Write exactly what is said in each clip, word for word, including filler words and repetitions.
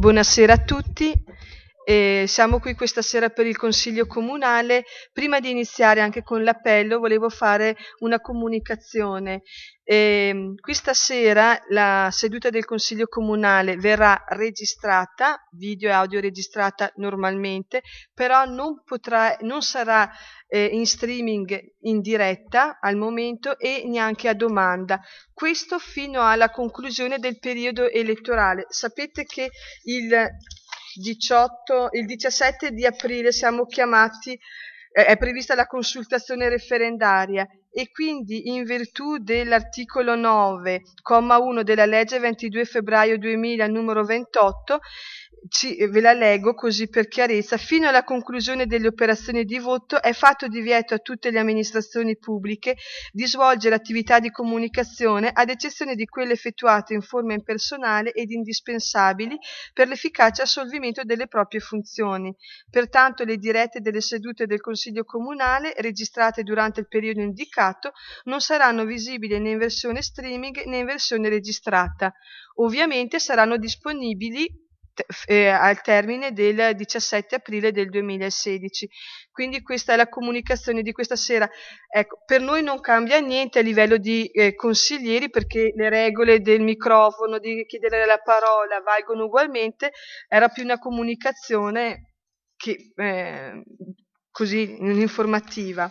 Buonasera a tutti, eh, siamo qui questa sera per il Consiglio Comunale. Prima di iniziare anche con l'appello volevo fare una comunicazione. Eh, questa sera la seduta del Consiglio Comunale verrà registrata, video e audio registrata normalmente, però non potrà, non sarà eh, in streaming in diretta al momento e neanche a domanda. Questo fino alla conclusione del periodo elettorale. Sapete che il diciotto, il diciassette di aprile siamo chiamati, eh, è prevista la consultazione referendaria e quindi in virtù dell'articolo nove, comma uno della legge ventidue febbraio duemila numero ventotto, ci, ve la leggo così per chiarezza: fino alla conclusione delle operazioni di voto è fatto divieto a tutte le amministrazioni pubbliche di svolgere attività di comunicazione, ad eccezione di quelle effettuate in forma impersonale ed indispensabili per l'efficace assolvimento delle proprie funzioni. Pertanto le dirette delle sedute del Consiglio Comunale, registrate durante il periodo indicato, non saranno visibili né in versione streaming né in versione registrata. Ovviamente saranno disponibili Eh, al termine del diciassette aprile del duemilasedici. Quindi questa è la comunicazione di questa sera. Ecco, per noi non cambia niente a livello di eh, consiglieri, perché le regole del microfono, di chiedere la parola valgono ugualmente. Era più una comunicazione che eh, così un'informativa.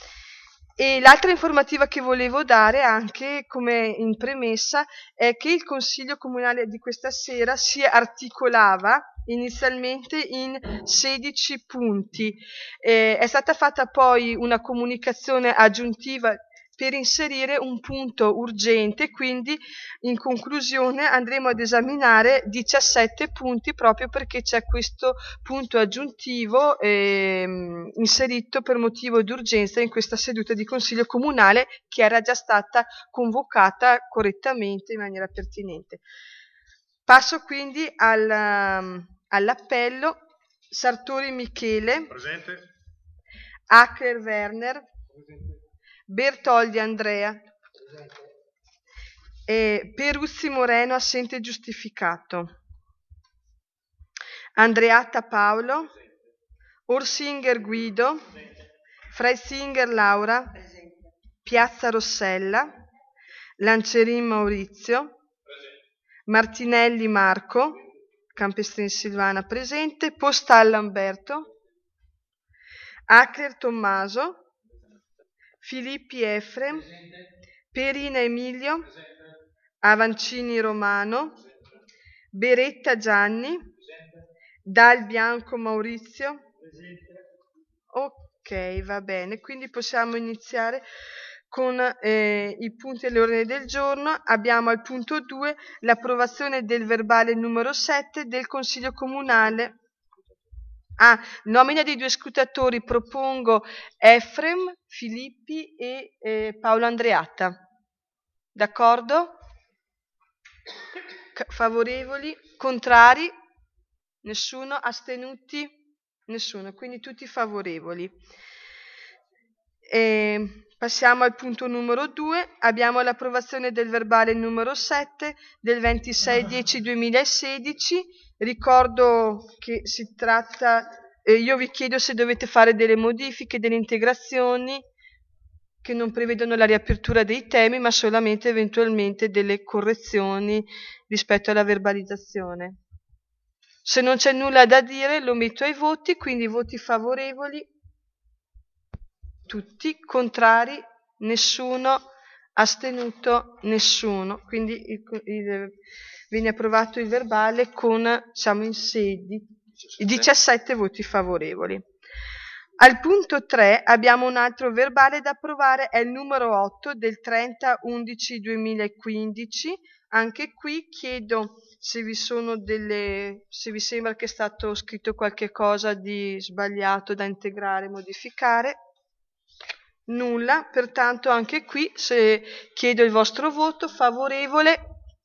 E l'altra informativa che volevo dare anche come in premessa è che il Consiglio Comunale di questa sera si articolava inizialmente in sedici punti. Eh, è stata fatta poi una comunicazione aggiuntiva per inserire un punto urgente, quindi in conclusione andremo ad esaminare diciassette punti proprio perché c'è questo punto aggiuntivo ehm, inserito per motivo d'urgenza in questa seduta di Consiglio Comunale, che era già stata convocata correttamente in maniera pertinente. Passo quindi al, all'appello. Sartori Michele. Presente. Acker Werner. Presente. Bertoldi Andrea. E Peruzzi Moreno assente giustificato. Andreatta Paolo. Orsinger Guido. Freisinger Laura. Piazza Rossella. Lancerin Maurizio. Martinelli Marco. Campestrin Silvana presente. Postal Lamberto. Acker Tommaso. Filippi Efrem. Perina Emilio. Avancini Romano. Beretta Gianni. Dal Bianco Maurizio. Ok, va bene, quindi possiamo iniziare con eh, i punti all'ordine del giorno. Abbiamo al punto due l'approvazione del verbale numero sette del Consiglio Comunale. Ah, nomina di due scrutatori, propongo Efrem, Filippi e eh, Paolo Andreatta. D'accordo? C- favorevoli? Contrari? Nessuno? Astenuti? Nessuno, quindi tutti favorevoli. E passiamo al punto numero due. Abbiamo l'approvazione del verbale numero sette del ventisei dieci duemilasedici. Ricordo che si tratta, eh, io vi chiedo se dovete fare delle modifiche, delle integrazioni che non prevedono la riapertura dei temi, ma solamente eventualmente delle correzioni rispetto alla verbalizzazione. Se non c'è nulla da dire, lo metto ai voti, quindi voti favorevoli, tutti, contrari, nessuno, astenuto, nessuno. Quindi il, il, viene approvato il verbale con, siamo in sedi, diciassette voti favorevoli. Al punto tre abbiamo un altro verbale da approvare, è il numero otto del trenta undici duemilaquindici. Anche qui chiedo se vi sono delle, se vi sembra che è stato scritto qualche cosa di sbagliato da integrare, modificare. Nulla, pertanto anche qui se chiedo il vostro voto favorevole,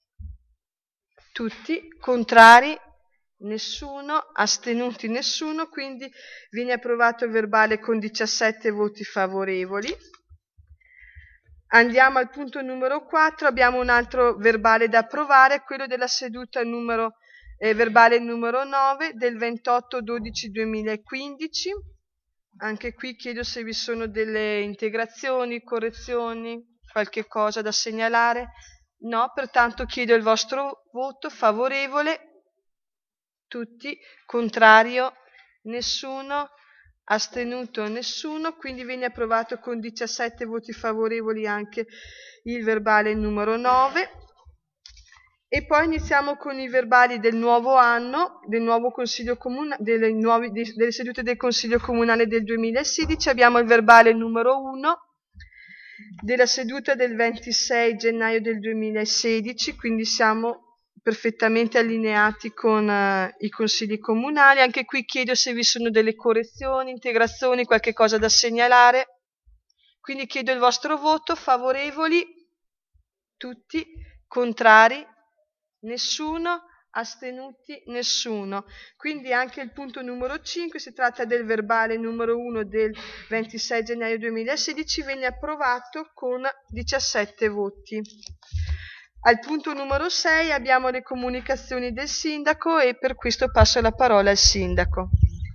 tutti, contrari, nessuno, astenuti nessuno, quindi viene approvato il verbale con diciassette voti favorevoli. Andiamo al punto numero quattro, abbiamo un altro verbale da approvare, quello della seduta numero eh, verbale numero nove del ventotto dodici duemilaquindici. Anche qui chiedo se vi sono delle integrazioni, correzioni, qualche cosa da segnalare. No, pertanto chiedo il vostro voto favorevole. Tutti, contrario, nessuno, astenuto nessuno, quindi viene approvato con diciassette voti favorevoli anche il verbale numero nove. E poi iniziamo con i verbali del nuovo anno, del nuovo Consiglio Comunale, delle, nuovi, delle sedute del Consiglio Comunale del duemilasedici. Abbiamo il verbale numero uno della seduta del ventisei gennaio del duemilasedici, quindi siamo perfettamente allineati con uh, i consigli comunali. Anche qui chiedo se vi sono delle correzioni, integrazioni, qualche cosa da segnalare. Quindi chiedo il vostro voto, favorevoli, tutti, contrari, nessuno, astenuti, nessuno. Quindi anche il punto numero cinque, si tratta del verbale numero uno del ventisei gennaio duemilasedici, venne approvato con diciassette voti. Al punto numero sei abbiamo le comunicazioni del sindaco e per questo passo la parola al sindaco.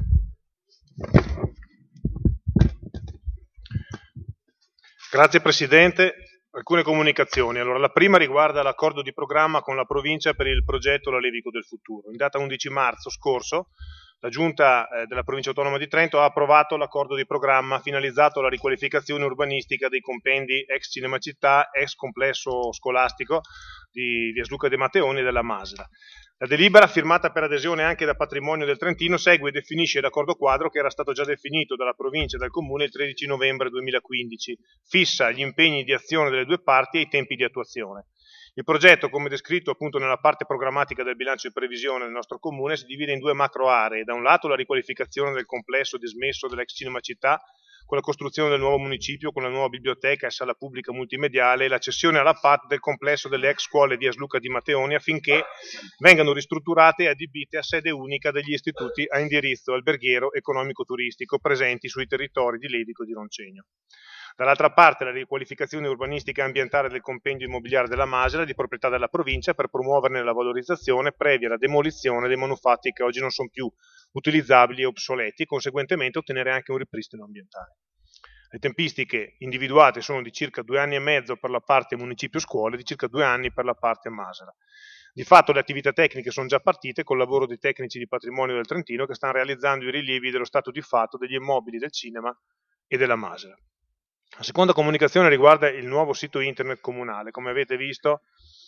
Grazie Presidente. Alcune comunicazioni. Allora, la prima riguarda l'accordo di programma con la provincia per il progetto La Levico del futuro. In data undici marzo scorso, la Giunta eh, della Provincia Autonoma di Trento ha approvato l'accordo di programma finalizzato alla riqualificazione urbanistica dei compendi ex Cinecittà, ex complesso scolastico di Via Luca de Matteoni e della Masera. La delibera, firmata per adesione anche da Patrimonio del Trentino, segue e definisce l'accordo quadro che era stato già definito dalla provincia e dal comune il tredici novembre duemilaquindici, fissa gli impegni di azione delle due parti e i tempi di attuazione. Il progetto, come descritto appunto nella parte programmatica del bilancio di previsione del nostro comune, si divide in due macro aree. Da un lato la riqualificazione del complesso dismesso dell'ex Cinecittà, con la costruzione del nuovo municipio, con la nuova biblioteca e sala pubblica multimediale e la cessione alla P A T del complesso delle ex scuole Via Luca di Matteoni affinché vengano ristrutturate e adibite a sede unica degli istituti a indirizzo alberghiero economico-turistico presenti sui territori di Levico e di Roncegno. Dall'altra parte la riqualificazione urbanistica e ambientale del compendio immobiliare della Masera di proprietà della provincia per promuoverne la valorizzazione previa la demolizione dei manufatti che oggi non sono più utilizzabili e obsoleti e conseguentemente ottenere anche un ripristino ambientale. Le tempistiche individuate sono di circa due anni e mezzo per la parte municipio scuole e di circa due anni per la parte Masera. Di fatto le attività tecniche sono già partite col lavoro dei tecnici di patrimonio del Trentino che stanno realizzando i rilievi dello stato di fatto degli immobili del cinema e della Masera. La seconda comunicazione riguarda il nuovo sito internet comunale. Come avete visto,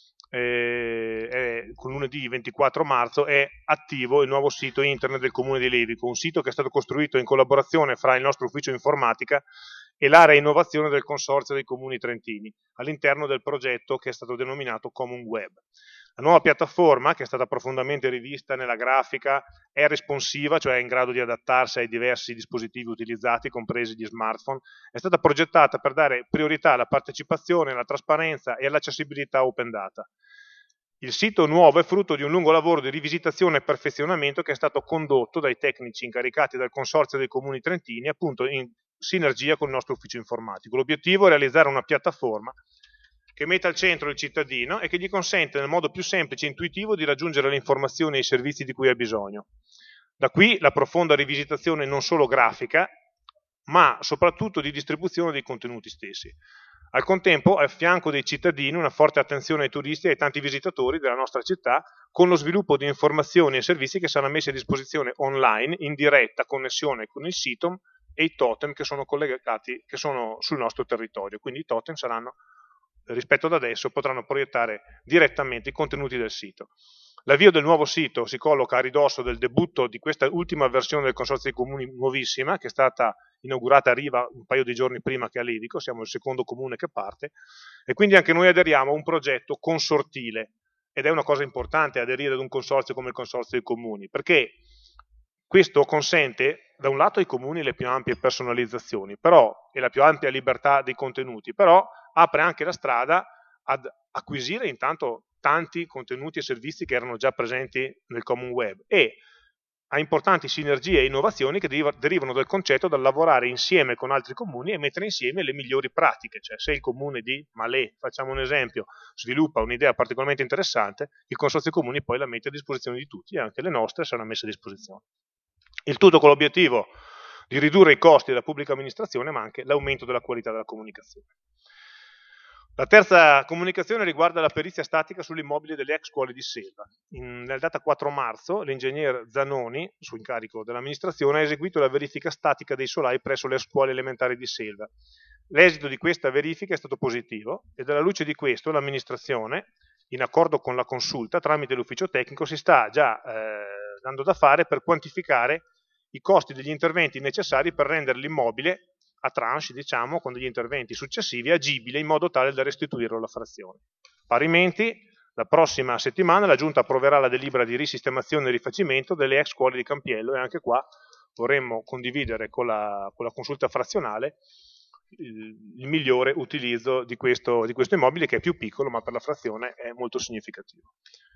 eh, è, con lunedì ventiquattro marzo è attivo il nuovo sito internet del comune di Levico, un sito che è stato costruito in collaborazione fra il nostro ufficio informatica e l'area innovazione del consorzio dei comuni trentini, all'interno del progetto che è stato denominato Common Web. La nuova piattaforma, che è stata profondamente rivista nella grafica, è responsiva, cioè è in grado di adattarsi ai diversi dispositivi utilizzati, compresi gli smartphone, è stata progettata per dare priorità alla partecipazione, alla trasparenza e all'accessibilità open data. Il sito nuovo è frutto di un lungo lavoro di rivisitazione e perfezionamento che è stato condotto dai tecnici incaricati dal Consorzio dei Comuni Trentini, appunto in sinergia con il nostro ufficio informatico. L'obiettivo è realizzare una piattaforma che metta al centro il cittadino e che gli consente nel modo più semplice e intuitivo di raggiungere le informazioni e i servizi di cui ha bisogno. Da qui la profonda rivisitazione non solo grafica, ma soprattutto di distribuzione dei contenuti stessi. Al contempo, a fianco dei cittadini, una forte attenzione ai turisti e ai tanti visitatori della nostra città, con lo sviluppo di informazioni e servizi che saranno messi a disposizione online, in diretta connessione con il sito e i totem che sono collegati, che sono sul nostro territorio. Quindi i totem saranno, rispetto ad adesso, potranno proiettare direttamente i contenuti del sito. L'avvio del nuovo sito si colloca a ridosso del debutto di questa ultima versione del Consorzio dei Comuni nuovissima, che è stata inaugurata a Riva un paio di giorni prima che a Levico, siamo il secondo comune che parte, e quindi anche noi aderiamo a un progetto consortile, ed è una cosa importante aderire ad un consorzio come il Consorzio dei Comuni, perché questo consente da un lato ai comuni le più ampie personalizzazioni però, e la più ampia libertà dei contenuti, però apre anche la strada ad acquisire intanto tanti contenuti e servizi che erano già presenti nel Common Web e a importanti sinergie e innovazioni che derivano dal concetto del lavorare insieme con altri comuni e mettere insieme le migliori pratiche. Cioè, se il comune di Malé, facciamo un esempio, sviluppa un'idea particolarmente interessante, il Consorzio Comuni poi la mette a disposizione di tutti e anche le nostre saranno messe a disposizione. Il tutto con l'obiettivo di ridurre i costi della pubblica amministrazione, ma anche l'aumento della qualità della comunicazione. La terza comunicazione riguarda la perizia statica sull'immobile delle ex scuole di Selva. In, nella data quattro marzo l'ingegner Zanoni, su incarico dell'amministrazione, ha eseguito la verifica statica dei solai presso le scuole elementari di Selva. L'esito di questa verifica è stato positivo ed alla luce di questo l'amministrazione, in accordo con la consulta, tramite l'ufficio tecnico, si sta già eh, dando da fare per quantificare i costi degli interventi necessari per rendere l'immobile a tranche, diciamo, con degli interventi successivi, agibile in modo tale da restituirlo alla frazione. Parimenti, la prossima settimana la Giunta approverà la delibera di risistemazione e rifacimento delle ex scuole di Campiello e anche qua vorremmo condividere con la, con la consulta frazionale il, il migliore utilizzo di questo, di questo immobile, che è più piccolo ma per la frazione è molto significativo.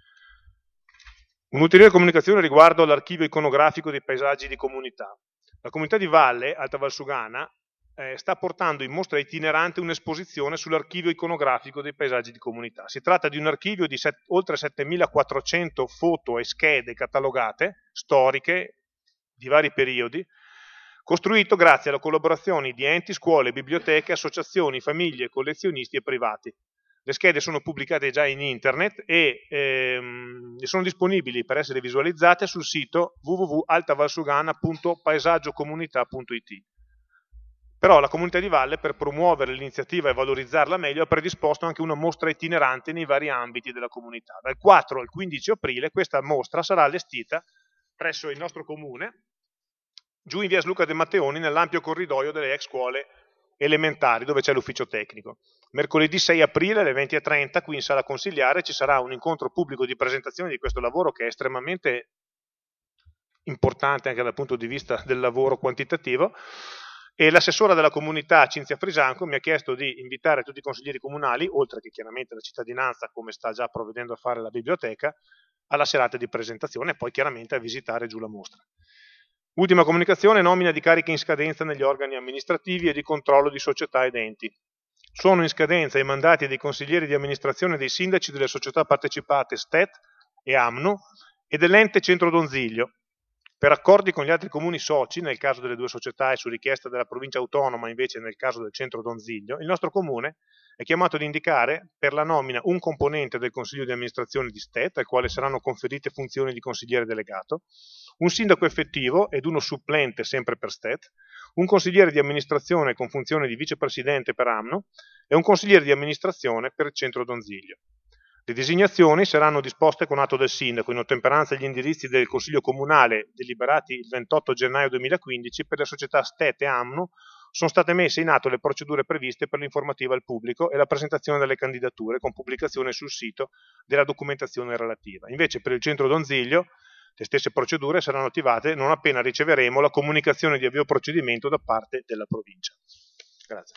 Un'ulteriore comunicazione riguardo all'archivio iconografico dei paesaggi di comunità. La comunità di Valle, Alta Valsugana, eh, sta portando in mostra itinerante un'esposizione sull'archivio iconografico dei paesaggi di comunità. Si tratta di un archivio di set, oltre settemilaquattrocento foto e schede catalogate, storiche, di vari periodi, costruito grazie alla collaborazione di enti, scuole, biblioteche, associazioni, famiglie, collezionisti e privati. Le schede sono pubblicate già in internet e ehm, sono disponibili per essere visualizzate sul sito w w w punto altavalsugana punto paesaggiocomunità punto i t. Però la Comunità di Valle, per promuovere l'iniziativa e valorizzarla meglio, ha predisposto anche una mostra itinerante nei vari ambiti della comunità. Dal quattro al quindici aprile questa mostra sarà allestita presso il nostro comune, giù in via Luca de Matteoni, nell'ampio corridoio delle ex scuole elementari, dove c'è l'ufficio tecnico. Mercoledì sei aprile alle venti e trenta, qui in sala consigliare, ci sarà un incontro pubblico di presentazione di questo lavoro che è estremamente importante anche dal punto di vista del lavoro quantitativo, e l'assessora della comunità Cinzia Frisanco mi ha chiesto di invitare tutti i consiglieri comunali, oltre che chiaramente la cittadinanza, come sta già provvedendo a fare la biblioteca, alla serata di presentazione e poi chiaramente a visitare giù la mostra. Ultima comunicazione: nomina di cariche in scadenza negli organi amministrativi e di controllo di società ed enti. Sono in scadenza i mandati dei consiglieri di amministrazione dei sindaci delle società partecipate S T E T e A M N U e dell'ente Centro Donziglio. Per accordi con gli altri comuni soci, nel caso delle due società e su richiesta della provincia autonoma invece nel caso del Centro Donziglio, il nostro comune è chiamato ad indicare per la nomina un componente del consiglio di amministrazione di S T E T, al quale saranno conferite funzioni di consigliere delegato, un sindaco effettivo ed uno supplente sempre per S T E T, un consigliere di amministrazione con funzione di vicepresidente per A M N U e un consigliere di amministrazione per il Centro Donziglio. Le designazioni saranno disposte con atto del sindaco in ottemperanza agli indirizzi del Consiglio Comunale deliberati il ventotto gennaio duemilaquindici. Per le società S T E T e A M N U sono state messe in atto le procedure previste per l'informativa al pubblico e la presentazione delle candidature con pubblicazione sul sito della documentazione relativa. Invece per il Centro Donziglio le stesse procedure saranno attivate non appena riceveremo la comunicazione di avvio procedimento da parte della provincia. Grazie.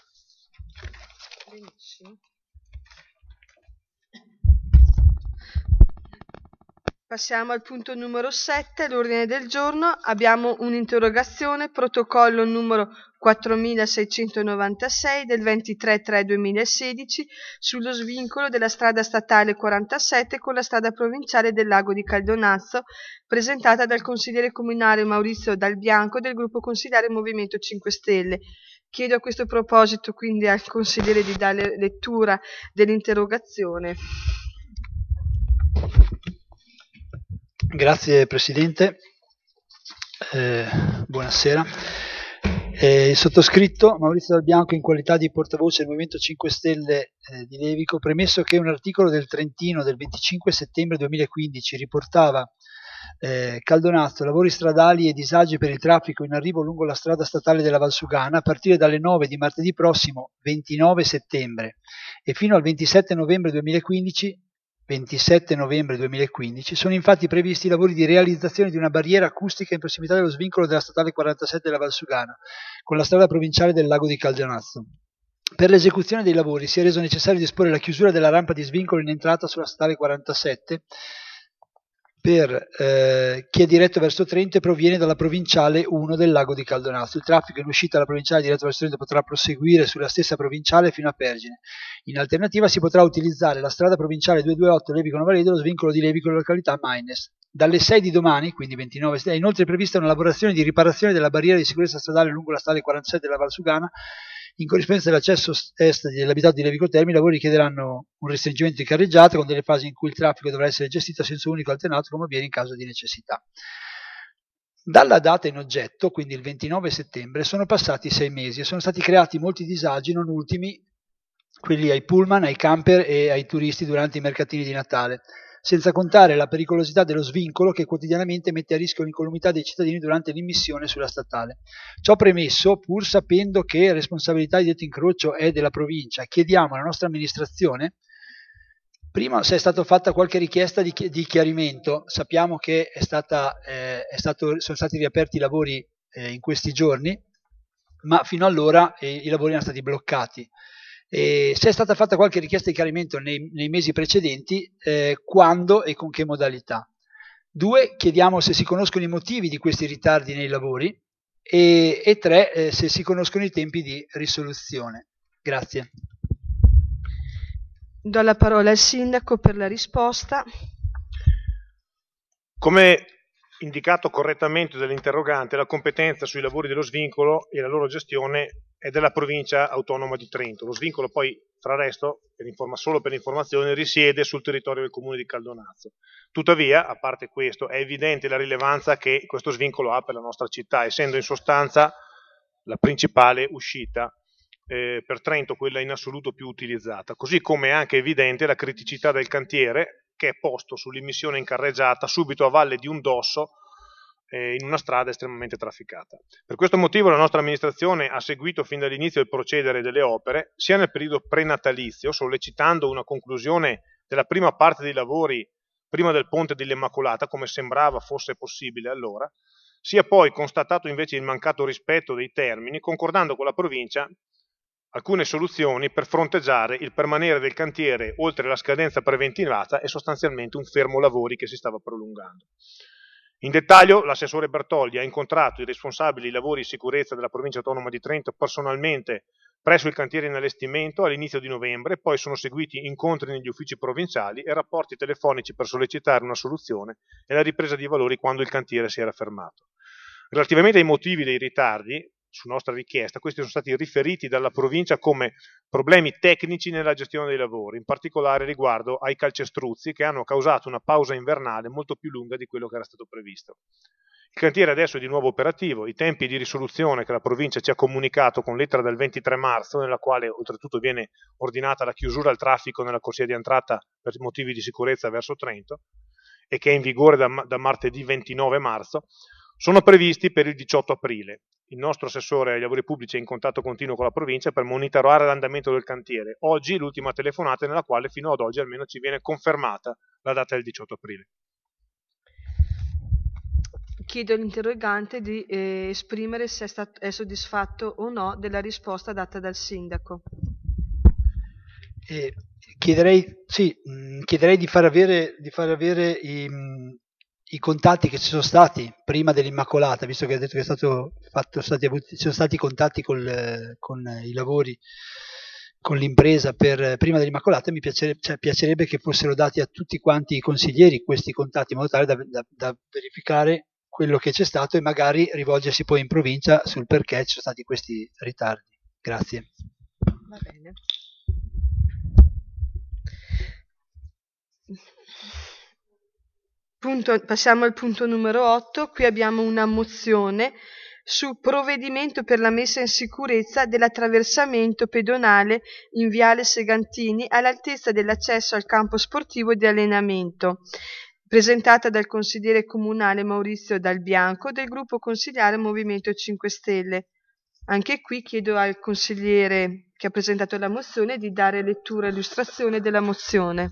Passiamo al punto numero sette, l'ordine del giorno. Abbiamo un'interrogazione, protocollo numero quattromilaseicentonovantasei del ventitré tre duemilasedici sullo svincolo della strada statale quarantasette con la strada provinciale del Lago di Caldonazzo, presentata dal consigliere comunale Maurizio Dal Bianco del gruppo consigliare Movimento cinque Stelle. Chiedo a questo proposito quindi al consigliere di dare lettura dell'interrogazione. Grazie Presidente, eh, buonasera. Eh, il sottoscritto Maurizio Dal Bianco, in qualità di portavoce del Movimento cinque Stelle eh, di Levico, premesso che un articolo del Trentino del venticinque settembre duemilaquindici riportava eh, Caldonazzo, lavori stradali e disagi per il traffico in arrivo lungo la strada statale della Valsugana a partire dalle nove di martedì prossimo ventinove settembre e fino al ventisette novembre duemilaquindici ventisette novembre duemilaquindici sono infatti previsti i lavori di realizzazione di una barriera acustica in prossimità dello svincolo della statale quarantasette della Valsugana con la strada provinciale del Lago di Caldonazzo. Per l'esecuzione dei lavori si è reso necessario disporre la chiusura della rampa di svincolo in entrata sulla statale quarantasette per eh, chi è diretto verso Trento e proviene dalla provinciale uno del lago di Caldonazzo. Il traffico in uscita dalla provinciale diretto verso Trento potrà proseguire sulla stessa provinciale fino a Pergine. In alternativa si potrà utilizzare la strada provinciale duecentoventotto Levico-Novaledo e lo svincolo di Levico località Maines. Dalle sei di domani, quindi ventinove, è inoltre prevista una lavorazione di riparazione della barriera di sicurezza stradale lungo la strada quarantasette della Valsugana. In corrispondenza dell'accesso est dell'abitato di Levico Termini, i lavori richiederanno un restringimento di carreggiata con delle fasi in cui il traffico dovrà essere gestito a senso unico alternato come avviene in caso di necessità. Dalla data in oggetto, quindi il ventinove settembre, sono passati sei mesi e sono stati creati molti disagi, non ultimi quelli ai pullman, ai camper e ai turisti durante i mercatini di Natale, senza contare la pericolosità dello svincolo che quotidianamente mette a rischio l'incolumità dei cittadini durante l'immissione sulla statale. Ciò premesso, pur sapendo che responsabilità di detto incrocio è della provincia, chiediamo alla nostra amministrazione, prima se è stata fatta qualche richiesta di, di chiarimento, sappiamo che è stata, eh, è stato, sono stati riaperti i lavori eh, in questi giorni, ma fino allora eh, i lavori erano stati bloccati. E se è stata fatta qualche richiesta di chiarimento nei, nei mesi precedenti, eh, quando e con che modalità? Due, chiediamo se si conoscono i motivi di questi ritardi nei lavori e, e tre, eh, se si conoscono i tempi di risoluzione. Grazie. Do la parola al Sindaco per la risposta. Come indicato correttamente dall'interrogante, la competenza sui lavori dello svincolo e la loro gestione è della provincia autonoma di Trento. Lo svincolo poi, tra resto, per informa- solo per informazione, risiede sul territorio del comune di Caldonazzo. Tuttavia, a parte questo, è evidente la rilevanza che questo svincolo ha per la nostra città, essendo in sostanza la principale uscita eh, per Trento, quella in assoluto più utilizzata. Così come è anche evidente la criticità del cantiere, che è posto sull'immissione in carreggiata subito a valle di un dosso in una strada estremamente trafficata. Per questo motivo la nostra amministrazione ha seguito fin dall'inizio il procedere delle opere, sia nel periodo prenatalizio, sollecitando una conclusione della prima parte dei lavori prima del ponte dell'Immacolata, come sembrava fosse possibile allora, sia poi constatato invece il mancato rispetto dei termini, concordando con la provincia alcune soluzioni per fronteggiare il permanere del cantiere oltre la scadenza preventivata e sostanzialmente un fermo lavori che si stava prolungando. In dettaglio, l'assessore Bertoldi ha incontrato i responsabili dei lavori di sicurezza della provincia autonoma di Trento personalmente presso il cantiere in allestimento all'inizio di novembre, poi sono seguiti incontri negli uffici provinciali e rapporti telefonici per sollecitare una soluzione e la ripresa di lavori quando il cantiere si era fermato. Relativamente ai motivi dei ritardi, su nostra richiesta, questi sono stati riferiti dalla provincia come problemi tecnici nella gestione dei lavori, in particolare riguardo ai calcestruzzi che hanno causato una pausa invernale molto più lunga di quello che era stato previsto. Il cantiere adesso è di nuovo operativo, i tempi di risoluzione che la provincia ci ha comunicato con lettera del ventitré marzo, nella quale oltretutto viene ordinata la chiusura al traffico nella corsia di entrata per motivi di sicurezza verso Trento e che è in vigore da, da martedì ventinove marzo, sono previsti per il diciotto aprile. Il nostro assessore ai lavori pubblici è in contatto continuo con la provincia per monitorare l'andamento del cantiere. Oggi l'ultima telefonata nella quale fino ad oggi almeno ci viene confermata la data del diciotto aprile. Chiedo all'interrogante di eh, esprimere se è, stato, è soddisfatto o no della risposta data dal Sindaco. Eh, chiederei, sì, mh, chiederei di far avere, di far avere i... Mh, i contatti che ci sono stati prima dell'Immacolata, visto che ha detto che è stato fatto, stati avuti, ci sono stati contatti col, con i lavori, con l'impresa per, prima dell'Immacolata, mi piacerebbe, cioè, piacerebbe che fossero dati a tutti quanti i consiglieri questi contatti, in modo tale da, da, da verificare quello che c'è stato e magari rivolgersi poi in provincia sul perché ci sono stati questi ritardi. Grazie. Va bene. Punto, passiamo al punto numero otto. Qui abbiamo una mozione su provvedimento per la messa in sicurezza dell'attraversamento pedonale in viale Segantini all'altezza dell'accesso al campo sportivo di allenamento, presentata dal consigliere comunale Maurizio Dal Bianco del gruppo consigliare Movimento cinque Stelle. Anche qui chiedo al consigliere che ha presentato la mozione di dare lettura e illustrazione della mozione.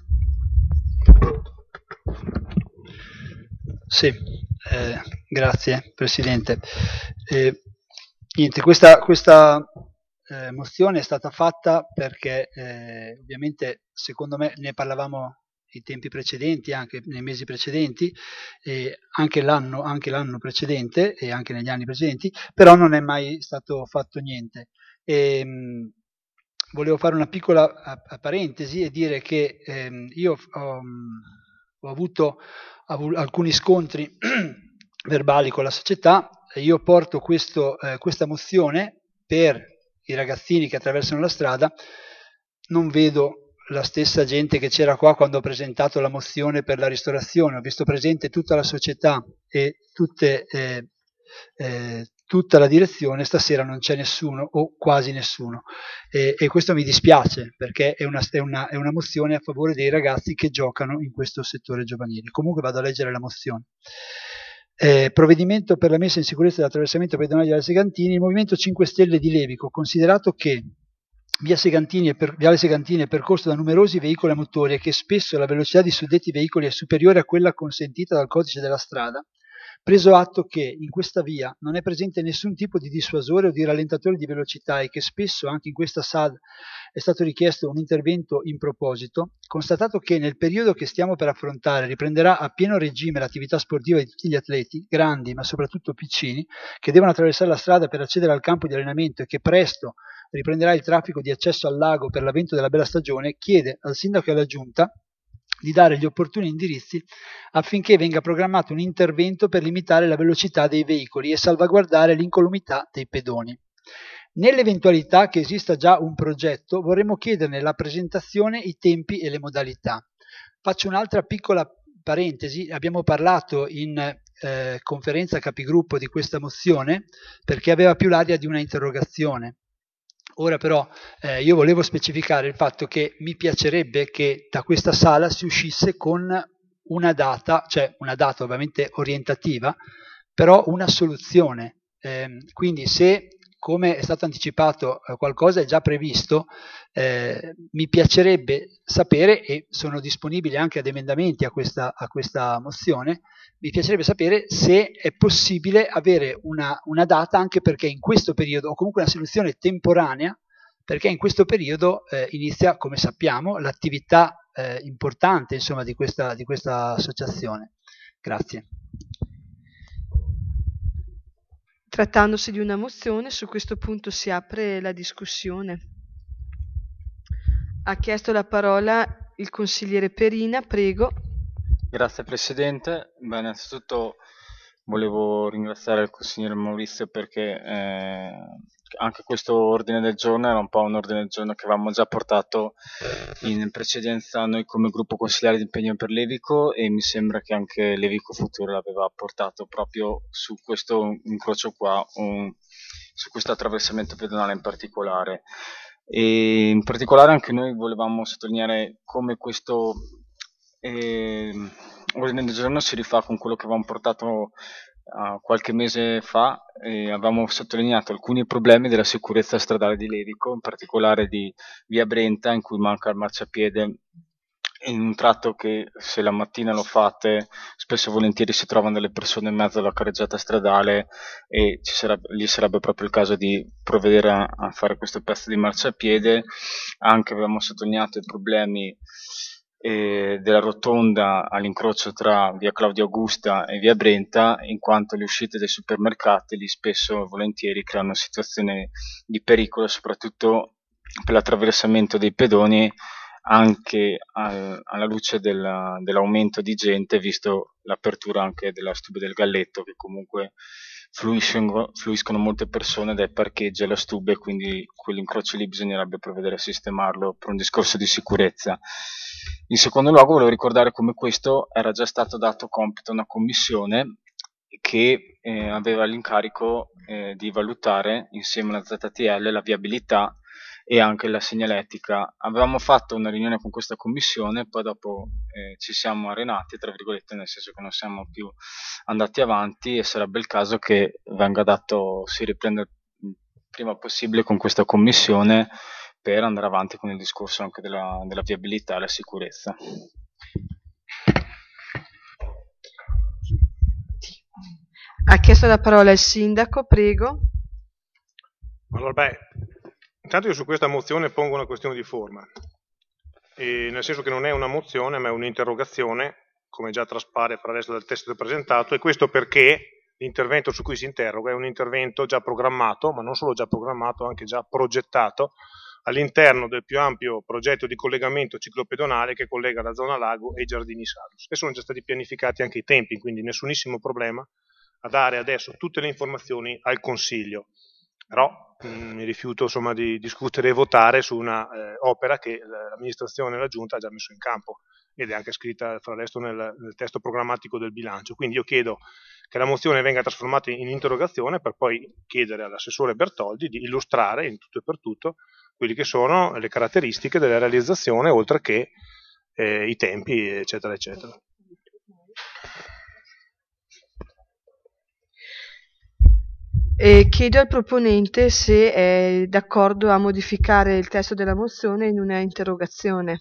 Sì, eh, grazie Presidente. Eh, niente, questa, questa eh, mozione è stata fatta perché eh, ovviamente secondo me ne parlavamo i tempi precedenti, anche nei mesi precedenti, eh, anche, l'anno, anche l'anno precedente e anche negli anni precedenti, però non è mai stato fatto niente. E, mh, volevo fare una piccola a, a parentesi e dire che ehm, io ho, ho avuto avu, alcuni scontri verbali con la società, e io porto questo, eh, questa mozione per i ragazzini che attraversano la strada. Non vedo la stessa gente che c'era qua quando ho presentato la mozione per la ristorazione, ho visto presente tutta la società e tutte, eh, eh, tutta la direzione. Stasera non c'è nessuno o quasi nessuno, e, e questo mi dispiace, perché è una, è, una, è una mozione a favore dei ragazzi che giocano in questo settore giovanile. Comunque vado a leggere la mozione. Eh, provvedimento per la messa in sicurezza dell'attraversamento pedonale di Viale Segantini. Il Movimento cinque Stelle di Levico, considerato che Via Segantini è per, Viale Segantini è percorso da numerosi veicoli a motore e che spesso la velocità di suddetti veicoli è superiore a quella consentita dal codice della strada, preso atto che in questa via non è presente nessun tipo di dissuasore o di rallentatore di velocità e che spesso anche in questa S A D è stato richiesto un intervento in proposito, constatato che nel periodo che stiamo per affrontare riprenderà a pieno regime l'attività sportiva di tutti gli atleti, grandi ma soprattutto piccini, che devono attraversare la strada per accedere al campo di allenamento, e che presto riprenderà il traffico di accesso al lago per l'avvento della bella stagione, chiede al sindaco e alla giunta di dare gli opportuni indirizzi affinché venga programmato un intervento per limitare la velocità dei veicoli e salvaguardare l'incolumità dei pedoni. Nell'eventualità che esista già un progetto, vorremmo chiederne la presentazione, i tempi e le modalità. Faccio un'altra piccola parentesi. Abbiamo parlato in eh, conferenza capigruppo di questa mozione perché aveva più l'aria di una interrogazione. Ora però eh, io volevo specificare il fatto che mi piacerebbe che da questa sala si uscisse con una data, cioè una data ovviamente orientativa, però una soluzione. Eh, quindi se, come è stato anticipato, eh, qualcosa è già previsto, eh, mi piacerebbe sapere, e sono disponibile anche ad emendamenti a questa, a questa mozione, mi piacerebbe sapere se è possibile avere una, una data, anche perché in questo periodo, o comunque una soluzione temporanea, perché in questo periodo eh, inizia, come sappiamo, l'attività eh, importante, insomma, di questa, di questa associazione. Grazie. Trattandosi di una mozione, su questo punto si apre la discussione. Ha chiesto la parola il consigliere Perina, prego. Grazie Presidente. Beh, innanzitutto volevo ringraziare il consigliere Maurizio perché eh, anche questo ordine del giorno era un po' un ordine del giorno che avevamo già portato in precedenza noi come gruppo consigliare di impegno per Levico, e mi sembra che anche Levico Futuro l'aveva portato proprio su questo incrocio qua, un, su questo attraversamento pedonale in particolare. E in particolare anche noi volevamo sottolineare come questo E ordine del giorno si rifà con quello che avevamo portato uh, qualche mese fa, e avevamo sottolineato alcuni problemi della sicurezza stradale di Levico, in particolare di via Brenta, in cui manca il marciapiede in un tratto che, se la mattina lo fate, spesso e volentieri si trovano delle persone in mezzo alla carreggiata stradale, e ci sarebbe, lì sarebbe proprio il caso di provvedere a, a fare questo pezzo di marciapiede. Anche avevamo sottolineato i problemi E della rotonda all'incrocio tra via Claudia Augusta e via Brenta, in quanto le uscite dei supermercati lì spesso e volentieri creano situazioni di pericolo, soprattutto per l'attraversamento dei pedoni, anche al, alla luce della, dell'aumento di gente, visto l'apertura anche della Stube del Galletto, che comunque fluiscono, fluiscono molte persone dai parcheggi alla Stube, quindi quell'incrocio lì bisognerebbe provvedere a sistemarlo per un discorso di sicurezza. In secondo luogo volevo ricordare come questo era già stato dato compito a una commissione che eh, aveva l'incarico eh, di valutare insieme alla Z T L la viabilità e anche la segnaletica. Avevamo fatto una riunione con questa commissione, poi dopo eh, ci siamo arenati, tra virgolette, nel senso che non siamo più andati avanti, e sarebbe il caso che venga dato, si riprenda il prima possibile con questa commissione per andare avanti con il discorso anche della, della viabilità e la sicurezza. Ha chiesto la parola il sindaco, prego. Allora, beh, intanto io su questa mozione pongo una questione di forma. e nel senso che non è una mozione ma è un'interrogazione, come già traspare fra adesso dal testo presentato, e questo perché l'intervento su cui si interroga è un intervento già programmato, ma non solo già programmato, anche già progettato all'interno del più ampio progetto di collegamento ciclopedonale che collega la zona lago e i giardini Salus, e sono già stati pianificati anche i tempi, quindi nessunissimo problema a dare adesso tutte le informazioni al Consiglio, però mh, mi rifiuto insomma di discutere e votare su una eh, opera che l'amministrazione e la Giunta ha già messo in campo ed è anche scritta fra l'altro nel, nel testo programmatico del bilancio. Quindi io chiedo che la mozione venga trasformata in interrogazione per poi chiedere all'assessore Bertoldi di illustrare in tutto e per tutto quelli che sono le caratteristiche della realizzazione, oltre che eh, i tempi, eccetera, eccetera. E chiedo al proponente se è d'accordo a modificare il testo della mozione in una interrogazione.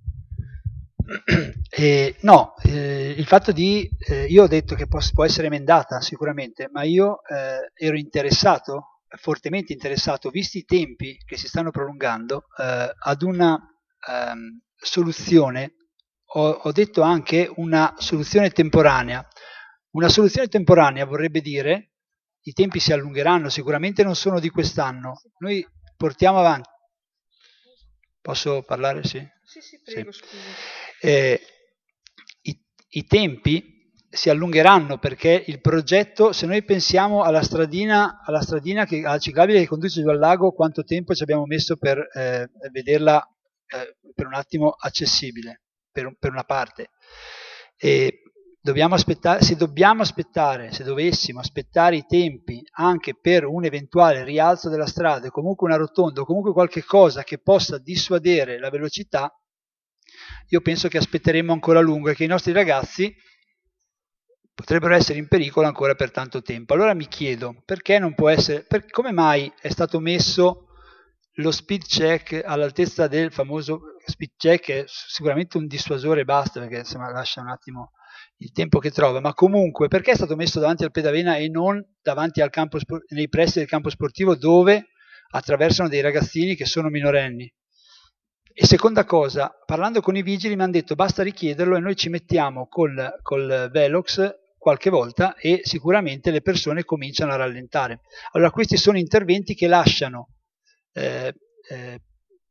Eh, no, eh, il fatto di, eh, io ho detto che può, può essere emendata sicuramente, ma io eh, ero interessato, fortemente interessato, visti i tempi che si stanno prolungando, eh, ad una ehm, soluzione, ho, ho detto anche una soluzione temporanea. Una soluzione temporanea vorrebbe dire, i tempi si allungheranno, sicuramente non sono di quest'anno, noi portiamo avanti. Posso parlare? Sì, sì, sì, prego, sì. Scusa. Eh, i, i tempi si allungheranno perché il progetto, se noi pensiamo alla stradina, alla stradina che, alla ciclabile che conduce giù al lago, quanto tempo ci abbiamo messo per eh, vederla eh, per un attimo accessibile, per, per una parte. E dobbiamo aspettare, se dobbiamo aspettare, se dovessimo aspettare i tempi anche per un eventuale rialzo della strada, comunque una rotonda, o comunque qualche cosa che possa dissuadere la velocità, io penso che aspetteremo ancora a lungo e che i nostri ragazzi potrebbero essere in pericolo ancora per tanto tempo. Allora mi chiedo, perché non può essere, per, come mai è stato messo lo speed check all'altezza del famoso speed check, che è sicuramente un dissuasore, basta, perché insomma lascia un attimo il tempo che trova, ma comunque perché è stato messo davanti al Pedavena e non davanti al campo, nei pressi del campo sportivo dove attraversano dei ragazzini che sono minorenni? E seconda cosa, parlando con i vigili mi hanno detto basta richiederlo e noi ci mettiamo col, col Velox qualche volta e sicuramente le persone cominciano a rallentare. Allora questi sono interventi che lasciano eh, eh,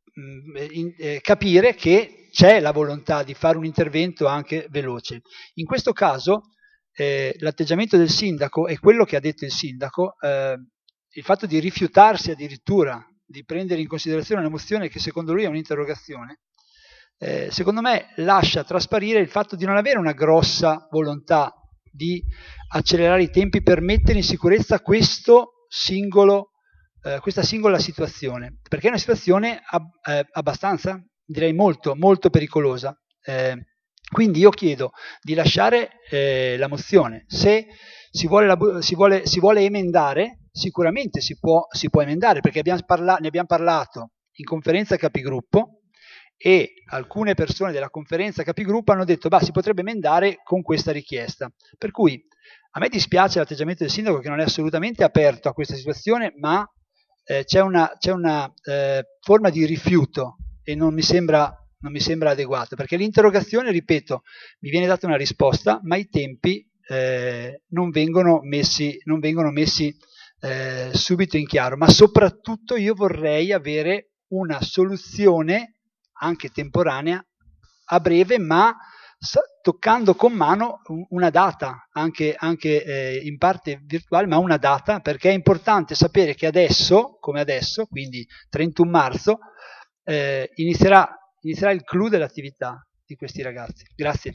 in, eh, capire che c'è la volontà di fare un intervento anche veloce. In questo caso eh, l'atteggiamento del sindaco è quello che ha detto il sindaco, eh, il fatto di rifiutarsi addirittura di prendere in considerazione una mozione che secondo lui è un'interrogazione, eh, secondo me lascia trasparire il fatto di non avere una grossa volontà di accelerare i tempi per mettere in sicurezza questo singolo, eh, questa singola situazione, perché è una situazione ab- eh, abbastanza, direi molto, molto pericolosa. Eh, quindi io chiedo di lasciare eh, la mozione. Se si vuole, la, si vuole, si vuole emendare, sicuramente si può, si può emendare, perché abbiamo parla- ne abbiamo parlato in conferenza capigruppo e alcune persone della conferenza capigruppo hanno detto bah, si potrebbe emendare con questa richiesta. Per cui a me dispiace l'atteggiamento del sindaco che non è assolutamente aperto a questa situazione, ma eh, c'è una, c'è una eh, forma di rifiuto e non mi sembra non mi sembra adeguato, perché l'interrogazione, ripeto, mi viene data una risposta, ma i tempi eh, non vengono messi, non vengono messi eh, subito in chiaro, ma soprattutto io vorrei avere una soluzione anche temporanea a breve, ma toccando con mano una data, anche, anche eh, in parte virtuale, ma una data, perché è importante sapere che adesso, come adesso, quindi trentuno marzo, eh, inizierà inizierà il clou dell'attività di questi ragazzi. Grazie.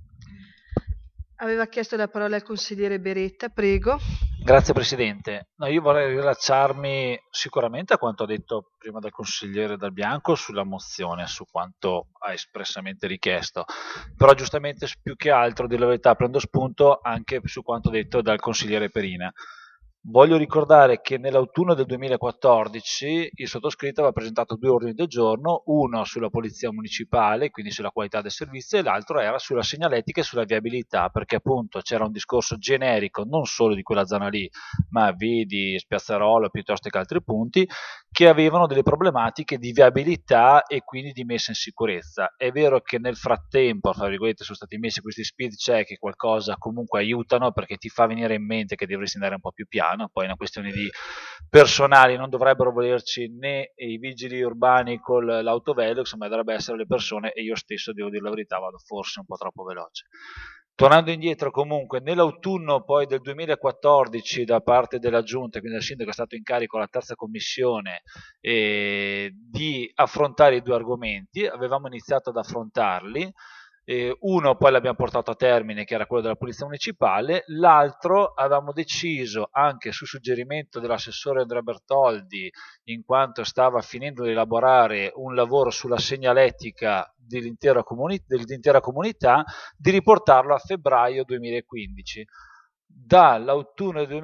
Aveva chiesto la parola il consigliere Beretta, prego. Grazie Presidente. No, io vorrei rilacciarmi sicuramente a quanto ha detto prima dal consigliere Dal Bianco sulla mozione, su quanto ha espressamente richiesto, però giustamente più che altro di la verità prendo spunto anche su quanto detto dal consigliere Perina. Voglio ricordare che nell'autunno del duemilaquattordici il sottoscritto aveva presentato due ordini del giorno, uno sulla polizia municipale, quindi sulla qualità del servizio, e l'altro era sulla segnaletica e sulla viabilità, perché appunto c'era un discorso generico non solo di quella zona lì, ma vidi Spiazzarolo piuttosto che altri punti, che avevano delle problematiche di viabilità e quindi di messa in sicurezza. È vero che nel frattempo, fra virgolette, sono stati messi questi speed check che qualcosa comunque aiutano, perché ti fa venire in mente che dovresti andare un po' più piano. Poi è una questione di personali, non dovrebbero volerci né i vigili urbani con l'autovelox, ma dovrebbe essere le persone, e io stesso, devo dire la verità, vado forse un po' troppo veloce. Tornando indietro, comunque, nell'autunno poi del duemilaquattordici, da parte della Giunta, quindi del sindaco, è stato in carico la terza commissione eh, di affrontare i due argomenti. Avevamo iniziato ad affrontarli. Eh, uno poi l'abbiamo portato a termine, che era quello della polizia municipale, l'altro avevamo deciso, anche su suggerimento dell'assessore Andrea Bertoldi, in quanto stava finendo di elaborare un lavoro sulla segnaletica dell'intera, comuni- dell'intera comunità, di riportarlo a febbraio duemilaquindici. Dall'autunno del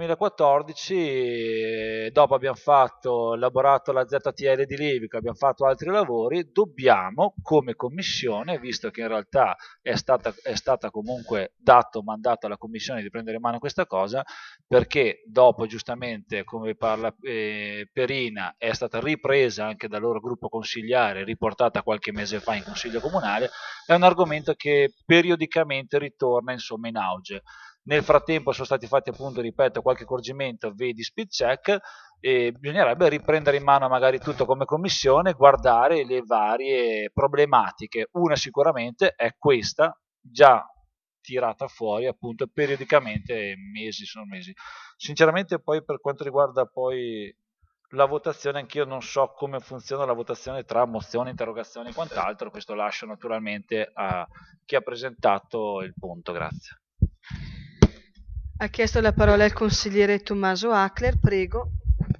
duemilaquattordici, dopo abbiamo fatto, elaborato la Z T L di Levico, abbiamo fatto altri lavori, dobbiamo come commissione, visto che in realtà è stata, è stata comunque dato mandato alla commissione di prendere in mano questa cosa, perché dopo giustamente, come parla eh, Perina, è stata ripresa anche dal loro gruppo consigliare, riportata qualche mese fa in consiglio comunale, è un argomento che periodicamente ritorna insomma in auge. Nel frattempo sono stati fatti, appunto, ripeto, qualche accorgimento, vedi speed check, e bisognerebbe riprendere in mano magari tutto come commissione, guardare le varie problematiche. Una sicuramente è questa, già tirata fuori appunto periodicamente, mesi sono mesi. Sinceramente poi per quanto riguarda poi la votazione, anch'io non so come funziona la votazione tra mozioni, interrogazioni e quant'altro, questo lascio naturalmente a chi ha presentato il punto. Grazie. Ha chiesto la parola il consigliere Tommaso Ackler, prego.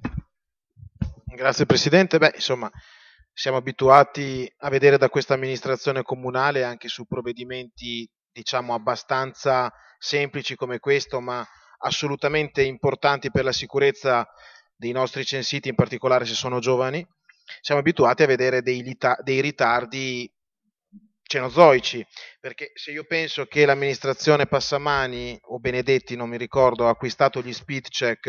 Grazie Presidente. Beh, insomma, siamo abituati a vedere da questa amministrazione comunale anche su provvedimenti, diciamo, abbastanza semplici come questo, ma assolutamente importanti per la sicurezza dei nostri censiti, in particolare se sono giovani. Siamo abituati a vedere dei, lita- dei ritardi cenozoici, perché se io penso che l'amministrazione Passamani o Benedetti, non mi ricordo, ha acquistato gli speed check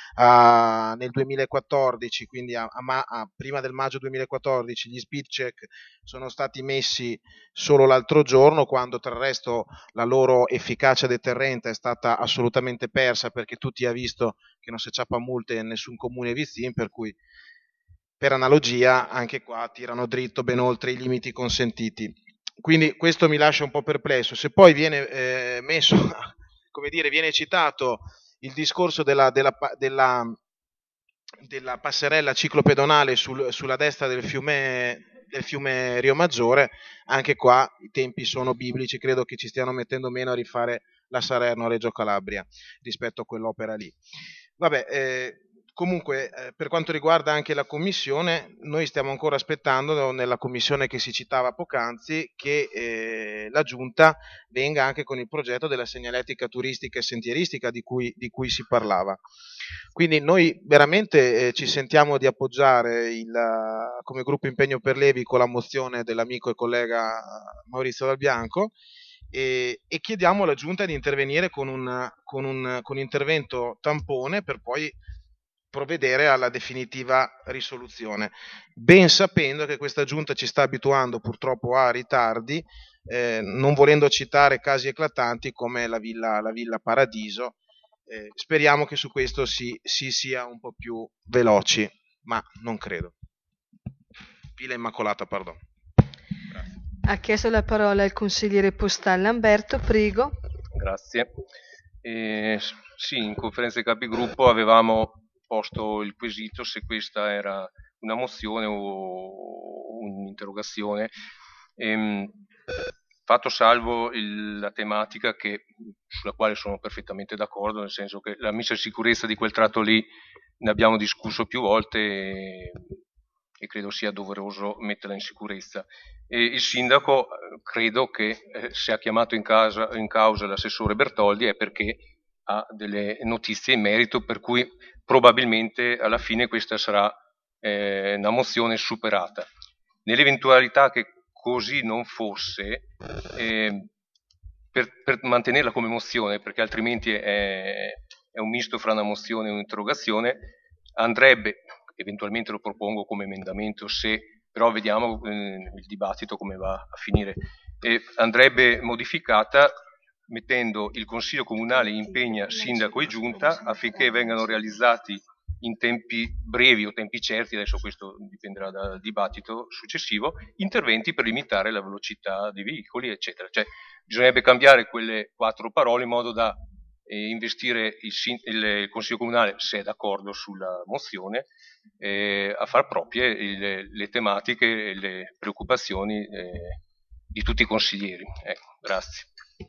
uh, nel duemilaquattordici, quindi a, a, a, prima del maggio duemilaquattordici, gli speed check sono stati messi solo l'altro giorno, quando tra il resto la loro efficacia deterrente è stata assolutamente persa, perché tutti ha visto che non si ciappa multe in nessun comune vizzin, per cui per analogia anche qua tirano dritto ben oltre i limiti consentiti. Quindi questo mi lascia un po' perplesso. Se poi viene eh, messo, come dire, viene citato il discorso della, della, della, della passerella ciclopedonale sul, sulla destra del fiume, del fiume Rio Maggiore, anche qua i tempi sono biblici, credo che ci stiano mettendo meno a rifare la Salerno-Reggio Calabria rispetto a quell'opera lì. Vabbè, eh, comunque eh, per quanto riguarda anche la commissione, noi stiamo ancora aspettando nella commissione che si citava poc'anzi che eh, la Giunta venga anche con il progetto della segnaletica turistica e sentieristica di cui, di cui si parlava. Quindi noi veramente eh, ci sentiamo di appoggiare il, come gruppo Impegno per Levico la mozione dell'amico e collega Maurizio Dal Bianco, e, e chiediamo alla Giunta di intervenire con un, con un con intervento tampone per poi provvedere alla definitiva risoluzione, ben sapendo che questa Giunta ci sta abituando purtroppo a ritardi, eh, non volendo citare casi eclatanti come la Villa, la Villa Paradiso. Eh, speriamo che su questo si, si sia un po' più veloci, ma non credo. Villa Immacolata, pardon. Grazie. Ha chiesto la parola il consigliere Postal Lamberto, prego. Grazie. Eh, sì, in conferenza dei capigruppo avevamo posto il quesito se questa era una mozione o un'interrogazione, ehm, fatto salvo il, la tematica che, sulla quale sono perfettamente d'accordo, nel senso che la messa in sicurezza di quel tratto lì ne abbiamo discusso più volte e, e credo sia doveroso metterla in sicurezza. E il sindaco credo che eh, se ha chiamato in, casa, in causa l'assessore Bertoldi è perché ha delle notizie in merito, per cui probabilmente alla fine questa sarà eh, una mozione superata. Nell'eventualità che così non fosse, eh, per, per mantenerla come mozione, perché altrimenti è, è un misto fra una mozione e un'interrogazione, andrebbe, eventualmente lo propongo come emendamento, se però vediamo eh, il dibattito come va a finire, eh, andrebbe modificata mettendo il Consiglio Comunale impegna Sindaco e Giunta affinché vengano realizzati in tempi brevi o tempi certi, adesso questo dipenderà dal dibattito successivo, interventi per limitare la velocità dei veicoli, eccetera. Cioè, bisognerebbe cambiare quelle quattro parole in modo da eh, investire il, il, il Consiglio Comunale, se è d'accordo sulla mozione, eh, a far proprie il, le tematiche e le preoccupazioni eh, di tutti i consiglieri. Ecco, grazie.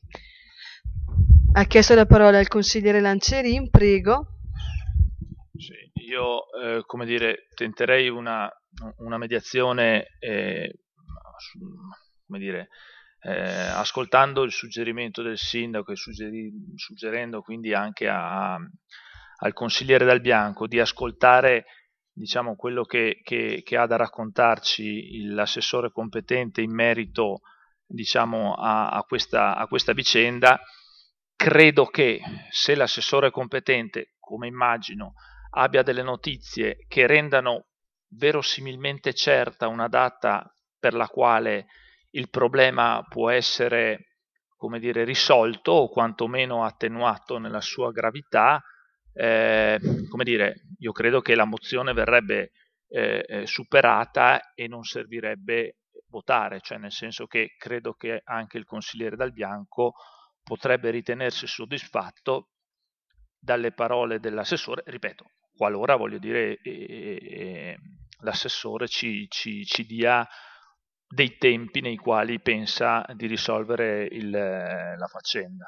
Ha chiesto la parola il consigliere Lancerin, prego. Sì, io, eh, come dire, tenterei una, una mediazione, eh, su, come dire, eh, ascoltando il suggerimento del sindaco e suggeri, suggerendo quindi anche a, al consigliere Dal Bianco di ascoltare, diciamo, quello che, che, che ha da raccontarci l'assessore competente in merito, diciamo, a, a, questa, a questa vicenda. Credo che se l'assessore competente, come immagino, abbia delle notizie che rendano verosimilmente certa una data per la quale il problema può essere, come dire, risolto o quantomeno attenuato nella sua gravità, eh, come dire, io credo che la mozione verrebbe eh, superata e non servirebbe votare, cioè nel senso che credo che anche il consigliere Dal Bianco potrebbe ritenersi soddisfatto dalle parole dell'assessore, ripeto, qualora, voglio dire, eh, eh, l'assessore ci, ci, ci dia dei tempi nei quali pensa di risolvere il, la faccenda.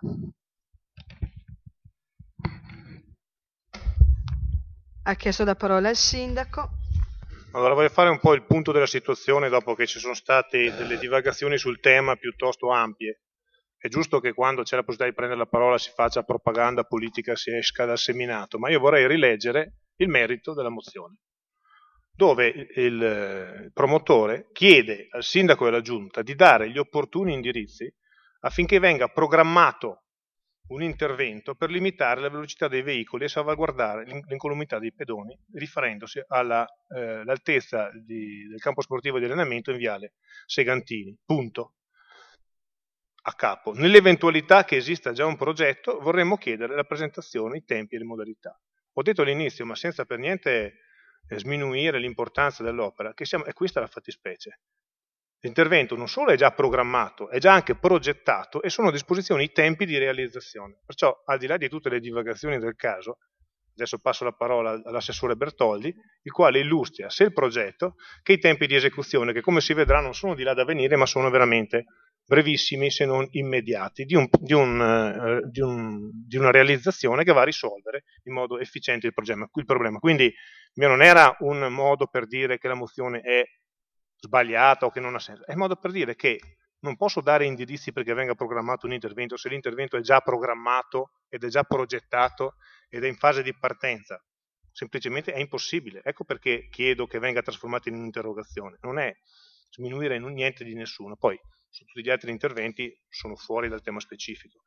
Ha chiesto la parola il sindaco. Allora voglio fare un po' il punto della situazione dopo che ci sono state delle divagazioni sul tema piuttosto ampie. È giusto che quando c'è la possibilità di prendere la parola si faccia propaganda politica, si esca dal seminato, ma io vorrei rileggere il merito della mozione, dove il promotore chiede al sindaco e alla giunta di dare gli opportuni indirizzi affinché venga programmato un intervento per limitare la velocità dei veicoli e salvaguardare l'incolumità dei pedoni, riferendosi all'altezza eh, del campo sportivo di allenamento in viale Segantini. Punto. A capo. Nell'eventualità che esista già un progetto, vorremmo chiedere la presentazione, i tempi e le modalità. Ho detto all'inizio, ma senza per niente sminuire l'importanza dell'opera, che siamo, è questa la fattispecie. L'intervento non solo è già programmato, è già anche progettato e sono a disposizione i tempi di realizzazione. Perciò, al di là di tutte le divagazioni del caso, adesso passo la parola all'assessore Bertoldi, il quale illustria sia il progetto che i tempi di esecuzione, che come si vedrà non sono di là da venire, ma sono veramente brevissimi se non immediati, di, un, di, un, uh, di, un, di una realizzazione che va a risolvere in modo efficiente il problema. Il problema. Quindi il mio non era un modo per dire che la mozione è sbagliata o che non ha senso, è un modo per dire che non posso dare indirizzi perché venga programmato un intervento se l'intervento è già programmato ed è già progettato ed è in fase di partenza. Semplicemente è impossibile. Ecco perché chiedo che venga trasformato in un'interrogazione. Non è sminuire niente di nessuno. Poi tutti gli altri interventi sono fuori dal tema specifico.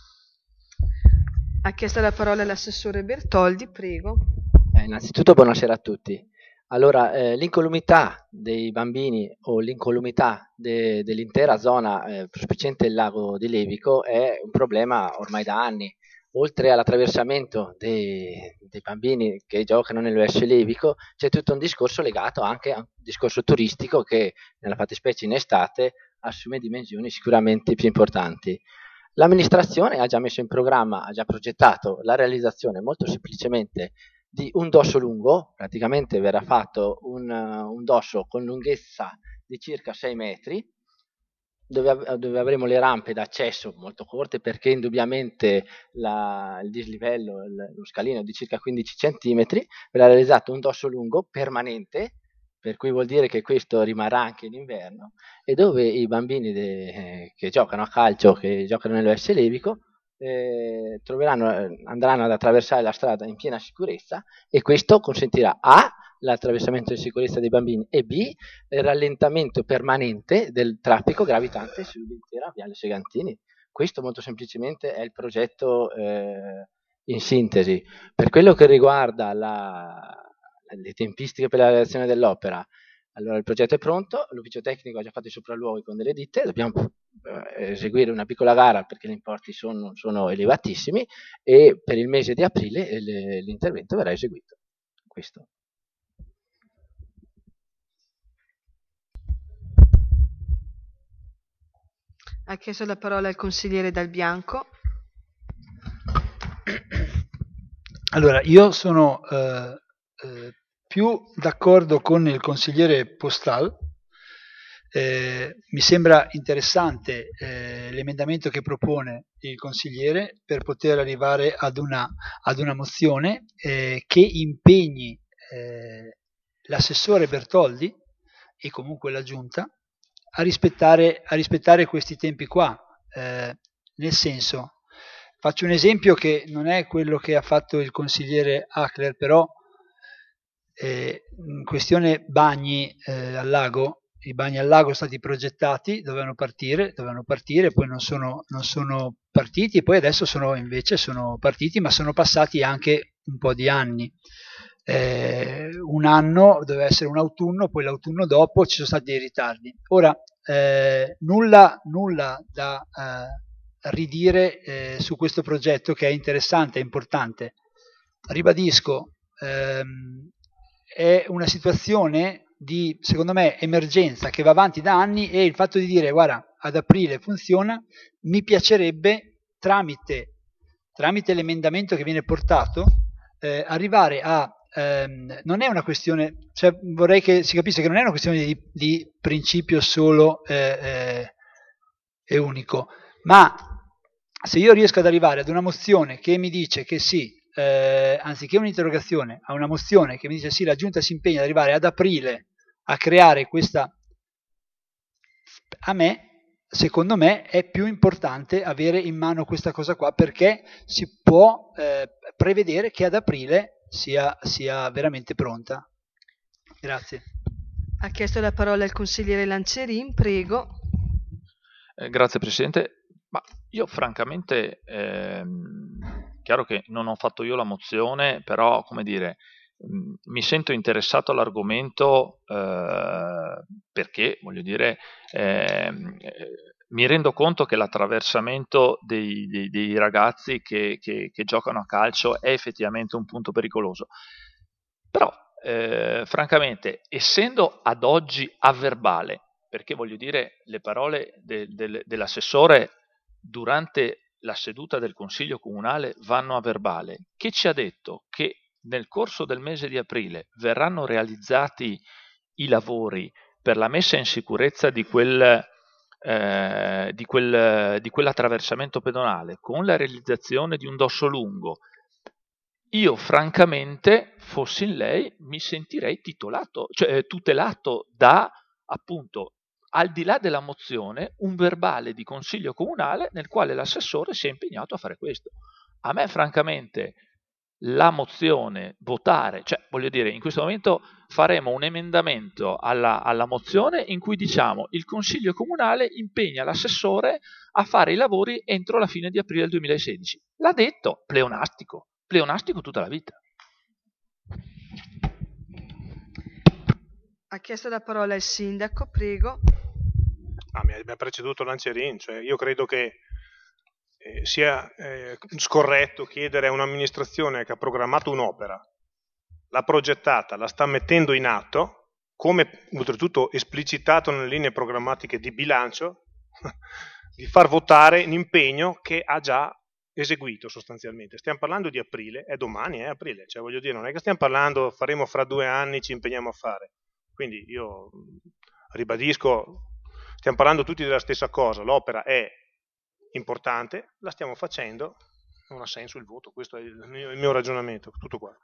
Ha chiesto la parola l'assessore Bertoldi, prego. Eh, innanzitutto buonasera a tutti. Allora, eh, l'incolumità dei bambini o l'incolumità de, dell'intera zona eh, prospiciente il lago di Levico è un problema ormai da anni. Oltre all'attraversamento dei, dei bambini che giocano nell'O S Levico, c'è tutto un discorso legato anche a un discorso turistico che nella fattispecie in estate assume dimensioni sicuramente più importanti. L'amministrazione ha già messo in programma, ha già progettato la realizzazione molto semplicemente di un dosso lungo, praticamente verrà fatto un, un dosso con lunghezza di circa sei metri, dove, dove avremo le rampe d'accesso molto corte perché indubbiamente la, il dislivello, il, lo scalino di circa quindici centimetri, verrà realizzato un dosso lungo permanente, per cui vuol dire che questo rimarrà anche in inverno, e dove i bambini de, eh, che giocano a calcio, che giocano nell'O S Levico, eh, troveranno, andranno ad attraversare la strada in piena sicurezza, e questo consentirà a l'attraversamento di sicurezza dei bambini e b il rallentamento permanente del traffico gravitante sull'intera Viale Segantini. Questo molto semplicemente è il progetto eh, in sintesi. Per quello che riguarda la, le tempistiche per la realizzazione dell'opera, allora il progetto è pronto, l'ufficio tecnico ha già fatto i sopralluoghi con delle ditte, dobbiamo eh, eseguire una piccola gara perché gli importi sono, sono elevatissimi, e per il mese di aprile eh, l'intervento verrà eseguito. Questo. Ha chiesto la parola il consigliere Dal Bianco. Allora, io sono eh, eh, più d'accordo con il consigliere Postal. Eh, mi sembra interessante eh, l'emendamento che propone il consigliere per poter arrivare ad una, ad una mozione eh, che impegni eh, l'assessore Bertoldi e comunque la giunta a rispettare, a rispettare questi tempi qua, eh, nel senso, faccio un esempio che non è quello che ha fatto il consigliere Achler, però eh, in questione bagni eh, al lago, i bagni al lago sono stati progettati, dovevano partire, dovevano partire, poi non sono, non sono partiti, e poi adesso sono invece sono partiti, ma sono passati anche un po' di anni. Eh, un anno doveva essere un autunno, poi l'autunno dopo ci sono stati dei ritardi. Ora, eh, nulla, nulla da eh, ridire eh, su questo progetto, che è interessante, è importante. Ribadisco, ehm, è una situazione di, secondo me, emergenza che va avanti da anni, e il fatto di dire guarda, ad aprile funziona, mi piacerebbe tramite, tramite l'emendamento che viene portato eh, arrivare a ehm, non è una questione, cioè vorrei che si capisse che non è una questione di, di principio solo eh, eh, e unico, ma se io riesco ad arrivare ad una mozione che mi dice che sì, eh, anziché un'interrogazione, a una mozione che mi dice sì, la Giunta si impegna ad arrivare ad aprile a creare questa, a me, secondo me, è più importante avere in mano questa cosa qua, perché si può eh, prevedere che ad aprile sia, sia veramente pronta. Grazie. Ha chiesto la parola il consigliere Lancerin, prego. Eh, grazie Presidente. Ma io francamente, ehm, chiaro che non ho fatto io la mozione, però come dire, mh, mi sento interessato all'argomento eh, perché, voglio dire, ehm, eh, mi rendo conto che l'attraversamento dei, dei, dei ragazzi che, che, che giocano a calcio è effettivamente un punto pericoloso. Però, eh, francamente, essendo ad oggi a verbale, perché voglio dire, le parole de, de, dell'assessore durante la seduta del Consiglio Comunale vanno a verbale, che ci ha detto che nel corso del mese di aprile verranno realizzati i lavori per la messa in sicurezza di quel, eh, di quel, di quell'attraversamento pedonale, con la realizzazione di un dosso lungo. Io francamente, fossi in lei, mi sentirei titolato, cioè tutelato da, appunto, al di là della mozione, un verbale di consiglio comunale nel quale l'assessore si è impegnato a fare questo. A me francamente la mozione, votare, cioè voglio dire, in questo momento faremo un emendamento alla, alla mozione in cui diciamo il consiglio comunale impegna l'assessore a fare i lavori entro la fine di aprile del duemilasedici. L'ha detto, pleonastico, pleonastico tutta la vita. Ha chiesto la parola il sindaco, prego. Ah, mi ha preceduto Lancerin, cioè io credo che eh, sia eh, scorretto chiedere a un'amministrazione che ha programmato un'opera, l'ha progettata, la sta mettendo in atto, come oltretutto esplicitato nelle linee programmatiche di bilancio, di far votare un impegno che ha già eseguito sostanzialmente. Stiamo parlando di aprile, è domani, è aprile, cioè voglio dire, non è che stiamo parlando, faremo fra due anni, ci impegniamo a fare. Quindi io ribadisco, stiamo parlando tutti della stessa cosa, l'opera è importante, la stiamo facendo, non ha senso il voto, questo è il mio, il mio ragionamento, tutto qua.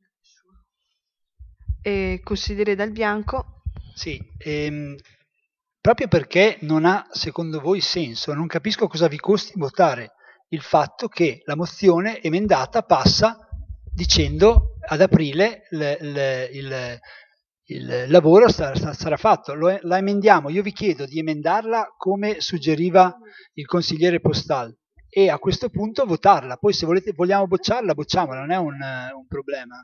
E consigliere Dal Bianco. Sì, ehm, proprio perché non ha, secondo voi, senso. Non capisco cosa vi costi votare il fatto che la mozione emendata passa dicendo ad aprile il, il, il, il lavoro sarà, sarà fatto. Lo, la emendiamo, io vi chiedo di emendarla come suggeriva il consigliere Postal e a questo punto votarla. Poi se volete, vogliamo bocciarla, bocciamola, non è un, un problema.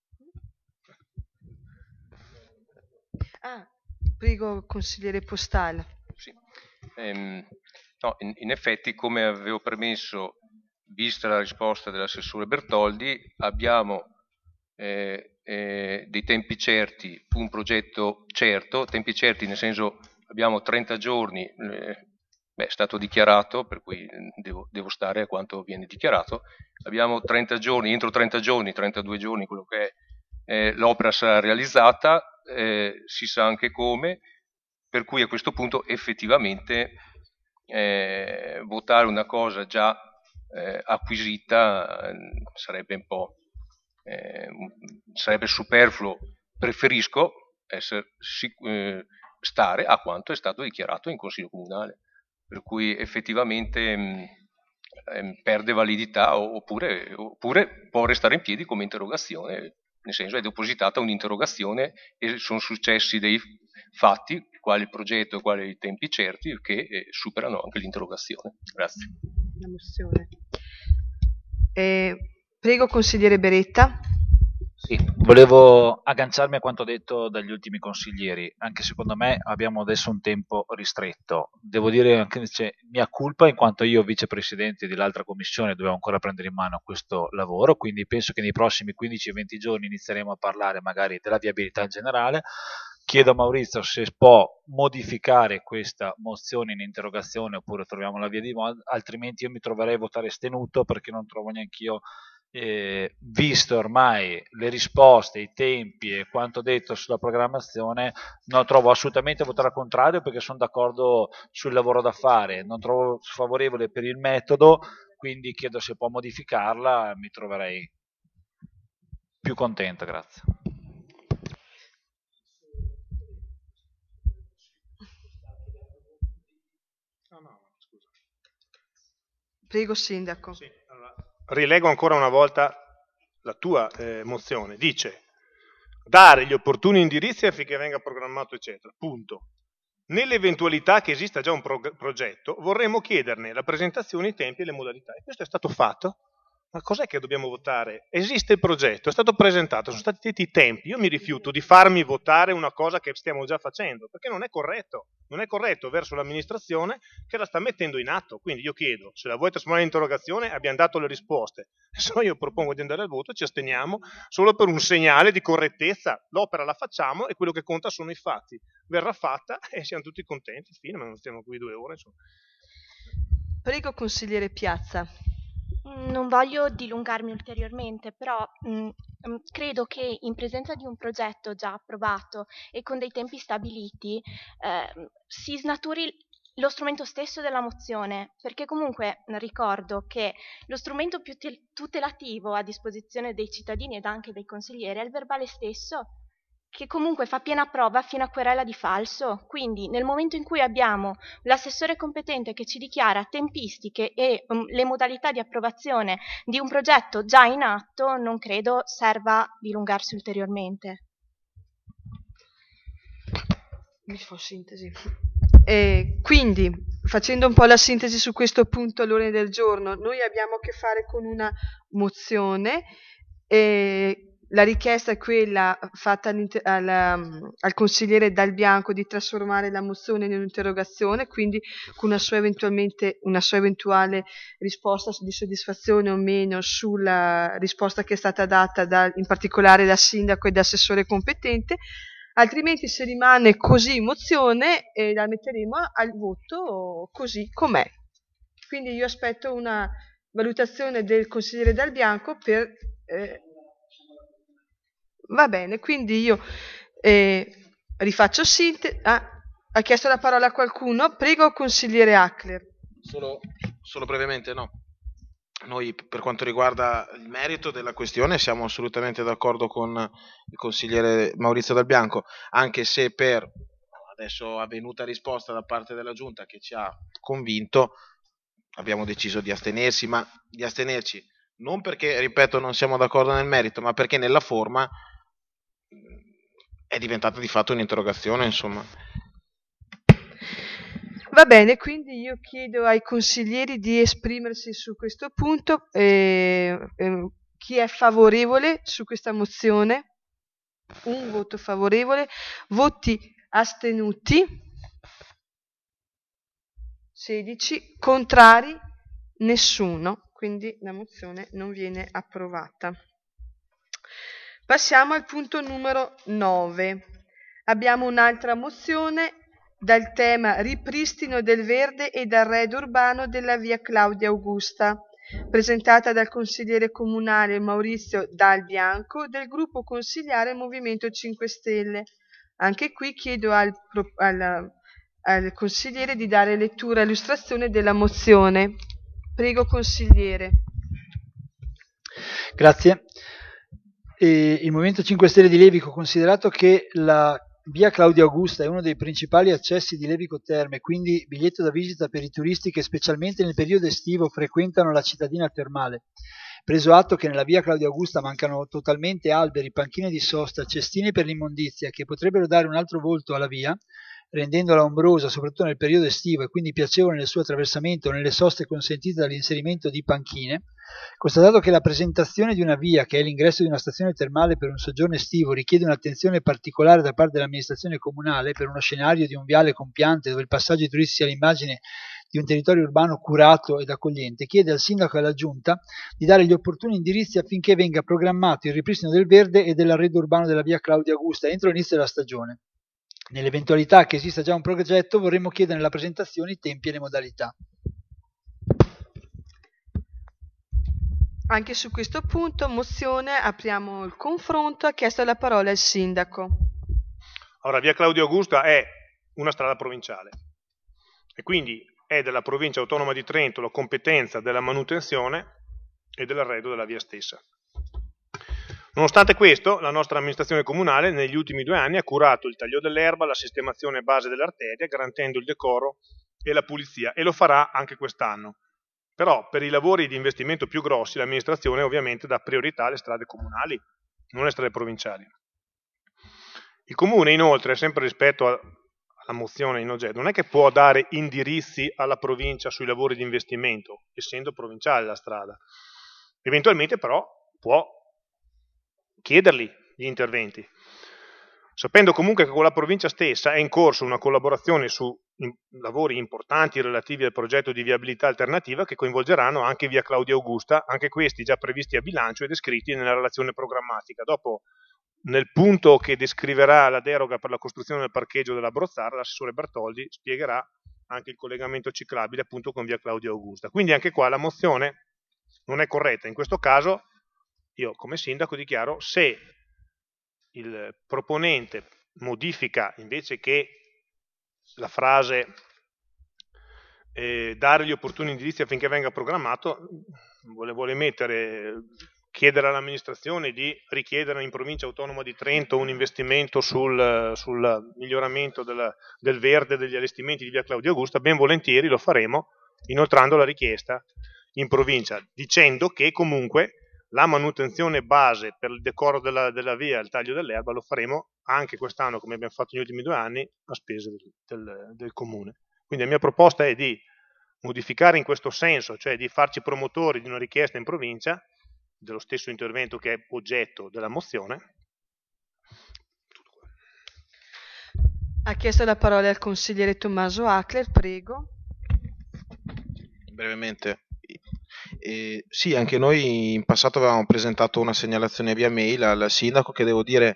Ah, prego, consigliere Postal. Sì. Ehm, no, in, in effetti, come avevo premesso, vista la risposta dell'assessore Bertoldi, abbiamo eh, eh, dei tempi certi, un progetto certo, tempi certi nel senso abbiamo trenta giorni, eh, beh, è stato dichiarato, per cui devo, devo stare a quanto viene dichiarato, abbiamo trenta giorni, entro trenta giorni, trentadue giorni, quello che è, eh, l'opera sarà realizzata, eh, si sa anche come, per cui a questo punto effettivamente eh, votare una cosa già eh, acquisita eh, sarebbe un po' eh, sarebbe superfluo. Preferisco essere, eh, stare a quanto è stato dichiarato in Consiglio Comunale, per cui effettivamente mh, eh, perde validità oppure, oppure può restare in piedi come interrogazione, nel senso è depositata un'interrogazione e sono successi dei fatti, quali il progetto e quali i tempi certi, che eh, superano anche l'interrogazione. Grazie. La mozione. Eh, prego, consigliere Beretta. Sì, volevo agganciarmi a quanto detto dagli ultimi consiglieri, anche secondo me abbiamo adesso un tempo ristretto. Devo dire anche cioè, mia colpa in quanto io vicepresidente dell'altra commissione dovevo ancora prendere in mano questo lavoro, quindi penso che nei prossimi quindici venti giorni inizieremo a parlare magari della viabilità in generale. Chiedo a Maurizio se può modificare questa mozione in interrogazione oppure troviamo la via di modo, altrimenti io mi troverei a votare stenuto perché non trovo neanche io Eh, visto ormai le risposte, i tempi e quanto detto sulla programmazione, non trovo assolutamente a votare al contrario perché sono d'accordo sul lavoro da fare, non trovo favorevole per il metodo, quindi chiedo se può modificarla, mi troverei più contento, grazie. Prego, sindaco. Sì, allora, rilego ancora una volta la tua eh, mozione. Dice dare gli opportuni indirizzi affinché venga programmato, eccetera. Punto. Nell'eventualità che esista già un prog- progetto, vorremmo chiederne la presentazione, i tempi e le modalità. E questo è stato fatto. Ma cos'è che dobbiamo votare? Esiste il progetto, è stato presentato, sono stati detti i tempi. Io mi rifiuto di farmi votare una cosa che stiamo già facendo, perché non è corretto. Non è corretto verso l'amministrazione che la sta mettendo in atto. Quindi io chiedo, se la vuoi trasformare in interrogazione, abbiamo dato le risposte. Se no io propongo di andare al voto, ci asteniamo solo per un segnale di correttezza. L'opera la facciamo e quello che conta sono i fatti. Verrà fatta e siamo tutti contenti, fine, ma non stiamo qui due ore. Insomma. Prego, consigliere Piazza. Non voglio dilungarmi ulteriormente, però mh, credo che in presenza di un progetto già approvato e con dei tempi stabiliti eh, si snaturi lo strumento stesso della mozione, perché comunque ricordo che lo strumento più tutelativo a disposizione dei cittadini ed anche dei consiglieri è il verbale stesso, che comunque fa piena prova fino a querela di falso. Quindi nel momento in cui abbiamo l'assessore competente che ci dichiara tempistiche e um, le modalità di approvazione di un progetto già in atto, non credo serva dilungarsi ulteriormente. Mi fa sintesi. E quindi, facendo un po' la sintesi su questo punto all'ordine del giorno, noi abbiamo a che fare con una mozione e la richiesta è quella fatta al, al consigliere Dal Bianco di trasformare la mozione in un'interrogazione, quindi con una sua, eventualmente, una sua eventuale risposta di soddisfazione o meno sulla risposta che è stata data da, in particolare dal sindaco e dall'assessore competente. Altrimenti se rimane così mozione eh, la metteremo al voto così com'è. Quindi io aspetto una valutazione del consigliere Dal Bianco per... Eh, va bene, quindi io eh, rifaccio sintesi. Ah, ha chiesto la parola a qualcuno? Prego, consigliere Ackler. Solo, solo brevemente, no. Noi per quanto riguarda il merito della questione siamo assolutamente d'accordo con il consigliere Maurizio Dal Bianco, anche se per Adesso, avvenuta risposta da parte della Giunta che ci ha convinto, abbiamo deciso di astenersi, ma di astenerci non perché, ripeto, non siamo d'accordo nel merito, ma perché nella forma è diventata di fatto un'interrogazione, insomma. Va bene, quindi io chiedo ai consiglieri di esprimersi su questo punto. Eh, eh, chi è favorevole su questa mozione? Un voto favorevole. Voti astenuti? sedici. Contrari? Nessuno. Quindi la mozione non viene approvata. Passiamo al punto numero nove. Abbiamo un'altra mozione dal tema ripristino del verde e d'arredo urbano della via Claudia Augusta, presentata dal consigliere comunale Maurizio Dal Bianco del gruppo consigliare Movimento cinque Stelle. Anche qui chiedo al, al, al consigliere di dare lettura e illustrazione della mozione. Prego, consigliere. Grazie. E il Movimento cinque Stelle di Levico, considerato che la via Claudia Augusta è uno dei principali accessi di Levico Terme, quindi biglietto da visita per i turisti che specialmente nel periodo estivo frequentano la cittadina termale, preso atto che nella via Claudia Augusta mancano totalmente alberi, panchine di sosta, cestine per l'immondizia che potrebbero dare un altro volto alla via, rendendola ombrosa soprattutto nel periodo estivo e quindi piacevole nel suo attraversamento o nelle soste consentite dall'inserimento di panchine, constatato che la presentazione di una via che è l'ingresso di una stazione termale per un soggiorno estivo richiede un'attenzione particolare da parte dell'amministrazione comunale per uno scenario di un viale compiante dove il passaggio ai turisti sia l'immagine di un territorio urbano curato ed accogliente, chiede al sindaco e alla giunta di dare gli opportuni indirizzi affinché venga programmato il ripristino del verde e dell'arredo urbano della via Claudia Augusta entro l'inizio della stagione. Nell'eventualità che esista già un progetto, vorremmo chiedere nella presentazione i tempi e le modalità. Anche su questo punto, mozione, apriamo il confronto. Ha chiesto la parola il sindaco. Allora, via Claudia Augusta è una strada provinciale e quindi è della provincia autonoma di Trento la competenza della manutenzione e dell'arredo della via stessa. Nonostante questo, la nostra amministrazione comunale negli ultimi due anni ha curato il taglio dell'erba, la sistemazione base dell'arteria, garantendo il decoro e la pulizia, e lo farà anche quest'anno. Però per i lavori di investimento più grossi l'amministrazione ovviamente dà priorità alle strade comunali, non alle strade provinciali. Il comune inoltre, sempre rispetto alla mozione in oggetto, non è che può dare indirizzi alla provincia sui lavori di investimento, essendo provinciale la strada. Eventualmente però può chiederli gli interventi, sapendo comunque che con la provincia stessa è in corso una collaborazione su in, lavori importanti relativi al progetto di viabilità alternativa che coinvolgeranno anche via Claudia Augusta, anche questi già previsti a bilancio e descritti nella relazione programmatica. Dopo, nel punto che descriverà la deroga per la costruzione del parcheggio della Brozzara, l'assessore Bertoldi spiegherà anche il collegamento ciclabile appunto con via Claudia Augusta. Quindi anche qua la mozione non è corretta. In questo caso io come sindaco dichiaro, se il proponente modifica invece che la frase eh, dare gli opportuni indirizzi affinché venga programmato, vuole, vuole mettere, chiedere all'amministrazione di richiedere in provincia autonoma di Trento un investimento sul, sul miglioramento del, del verde degli allestimenti di via Claudia Augusta, ben volentieri lo faremo inoltrando la richiesta in provincia, dicendo che comunque la manutenzione base per il decoro della, della via e il taglio dell'erba lo faremo anche quest'anno, come abbiamo fatto negli ultimi due anni, a spese del, del, del comune. Quindi la mia proposta è di modificare in questo senso, cioè di farci promotori di una richiesta in provincia, dello stesso intervento che è oggetto della mozione. Ha chiesto la parola al consigliere Tommaso Ackler, prego. Brevemente. Eh, sì, anche noi in passato avevamo presentato una segnalazione via mail al sindaco che devo dire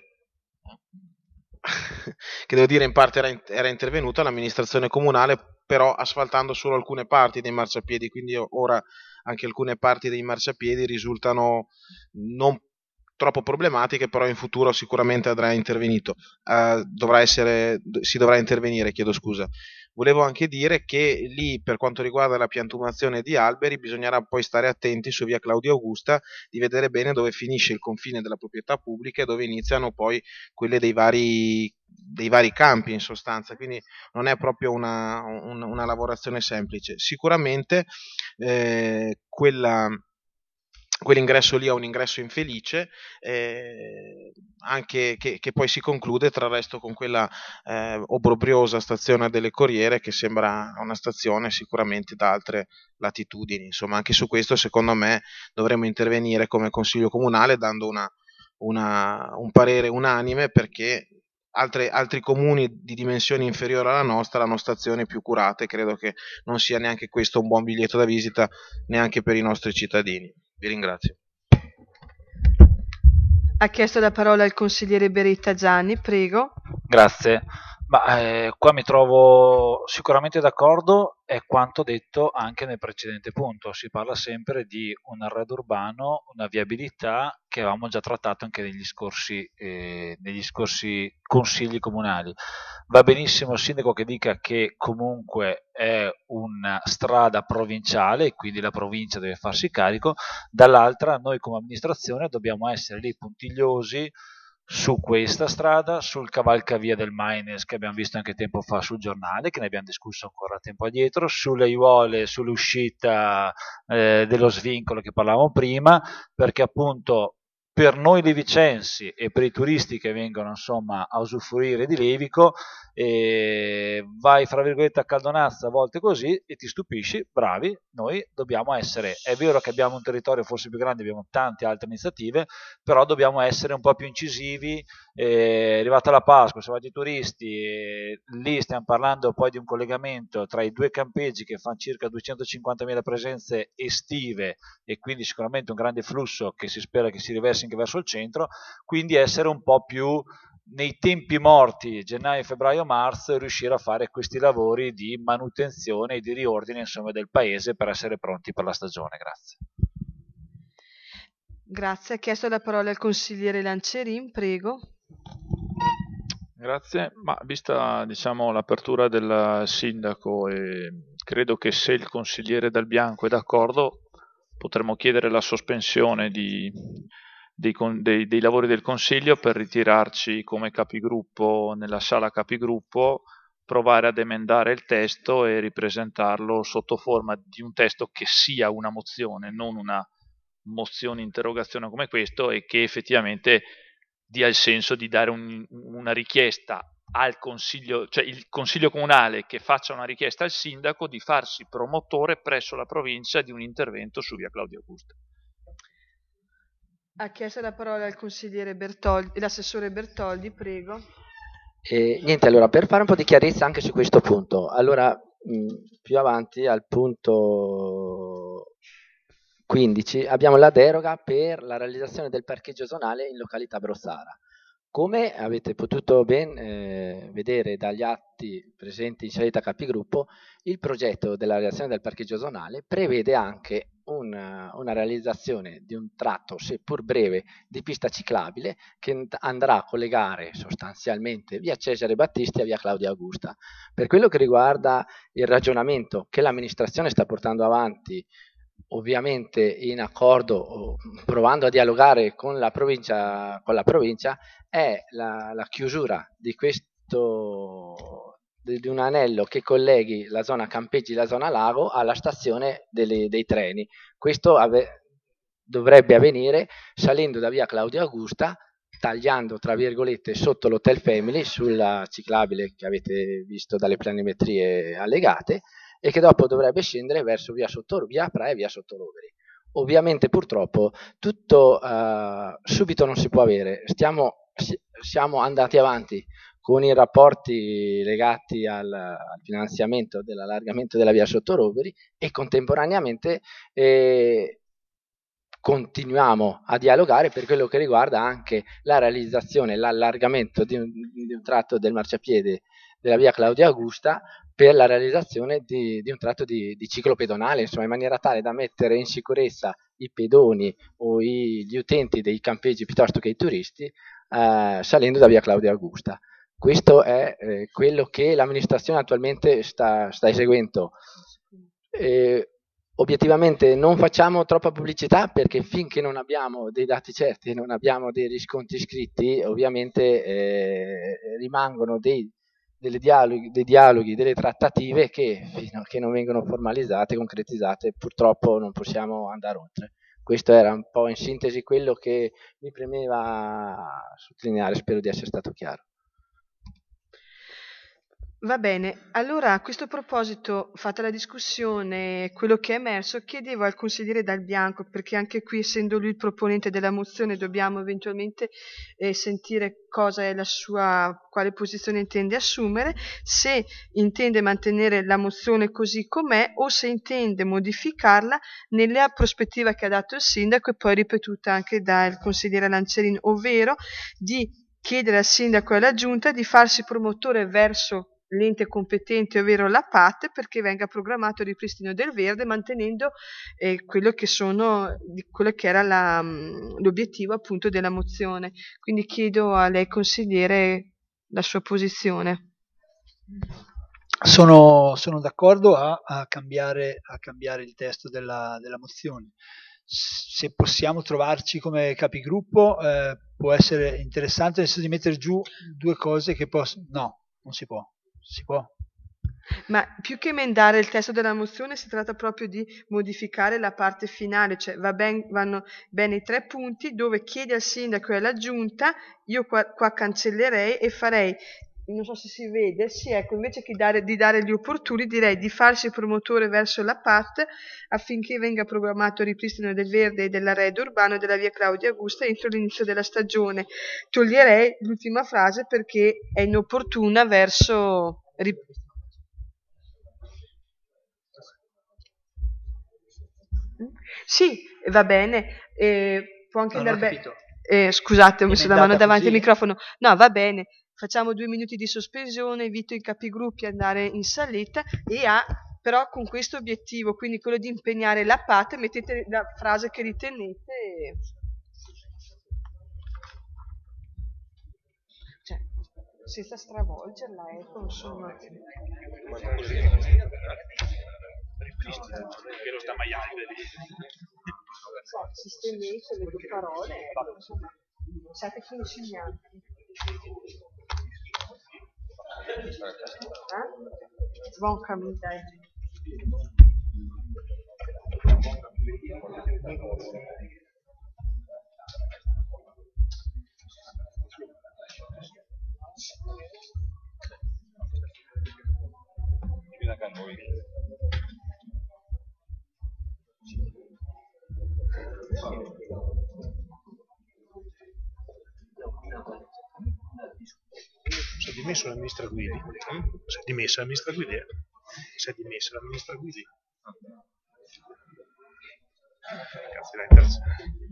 che devo dire in parte era, era intervenuta l'amministrazione comunale, però asfaltando solo alcune parti dei marciapiedi, quindi ora anche alcune parti dei marciapiedi risultano non troppo problematiche, però in futuro sicuramente andrà intervenito, uh, dovrà essere, si dovrà intervenire, chiedo scusa. Volevo anche dire che lì, per quanto riguarda la piantumazione di alberi, bisognerà poi stare attenti su via Claudia Augusta, di vedere bene dove finisce il confine della proprietà pubblica e dove iniziano poi quelle dei vari dei vari campi in sostanza, quindi non è proprio una, una, una lavorazione semplice. Sicuramente eh, quella quell'ingresso lì è un ingresso infelice, eh, anche che, che poi si conclude tra il resto con quella eh, obbrobriosa stazione delle Corriere, che sembra una stazione sicuramente da altre latitudini. Insomma, anche su questo secondo me dovremmo intervenire come Consiglio Comunale dando una, una, un parere unanime, perché Altre, altri comuni di dimensioni inferiori alla nostra hanno stazioni più curate. Credo che non sia neanche questo un buon biglietto da visita neanche per i nostri cittadini. Vi ringrazio. Ha chiesto la parola il consigliere Beretta Gianni, prego. Grazie. Ma, eh, qua mi trovo sicuramente d'accordo, è quanto detto anche nel precedente punto. Si parla sempre di un arredo urbano, una viabilità che avevamo già trattato anche negli scorsi, eh, negli scorsi consigli comunali. Va benissimo il sindaco che dica che comunque è una strada provinciale e quindi la provincia deve farsi carico, dall'altra noi come amministrazione dobbiamo essere lì puntigliosi su questa strada, sul cavalcavia del Maines che abbiamo visto anche tempo fa sul giornale, che ne abbiamo discusso ancora tempo addietro, sulle aiuole, sull'uscita eh, dello svincolo che parlavamo prima, perché appunto per noi levicensi e per i turisti che vengono insomma a usufruire di Levico, eh, vai fra virgolette a Caldonazza a volte così e ti stupisci, bravi, noi dobbiamo essere, è vero che abbiamo un territorio forse più grande, abbiamo tante altre iniziative, però dobbiamo essere un po' più incisivi. Eh, è arrivata la Pasqua, sono arrivati i turisti, eh, lì stiamo parlando poi di un collegamento tra i due campeggi che fanno circa duecentocinquantamila presenze estive e quindi sicuramente un grande flusso che si spera che si riversi anche verso il centro, quindi essere un po' più nei tempi morti, gennaio, febbraio, marzo, riuscire a fare questi lavori di manutenzione e di riordine insomma del paese per essere pronti per la stagione. Grazie. Grazie. Ha chiesto la parola al consigliere Lancerin, prego. Grazie, ma vista diciamo, l'apertura del sindaco, e credo che se il consigliere Dal Bianco è d'accordo potremmo chiedere la sospensione di, dei, dei, dei lavori del Consiglio per ritirarci come capigruppo nella sala capigruppo, provare ad emendare il testo e ripresentarlo sotto forma di un testo che sia una mozione, non una mozione interrogazione come questo, e che effettivamente dia il senso di dare un, una richiesta al Consiglio, cioè il Consiglio Comunale che faccia una richiesta al Sindaco di farsi promotore presso la provincia di un intervento su via Claudia Augusta. Ha chiesto la parola al consigliere Bertoldi, l'assessore Bertoldi, prego. E, niente, allora, per fare un po' di chiarezza anche su questo punto, allora mh, più avanti al punto quindici abbiamo la deroga per la realizzazione del parcheggio zonale in località Brossara. Come avete potuto ben eh, vedere dagli atti presenti in salita capigruppo, il progetto della realizzazione del parcheggio zonale prevede anche una, una realizzazione di un tratto, seppur breve, di pista ciclabile che andrà a collegare sostanzialmente via Cesare Battisti a via Claudia Augusta. Per quello che riguarda il ragionamento che l'amministrazione sta portando avanti, ovviamente in accordo, provando a dialogare con la provincia, con la provincia è la, la chiusura di questo di, di un anello che colleghi la zona campeggi, la zona lago alla stazione delle, dei treni. Questo ave, dovrebbe avvenire salendo da via Claudia Augusta, tagliando tra virgolette sotto l'Hotel Family sulla ciclabile che avete visto dalle planimetrie allegate, e che dopo dovrebbe scendere verso via, Sottor, via Pra e via Sottoroveri. Ovviamente purtroppo tutto uh, subito non si può avere, stiamo, siamo andati avanti con i rapporti legati al, al finanziamento dell'allargamento della via Sottoroveri e contemporaneamente eh, continuiamo a dialogare per quello che riguarda anche la realizzazione, l'allargamento di un, di un tratto del marciapiede della via Claudia Augusta per la realizzazione di, di un tratto di, di ciclo pedonale, insomma, in maniera tale da mettere in sicurezza i pedoni o i, gli utenti dei campeggi piuttosto che i turisti eh, salendo da via Claudia Augusta. Questo è eh, quello che l'amministrazione attualmente sta, sta eseguendo. Eh, Obiettivamente non facciamo troppa pubblicità perché finché non abbiamo dei dati certi, non abbiamo dei riscontri scritti, ovviamente eh, rimangono dei, delle dialoghi, dei dialoghi, delle trattative che fino a che non vengono formalizzate, concretizzate, purtroppo non possiamo andare oltre. Questo era un po' in sintesi quello che mi premeva sottolineare, spero di essere stato chiaro. Va bene, allora a questo proposito, fatta la discussione, quello che è emerso, chiedevo al consigliere Dal Bianco, perché anche qui, essendo lui il proponente della mozione, dobbiamo eventualmente eh, sentire cosa è la sua, quale posizione intende assumere, se intende mantenere la mozione così com'è o se intende modificarla nella prospettiva che ha dato il sindaco e poi ripetuta anche dal consigliere Lancerin, ovvero di chiedere al sindaco e alla giunta di farsi promotore verso l'ente competente, ovvero la P A T, perché venga programmato il ripristino del verde, mantenendo eh, quello che sono, di quello che era la, l'obiettivo appunto della mozione. Quindi chiedo a lei, consigliere, la sua posizione. Sono, sono d'accordo a, a, cambiare, a cambiare il testo della, della mozione. Se possiamo trovarci come capigruppo eh, può essere interessante, nel senso di mettere giù due cose che possono... No, non si può. Si può. Ma più che emendare il testo della mozione si tratta proprio di modificare la parte finale, cioè va ben, vanno bene i tre punti dove chiede al sindaco e alla giunta, io qua, qua cancellerei e farei, non so se si vede, sì, ecco, invece che dare, di dare gli opportuni direi di farsi promotore verso la P A T affinché venga programmato il ripristino del verde e dell'arredo urbano della via Claudia Augusta entro l'inizio della stagione. Toglierei l'ultima frase perché è inopportuna verso... Sì, va bene, eh, può anche andare bene. Eh, scusate, ho messo la mano davanti al microfono. No, va bene, facciamo due minuti di sospensione, invito i capigruppi ad andare in saletta e a, però con questo obiettivo, quindi quello di impegnare la P A T, mettete la frase che ritenete. E... Cioè, senza stravolgerla, ecco, insomma. Che lo sta maiando lì. Sistemate le due parole, ecco, insomma, siate concilianti. Eh? Sboncami, dai. Vieni a noi. Si è dimesso la ministra Guidi? Si è dimessa la ministra Guidi? Si è dimessa la ministra Guidi? Cazzo, la interessa.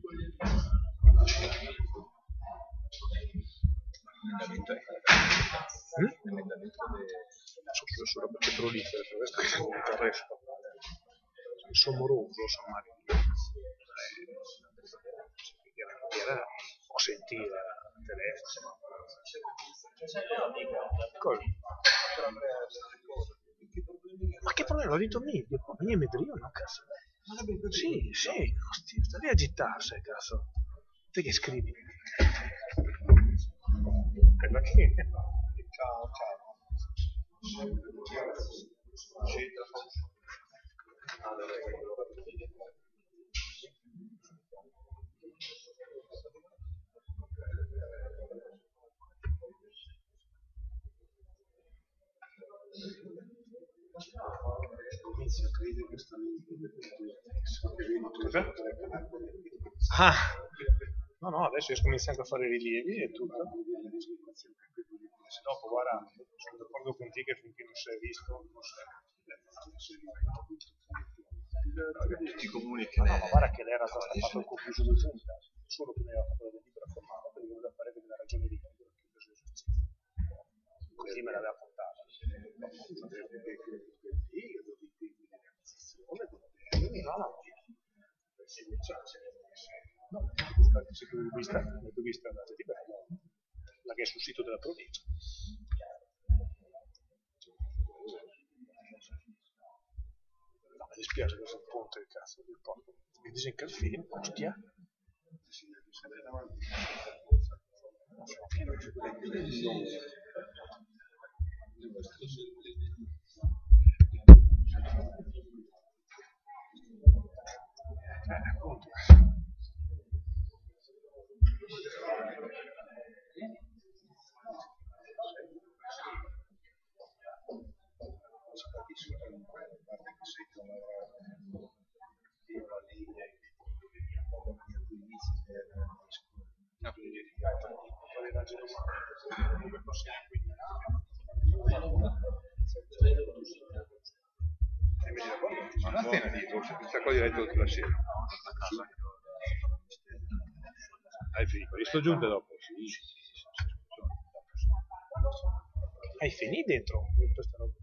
L'emendamento è l'emendamento sulla sulla petrolifera, questo è il resto. Sono moroso, sono Mario. Era ho sentito al telefono. Ma che problema? L'ho detto mio, io mi io no, cazzo. Sì, sì, ostia, stai a agitarsi, cazzo. Te che scrivi? Perché? Ciao, ciao. Inizio a credere questa ah, no, no, adesso io comincio anche a fare rilievi e tutto. Se dopo, guarda, sono d'accordo con te che finché non si è visto, non si è tutti i comuni che no, no, ma guarda che lei era già stato il concluso del giunta, solo che mi aveva fatto la delibera formale, perché io da fare della ragione di così me l'aveva portata. No, no, no, se tu hai visto, hai visto la delibera, la che è sul sito della provincia. No, mi dispiace questo è il ponte del cazzo del porto. Mi disinca il film, ostia. Ma non appena dietro, questa cosa diretta tutta la sera. Hai finito, io sto giù dopo. Hai finito dentro questa roba?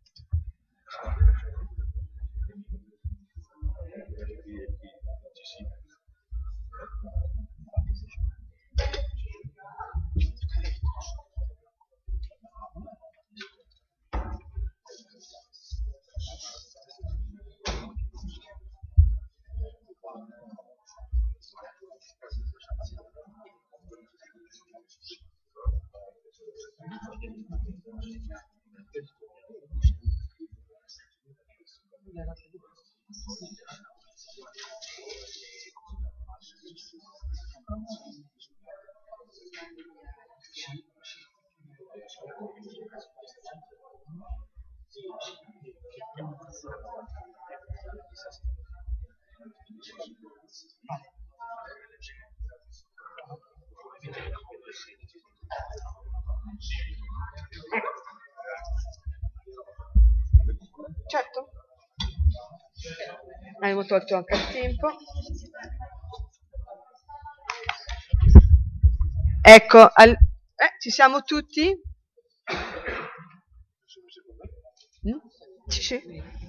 Certo, abbiamo tolto anche il tempo. Ecco, al... eh, ci siamo tutti? Mm? Sì, sì.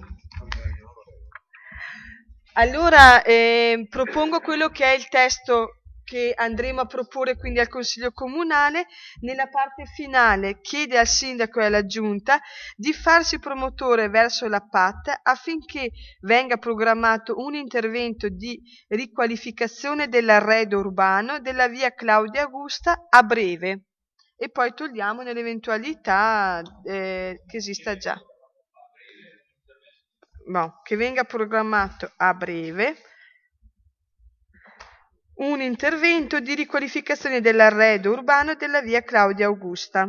Allora eh, propongo quello che è il testo che andremo a proporre quindi al Consiglio Comunale. Nella parte finale chiede al Sindaco e alla Giunta di farsi promotore verso la P A T affinché venga programmato un intervento di riqualificazione dell'arredo urbano della via Claudia Augusta a breve, e poi togliamo nell'eventualità eh, che esista già. No, che venga programmato a breve un intervento di riqualificazione dell'arredo urbano della via Claudia Augusta.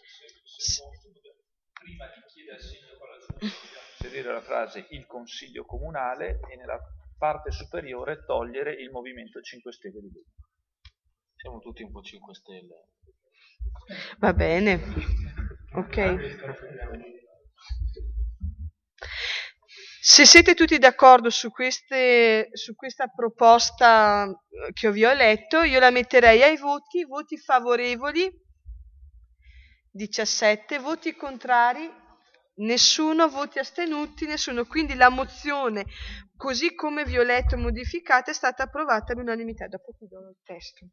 Prima di chiedere al sindaco alla Giunta di inserire la frase il Consiglio Comunale e nella parte superiore togliere il Movimento cinque Stelle di Lima. Siamo tutti un po' cinque Stelle. Va bene, ok. Se siete tutti d'accordo su, queste, su questa proposta che vi ho letto, io la metterei ai voti, voti favorevoli, diciassette, voti contrari, nessuno, voti astenuti, nessuno. Quindi la mozione, così come vi ho letto modificata, è stata approvata all'unanimità. Dopo ti do il testo.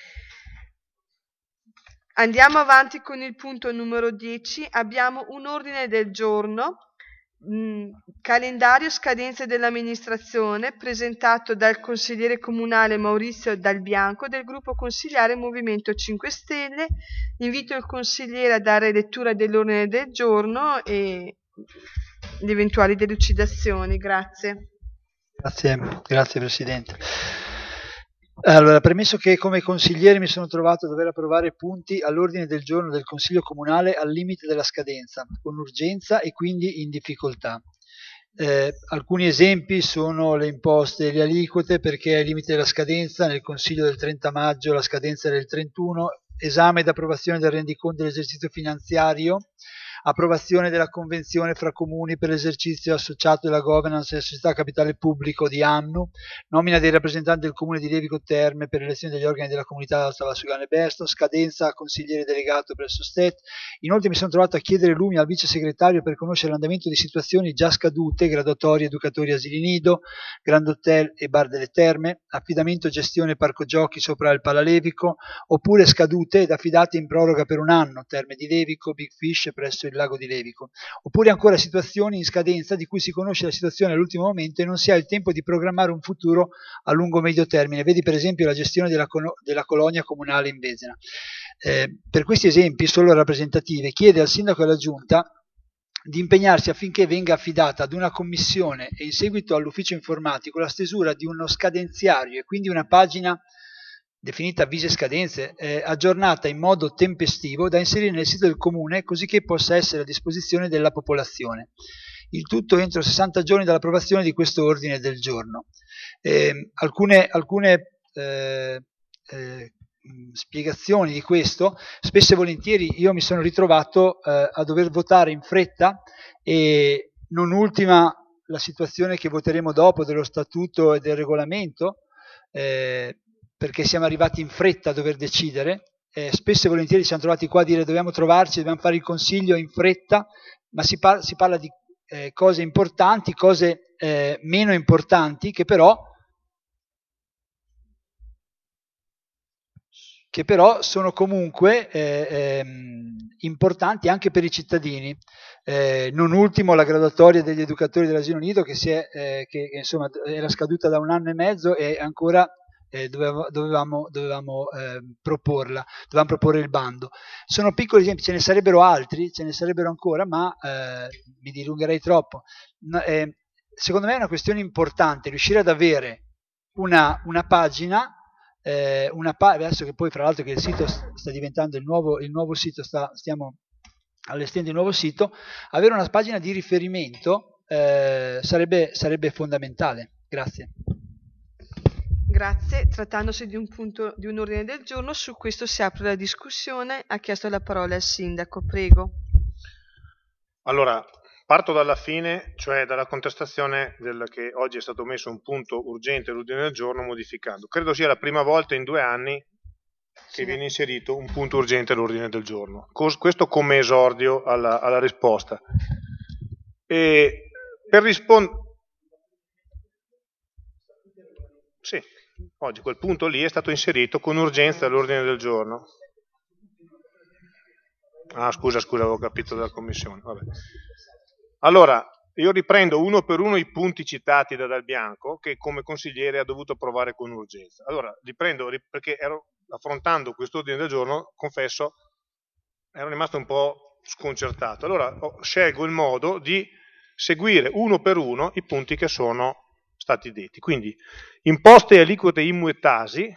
Andiamo avanti con il punto numero dieci. Abbiamo un ordine del giorno. Mh, calendario scadenze dell'amministrazione presentato dal consigliere comunale Maurizio Dal Bianco del gruppo consigliare Movimento cinque Stelle. Invito il consigliere a dare lettura dell'ordine del giorno e le eventuali delucidazioni. Grazie. Grazie, grazie Presidente. Allora, premesso che come consigliere mi sono trovato a dover approvare punti all'ordine del giorno del Consiglio Comunale al limite della scadenza, con urgenza e quindi in difficoltà. Eh, alcuni esempi sono le imposte e le aliquote, perché ai limite della scadenza nel Consiglio del trenta maggio la scadenza era il trentuno, esame ed approvazione del rendiconto dell'esercizio finanziario, approvazione della convenzione fra comuni per l'esercizio associato della governance della società a capitale pubblico di anno, nomina dei rappresentanti del comune di Levico Terme per l'elezione degli organi della comunità Alta Valsugana e Besto, scadenza consigliere delegato presso Stet. Inoltre mi sono trovato a chiedere lumi al vice segretario per conoscere l'andamento di situazioni già scadute, graduatorie educatori asili nido, Grand Hotel e Bar delle Terme, affidamento gestione parco giochi sopra il Palalevico, oppure scadute ed affidate in proroga per un anno, Terme di Levico, Big Fish presso il Lago di Levico, oppure ancora situazioni in scadenza di cui si conosce la situazione all'ultimo momento e non si ha il tempo di programmare un futuro a lungo-medio termine. Vedi per esempio la gestione della, della colonia comunale in Vesena. Eh, per questi esempi, solo rappresentativi, chiede al sindaco e alla giunta di impegnarsi affinché venga affidata ad una commissione e in seguito all'ufficio informatico la stesura di uno scadenziario e quindi una pagina definita avvisi e scadenze, eh, aggiornata in modo tempestivo da inserire nel sito del comune così che possa essere a disposizione della popolazione. il tutto entro sessanta giorni dall'approvazione di questo ordine del giorno. Eh, alcune alcune eh, eh, spiegazioni di questo: spesso e volentieri io mi sono ritrovato eh, a dover votare in fretta, e non ultima la situazione che voteremo dopo dello statuto e del regolamento, eh, perché siamo arrivati in fretta a dover decidere. Eh, spesso e volentieri ci siamo trovati qua a dire dobbiamo trovarci, dobbiamo fare il consiglio in fretta, ma si, par- si parla di eh, cose importanti, cose eh, meno importanti, che però, che però sono comunque eh, ehm, importanti anche per i cittadini. Eh, non ultimo la graduatoria degli educatori dell'asilo nido, che, si è, eh, che, che insomma era scaduta da un anno e mezzo e ancora Eh, dovevamo, dovevamo, dovevamo eh, proporla, dovevamo proporre il bando. Sono piccoli esempi, ce ne sarebbero altri, ce ne sarebbero ancora, ma eh, mi dilungherei troppo. No, eh, secondo me è una questione importante riuscire ad avere una, una pagina, eh, una pa- adesso che poi fra l'altro che il sito sta diventando il nuovo, il nuovo sito, sta, stiamo allestendo il nuovo sito, avere una pagina di riferimento eh, sarebbe, sarebbe fondamentale. Grazie. Grazie. Trattandosi di un punto di un ordine del giorno, su questo si apre la discussione. Ha chiesto la parola il sindaco, prego. Allora, parto dalla fine, cioè dalla contestazione del che oggi è stato messo un punto urgente all'ordine del giorno modificando. Credo sia la prima volta in due anni che sì. viene inserito un punto urgente all'ordine del giorno. Questo come esordio alla, alla risposta. E per rispondere... Sì. Oggi quel punto lì è stato inserito con urgenza all'ordine del giorno. Ah, scusa, scusa, avevo capito dalla commissione. Vabbè. Allora, io riprendo uno per uno i punti citati da Dal Bianco, che come consigliere ha dovuto approvare con urgenza. Allora, riprendo perché ero affrontando questo ordine del giorno, confesso, ero rimasto un po' sconcertato. Allora, scelgo il modo di seguire uno per uno i punti che sono stati detti. Quindi imposte e aliquote I M U e Tasi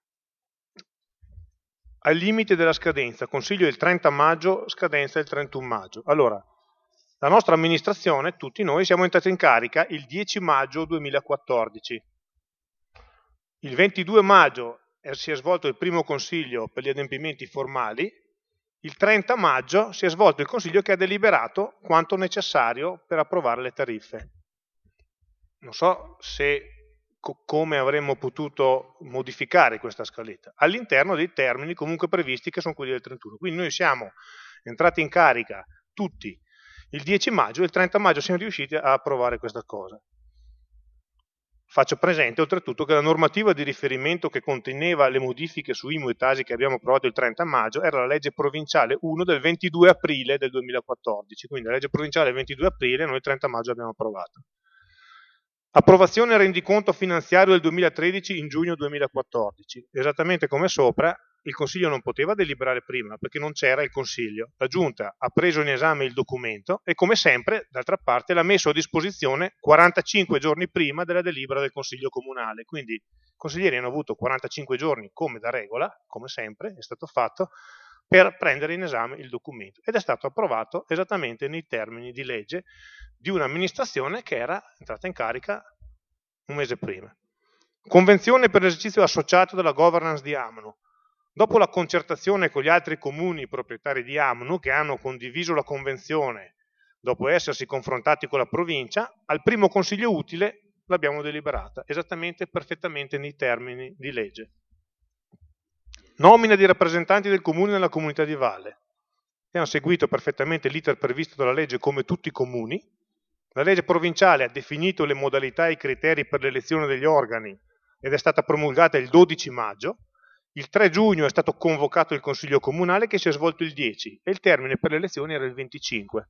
al limite della scadenza, consiglio il trenta maggio, scadenza il trentuno maggio. Allora, la nostra amministrazione, tutti noi, siamo entrati in carica il dieci maggio duemilaquattordici. Il ventidue maggio si è svolto il primo consiglio per gli adempimenti formali, il trenta maggio si è svolto il consiglio che ha deliberato quanto necessario per approvare le tariffe. Non so se co- come avremmo potuto modificare questa scaletta all'interno dei termini comunque previsti, che sono quelli del trentuno. Quindi noi siamo entrati in carica tutti il dieci maggio e il trenta maggio siamo riusciti a approvare questa cosa. Faccio presente oltretutto che la normativa di riferimento che conteneva le modifiche su I M U e Tasi che abbiamo approvato il trenta maggio era la legge provinciale uno del ventidue aprile del duemilaquattordici, quindi la legge provinciale del ventidue aprile noi il trenta maggio abbiamo approvato. Approvazione rendiconto finanziario del duemilatredici in giugno duemilaquattordici, esattamente come sopra. Il Consiglio non poteva deliberare prima perché non c'era il Consiglio. La Giunta ha preso in esame il documento e come sempre, d'altra parte, l'ha messo a disposizione quarantacinque giorni prima della delibera del Consiglio Comunale. Quindi i consiglieri hanno avuto quarantacinque giorni, come da regola, come sempre è stato fatto, per prendere in esame il documento. Ed è stato approvato esattamente nei termini di legge di un'amministrazione che era entrata in carica un mese prima. Convenzione per l'esercizio associato della governance di Amno. Dopo la concertazione con gli altri comuni proprietari di Amno, che hanno condiviso la convenzione dopo essersi confrontati con la provincia, al primo consiglio utile l'abbiamo deliberata, esattamente perfettamente nei termini di legge. Nomina di rappresentanti del comune nella comunità di valle. Abbiamo seguito perfettamente l'iter previsto dalla legge come tutti i comuni. La legge provinciale ha definito le modalità e i criteri per l'elezione degli organi ed è stata promulgata il dodici maggio. Il tre giugno è stato convocato il Consiglio Comunale che si è svolto il dieci e il termine per le elezioni era il venticinque.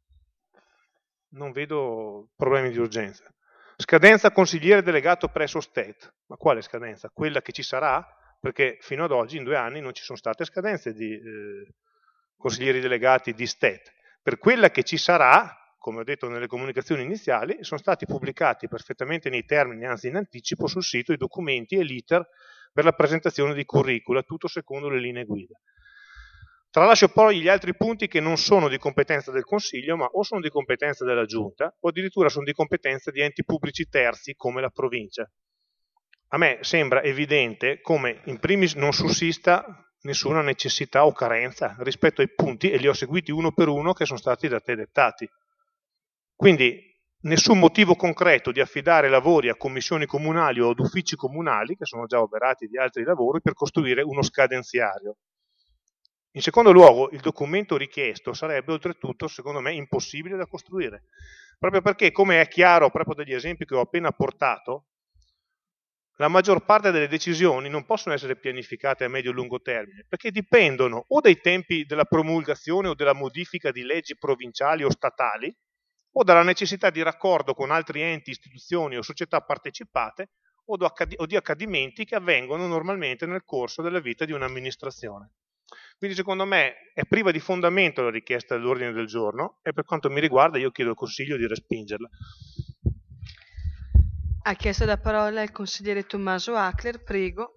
Non vedo problemi di urgenza. Scadenza consigliere delegato presso Stet. Ma quale scadenza? Quella che ci sarà? Perché fino ad oggi, in due anni, non ci sono state scadenze di eh, consiglieri delegati di Stet. Per quella che ci sarà, come ho detto nelle comunicazioni iniziali, sono stati pubblicati perfettamente nei termini, anzi in anticipo, sul sito i documenti e l'iter per la presentazione di curricula, tutto secondo le linee guida. Tralascio poi gli altri punti che non sono di competenza del Consiglio, ma o sono di competenza della Giunta, o addirittura sono di competenza di enti pubblici terzi come la Provincia. A me sembra evidente come in primis non sussista nessuna necessità o carenza rispetto ai punti, e li ho seguiti uno per uno, che sono stati da te dettati. Quindi nessun motivo concreto di affidare lavori a commissioni comunali o ad uffici comunali, che sono già oberati di altri lavori, per costruire uno scadenziario. In secondo luogo, il documento richiesto sarebbe oltretutto, secondo me, impossibile da costruire, proprio perché, come è chiaro proprio dagli esempi che ho appena portato, la maggior parte delle decisioni non possono essere pianificate a medio-lungo termine, perché dipendono o dai tempi della promulgazione o della modifica di leggi provinciali o statali, o dalla necessità di raccordo con altri enti, istituzioni o società partecipate, o di accadimenti che avvengono normalmente nel corso della vita di un'amministrazione. Quindi secondo me è priva di fondamento la richiesta dell'ordine del giorno, e per quanto mi riguarda io chiedo al Consiglio di respingerla. Ha chiesto la parola il consigliere Tommaso Ackler, prego.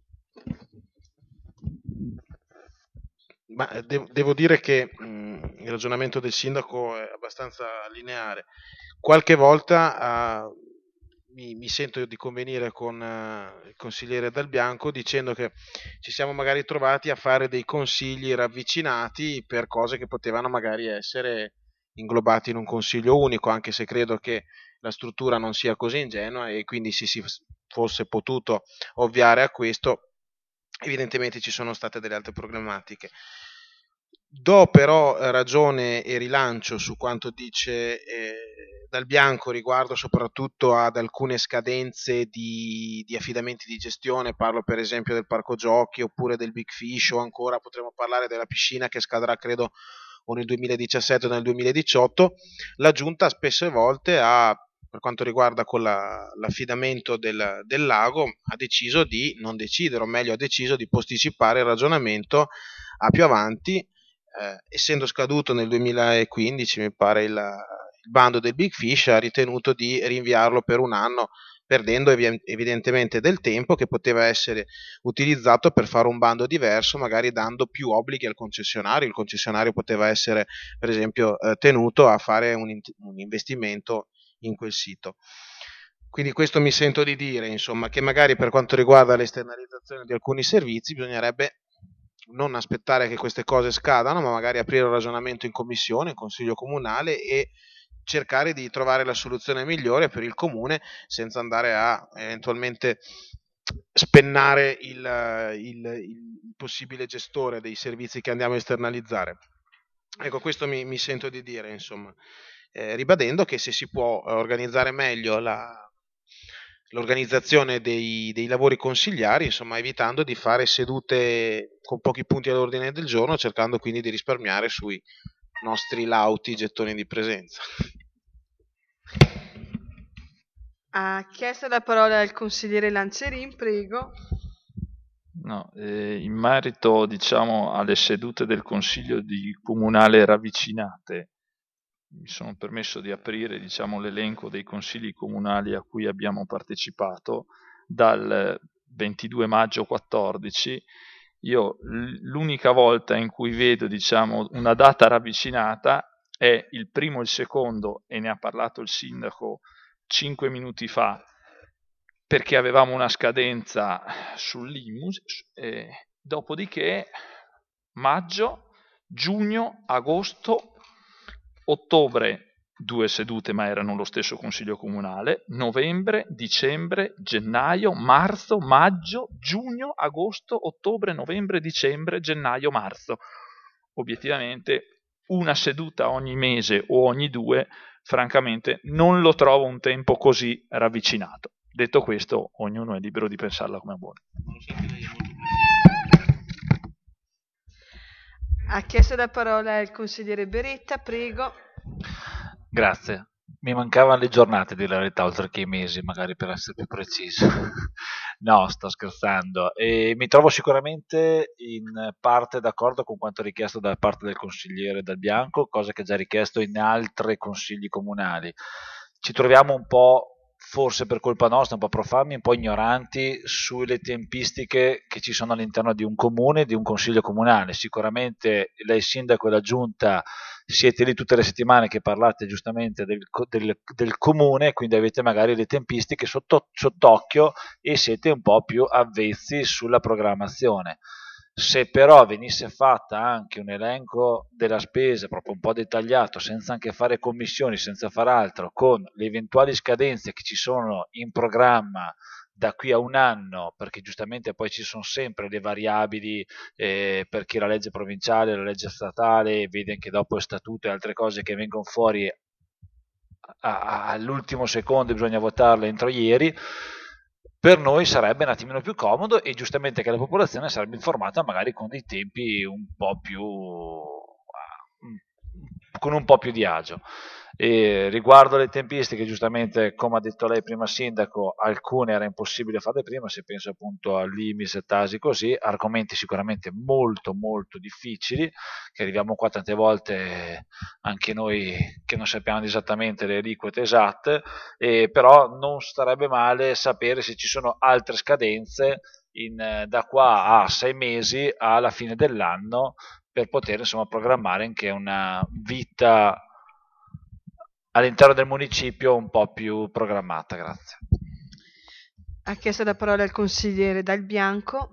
Ma de- devo dire che mh, il ragionamento del sindaco è abbastanza lineare. Qualche volta uh, mi, mi sento di convenire con uh, il consigliere Dal Bianco dicendo che ci siamo magari trovati a fare dei consigli ravvicinati per cose che potevano magari essere inglobati in un consiglio unico, anche se credo che la struttura non sia così ingenua e quindi si, si fosse potuto ovviare a questo. Evidentemente ci sono state delle altre problematiche. Do però ragione e rilancio su quanto dice eh, Dal Bianco riguardo soprattutto ad alcune scadenze di, di affidamenti di gestione. Parlo per esempio del parco giochi oppure del Big Fish, o ancora potremmo parlare della piscina che scadrà credo o nel duemiladiciassette o nel duemiladiciotto. La Giunta spesse volte ha, per quanto riguarda con la, l'affidamento del, del lago, ha deciso di non decidere, o meglio ha deciso di posticipare il ragionamento a più avanti, eh, essendo scaduto nel duemilaquindici mi pare il, il bando del Big Fish, ha ritenuto di rinviarlo per un anno, perdendo ev- evidentemente del tempo che poteva essere utilizzato per fare un bando diverso, magari dando più obblighi al concessionario. Il concessionario poteva essere per esempio eh, tenuto a fare un, in- un investimento in quel sito. Quindi questo mi sento di dire, insomma, che magari per quanto riguarda l'esternalizzazione di alcuni servizi bisognerebbe non aspettare che queste cose scadano, ma magari aprire un ragionamento in commissione, in consiglio comunale, e cercare di trovare la soluzione migliore per il comune senza andare a eventualmente spennare il, il, il possibile gestore dei servizi che andiamo a esternalizzare. Ecco, questo mi, mi sento di dire, insomma. Eh, ribadendo che se si può organizzare meglio la, l'organizzazione dei, dei lavori consigliari, insomma, evitando di fare sedute con pochi punti all'ordine del giorno, cercando quindi di risparmiare sui nostri lauti gettoni di presenza. Ha chiesto la parola il consigliere Lancerin, prego. No, eh, in merito, diciamo, alle sedute del Consiglio di Comunale ravvicinate, mi sono permesso di aprire, diciamo, l'elenco dei consigli comunali a cui abbiamo partecipato dal ventidue maggio quattordici. Io l'unica volta in cui vedo, diciamo, una data ravvicinata è il primo e il secondo, e ne ha parlato il sindaco cinque minuti fa, perché avevamo una scadenza sull'I M U S, eh, dopodiché maggio, giugno, agosto, ottobre due sedute, ma erano lo stesso consiglio comunale, novembre, dicembre, gennaio, marzo, maggio, giugno, agosto, ottobre, novembre, dicembre, gennaio, marzo. Obiettivamente una seduta ogni mese o ogni due, francamente non lo trovo un tempo così ravvicinato. Detto questo, ognuno è libero di pensarla come vuole. Ha chiesto la parola il consigliere Beretta, prego. Grazie. Mi mancavano le giornate, di la verità, oltre che i mesi, magari, per essere più preciso. No, sto scherzando. E mi trovo sicuramente in parte d'accordo con quanto richiesto da parte del consigliere Dal Bianco, cosa che è già richiesto in altri consigli comunali. Ci troviamo un po' forse per colpa nostra, un po' profani, un po' ignoranti sulle tempistiche che ci sono all'interno di un comune, di un consiglio comunale. Sicuramente lei sindaco e la giunta siete lì tutte le settimane che parlate giustamente del, del, del comune, quindi avete magari le tempistiche sotto, sott'occhio e siete un po' più avvezzi sulla programmazione. Se però venisse fatta anche un elenco della spesa proprio un po' dettagliato, senza anche fare commissioni, senza far altro, con le eventuali scadenze che ci sono in programma da qui a un anno, perché giustamente poi ci sono sempre le variabili, eh, perché la legge provinciale, la legge statale, vedi anche dopo il statuto e altre cose che vengono fuori a, a, all'ultimo secondo, bisogna votarle entro ieri. Per noi sarebbe un attimino più comodo e giustamente che la popolazione sarebbe informata magari con dei tempi un po' più con un po' più di agio. E riguardo le tempistiche, giustamente come ha detto lei prima sindaco, alcune era impossibile farle prima, se penso appunto all'I M I S e Tasi, così, argomenti sicuramente molto molto difficili, che arriviamo qua tante volte anche noi che non sappiamo esattamente le aliquote esatte, eh, però non starebbe male sapere se ci sono altre scadenze in, da qua a sei mesi alla fine dell'anno, per poter insomma programmare anche una vita all'interno del municipio un po' più programmata. Grazie. Ha chiesto la parola il consigliere Dal Bianco.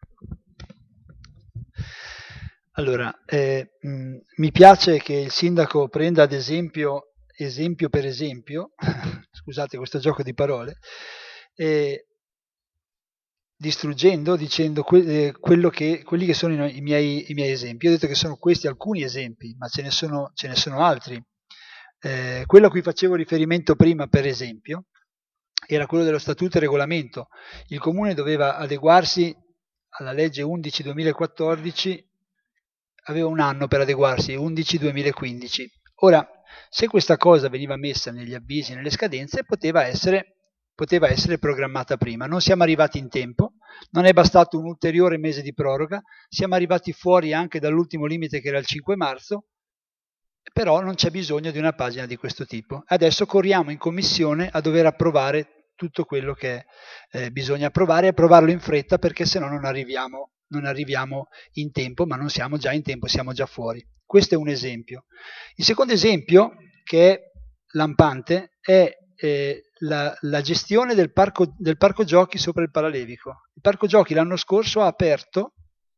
Allora, eh, mh, mi piace che il sindaco prenda ad esempio, esempio per esempio, scusate questo gioco di parole, eh, distruggendo, dicendo que- eh, quello che, quelli che sono i, i, miei, i miei esempi. Ho detto che sono questi alcuni esempi, ma ce ne sono, ce ne sono altri. Eh, quello a cui facevo riferimento prima, per esempio, era quello dello statuto e regolamento. Il comune doveva adeguarsi alla legge undici duemilaquattordici, aveva un anno per adeguarsi, undici duemilaquindici. Ora, se questa cosa veniva messa negli avvisi, nelle scadenze, poteva essere, poteva essere programmata prima. Non siamo arrivati in tempo, non è bastato un ulteriore mese di proroga, siamo arrivati fuori anche dall'ultimo limite che era il cinque marzo, però non c'è bisogno di una pagina di questo tipo. Adesso corriamo in commissione a dover approvare tutto quello che eh, bisogna approvare e approvarlo in fretta, perché se no non arriviamo, non arriviamo in tempo, ma non siamo già in tempo, siamo già fuori. Questo è un esempio. Il secondo esempio, che è lampante, è eh, la, la gestione del parco, del parco giochi sopra il Paralevico. Il parco giochi l'anno scorso ha aperto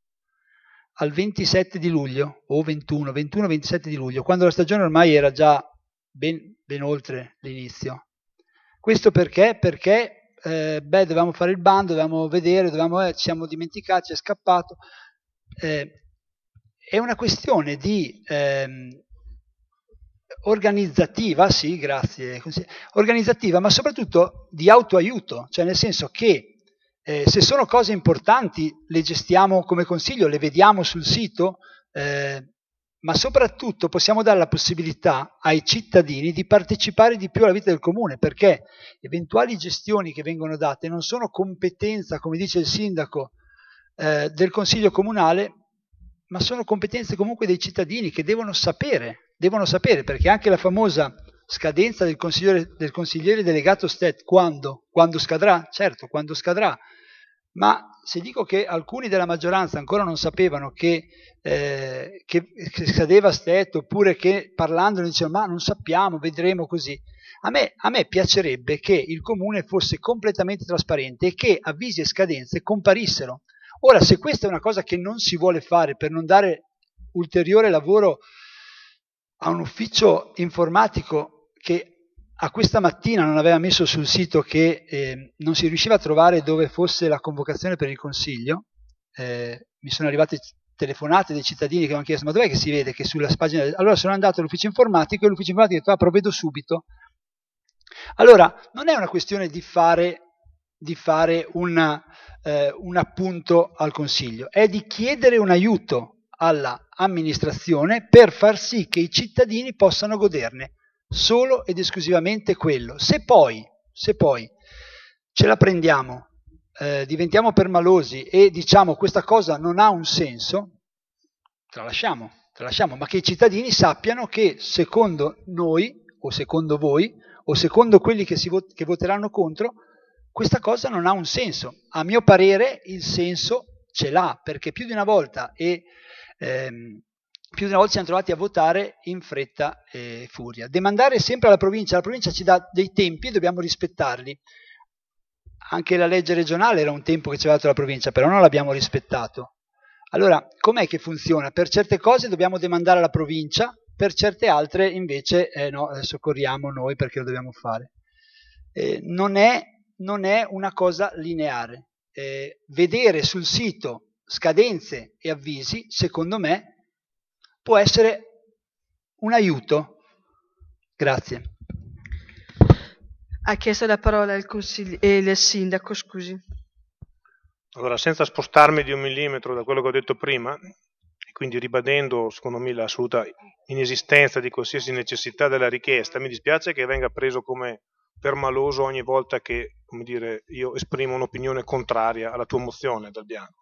al ventisette di luglio, o ventuno, ventuno ventisette di luglio, quando la stagione ormai era già ben, ben oltre l'inizio. Questo perché? Perché eh, beh, dovevamo fare il bando, dovevamo vedere, dovevamo, eh, ci siamo dimenticati, è scappato. Eh, è una questione di ehm, organizzativa, sì, grazie, organizzativa, ma soprattutto di autoaiuto, cioè nel senso che Eh, se sono cose importanti le gestiamo come consiglio, le vediamo sul sito, eh, ma soprattutto possiamo dare la possibilità ai cittadini di partecipare di più alla vita del comune, perché eventuali gestioni che vengono date non sono competenza, come dice il sindaco, eh, del consiglio comunale, ma sono competenze comunque dei cittadini che devono sapere, devono sapere, perché anche la famosa scadenza del consigliere, del consigliere delegato S T E T, quando? Quando scadrà? Certo, quando scadrà. Ma se dico che alcuni della maggioranza ancora non sapevano che, eh, che, che scadeva S T E T, oppure che parlando dicevano ma non sappiamo, vedremo così, a me, a me piacerebbe che il comune fosse completamente trasparente e che avvisi e scadenze comparissero. Ora, se questa è una cosa che non si vuole fare per non dare ulteriore lavoro a un ufficio informatico che a questa mattina non aveva messo sul sito che eh, non si riusciva a trovare dove fosse la convocazione per il consiglio, eh, mi sono arrivate telefonate dei cittadini che mi hanno chiesto ma dov'è che si vede che sulla pagina... Allora sono andato all'ufficio informatico e l'ufficio informatico ha detto ah, provvedo subito. Allora non è una questione di fare, di fare una, eh, un appunto al consiglio, è di chiedere un aiuto alla amministrazione per far sì che i cittadini possano goderne solo ed esclusivamente quello. Se poi, se poi ce la prendiamo, eh, diventiamo permalosi e diciamo questa cosa non ha un senso, tralasciamo, tralasciamo, ma che i cittadini sappiano che secondo noi o secondo voi o secondo quelli che, si vot- che voteranno contro, questa cosa non ha un senso. A mio parere il senso ce l'ha, perché più di una volta e ehm, più di una volta siamo trovati a votare in fretta e furia. Demandare sempre alla provincia, la provincia ci dà dei tempi e dobbiamo rispettarli. Anche la legge regionale era un tempo che ci aveva dato la provincia, però non l'abbiamo rispettato. Allora, com'è che funziona? Per certe cose dobbiamo demandare alla provincia, per certe altre invece eh, no, soccorriamo noi perché lo dobbiamo fare. Eh, non è, non è una cosa lineare. Eh, vedere sul sito scadenze e avvisi, secondo me, può essere un aiuto. Grazie. Ha chiesto la parola il, consigli- eh, il sindaco, scusi. Allora, senza spostarmi di un millimetro da quello che ho detto prima, e quindi ribadendo, secondo me, l'assoluta inesistenza di qualsiasi necessità della richiesta, mi dispiace che venga preso come permaloso ogni volta che, come dire, io esprimo un'opinione contraria alla tua mozione, Dal Bianco.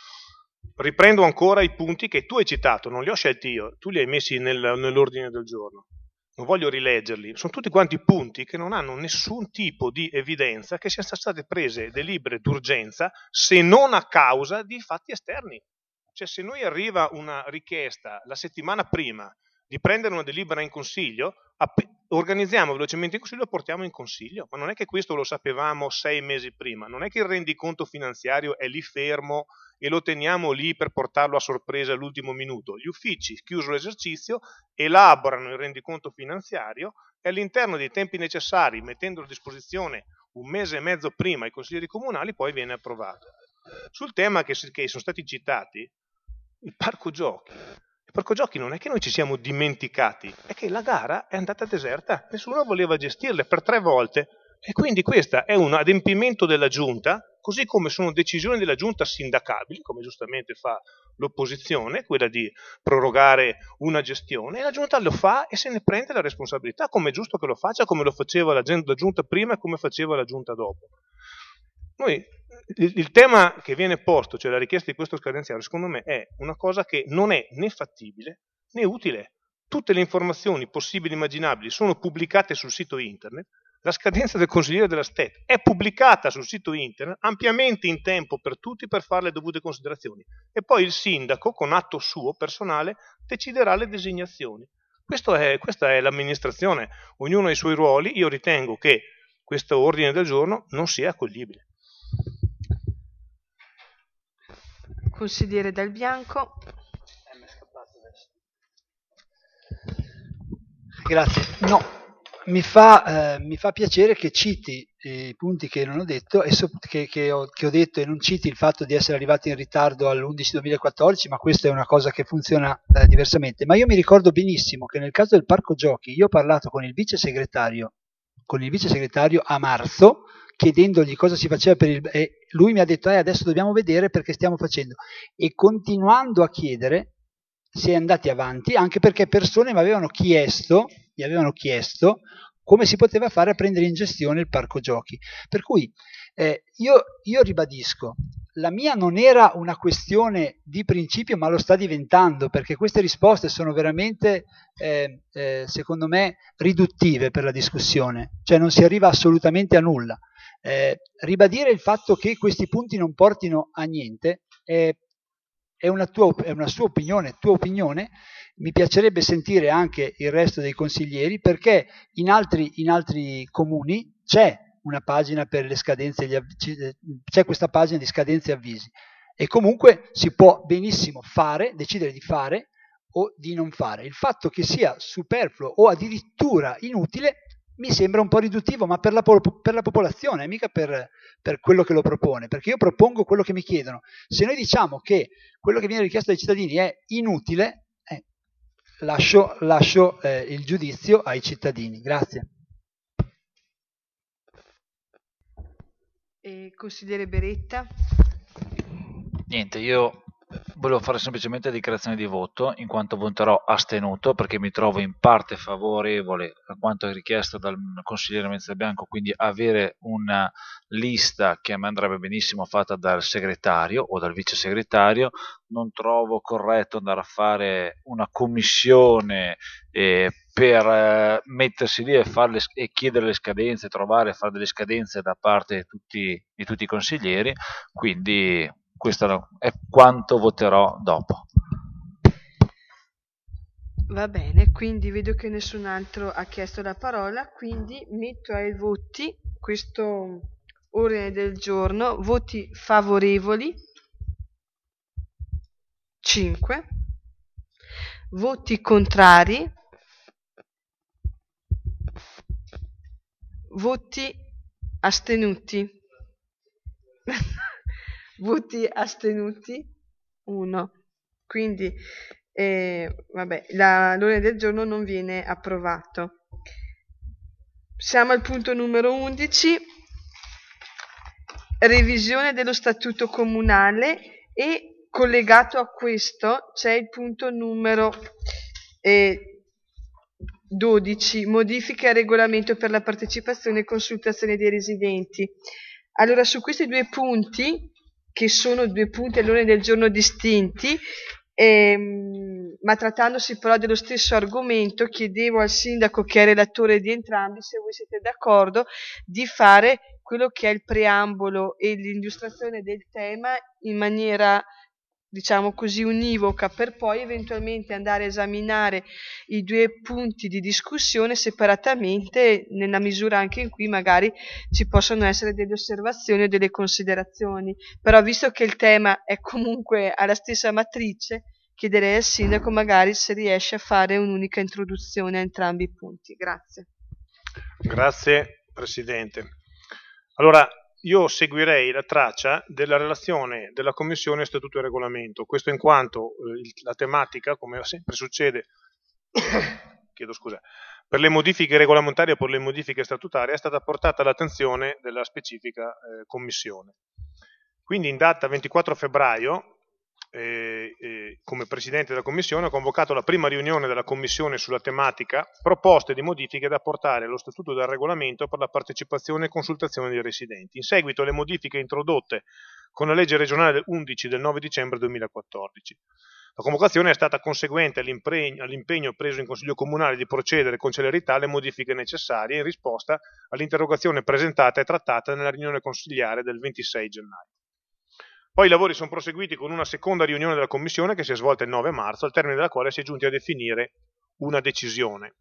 Riprendo ancora i punti che tu hai citato, non li ho scelti io, tu li hai messi nel, nell'ordine del giorno. Non voglio rileggerli, sono tutti quanti punti che non hanno nessun tipo di evidenza che siano state prese delibere d'urgenza se non a causa di fatti esterni. Cioè, se noi arriva una richiesta la settimana prima di prendere una delibera in consiglio, app- organizziamo velocemente il consiglio e portiamo in consiglio, ma non è che questo lo sapevamo sei mesi prima, non è che il rendiconto finanziario è lì fermo e lo teniamo lì per portarlo a sorpresa all'ultimo minuto. Gli uffici, chiuso l'esercizio, elaborano il rendiconto finanziario e all'interno dei tempi necessari, mettendolo a disposizione un mese e mezzo prima ai consiglieri comunali, poi viene approvato. Sul tema che, che sono stati citati, il parco giochi. Il parco giochi non è che noi ci siamo dimenticati, è che la gara è andata deserta, nessuno voleva gestirle per tre volte. E quindi questo è un adempimento della giunta, così come sono decisioni della giunta sindacabili, come giustamente fa l'opposizione, quella di prorogare una gestione, e la giunta lo fa e se ne prende la responsabilità, come è giusto che lo faccia, come lo faceva la giunta prima e come faceva la giunta dopo. Noi, il, il tema che viene posto, cioè la richiesta di questo scadenziario, secondo me è una cosa che non è né fattibile né utile. Tutte le informazioni possibili e immaginabili sono pubblicate sul sito internet. La scadenza del consigliere della S T E T è pubblicata sul sito internet ampiamente in tempo per tutti per fare le dovute considerazioni e poi il sindaco con atto suo personale deciderà le designazioni. Questo è, questa è l'amministrazione, ognuno ha i suoi ruoli. Io ritengo che questo ordine del giorno non sia accoglibile. Consigliere Dal Bianco. Grazie. No. Mi fa, eh, mi fa piacere che citi eh, i punti che non ho detto e so, che, che, ho, che ho detto e non citi il fatto di essere arrivati in ritardo all'undici duemilaquattordici, ma questa è una cosa che funziona eh, diversamente. Ma io mi ricordo benissimo che nel caso del parco giochi io ho parlato con il vice segretario, con il vice segretario a marzo chiedendogli cosa si faceva per il... e lui mi ha detto eh, adesso dobbiamo vedere perché stiamo facendo. E continuando a chiedere si è andati avanti, anche perché persone mi avevano chiesto gli avevano chiesto come si poteva fare a prendere in gestione il parco giochi. Per cui eh, io, io ribadisco, la mia non era una questione di principio, ma lo sta diventando, perché queste risposte sono veramente, eh, eh, secondo me, riduttive per la discussione, cioè non si arriva assolutamente a nulla. Eh, ribadire il fatto che questi punti non portino a niente è, è, una, tua, è una sua opinione, tua opinione. Mi piacerebbe sentire anche il resto dei consiglieri, perché in altri, in altri comuni c'è una pagina per le scadenze, gli avvisi, c'è questa pagina di scadenze e avvisi e comunque si può benissimo fare, decidere di fare o di non fare. Il fatto che sia superfluo o addirittura inutile mi sembra un po' riduttivo, ma per la, per la popolazione, mica per, per quello che lo propone, perché io propongo quello che mi chiedono. Se noi diciamo che quello che viene richiesto dai cittadini è inutile, Lascio, lascio eh, il giudizio ai cittadini. Grazie. E consigliere Beretta. Niente, io Volevo fare semplicemente dichiarazione di voto, in quanto voterò astenuto, perché mi trovo in parte favorevole a quanto richiesto dal consigliere Menzel Bianco, quindi avere una lista che a me andrebbe benissimo fatta dal segretario o dal vice segretario. Non trovo corretto andare a fare una commissione eh, per eh, mettersi lì e, farle, e chiedere le scadenze, trovare e fare delle scadenze da parte di tutti, di tutti i consiglieri, quindi questo è quanto voterò dopo. Va bene, quindi vedo che nessun altro ha chiesto la parola, quindi metto ai voti questo ordine del giorno. Voti favorevoli cinque, voti contrari, voti astenuti. Voti astenuti uno. Quindi eh, vabbè, la, l'ordine del giorno non viene approvato. Siamo al punto numero undici, revisione dello statuto comunale, e collegato a questo c'è il punto numero eh, dodici, modifiche al regolamento per la partecipazione e consultazione dei residenti. Allora, su questi due punti, che sono due punti all'ordine del giorno distinti, ehm, ma trattandosi però dello stesso argomento, chiedevo al sindaco, che è relatore di entrambi, se voi siete d'accordo, di fare quello che è il preambolo e l'illustrazione del tema in maniera, diciamo così, univoca, per poi eventualmente andare a esaminare i due punti di discussione separatamente, nella misura anche in cui magari ci possono essere delle osservazioni o delle considerazioni. Però, visto che il tema è comunque alla stessa matrice, chiederei al sindaco magari se riesce a fare un'unica introduzione a entrambi i punti. Grazie. Grazie Presidente. Allora, io seguirei la traccia della relazione della Commissione Statuto e Regolamento, questo in quanto eh, la tematica, come sempre succede, chiedo scusa, per le modifiche regolamentari o per le modifiche statutarie, è stata portata all'attenzione della specifica eh, Commissione. Quindi in data ventiquattro febbraio, eh, eh, come Presidente della Commissione, ho convocato la prima riunione della Commissione sulla tematica proposte di modifiche da apportare allo Statuto del Regolamento per la partecipazione e consultazione dei residenti, in seguito alle modifiche introdotte con la legge regionale undici del nove dicembre duemilaquattordici. La convocazione è stata conseguente all'impegno, all'impegno preso in Consiglio Comunale di procedere con celerità alle modifiche necessarie in risposta all'interrogazione presentata e trattata nella riunione consigliare del ventisei gennaio. Poi i lavori sono proseguiti con una seconda riunione della Commissione che si è svolta il nove marzo, al termine della quale si è giunti a definire una decisione.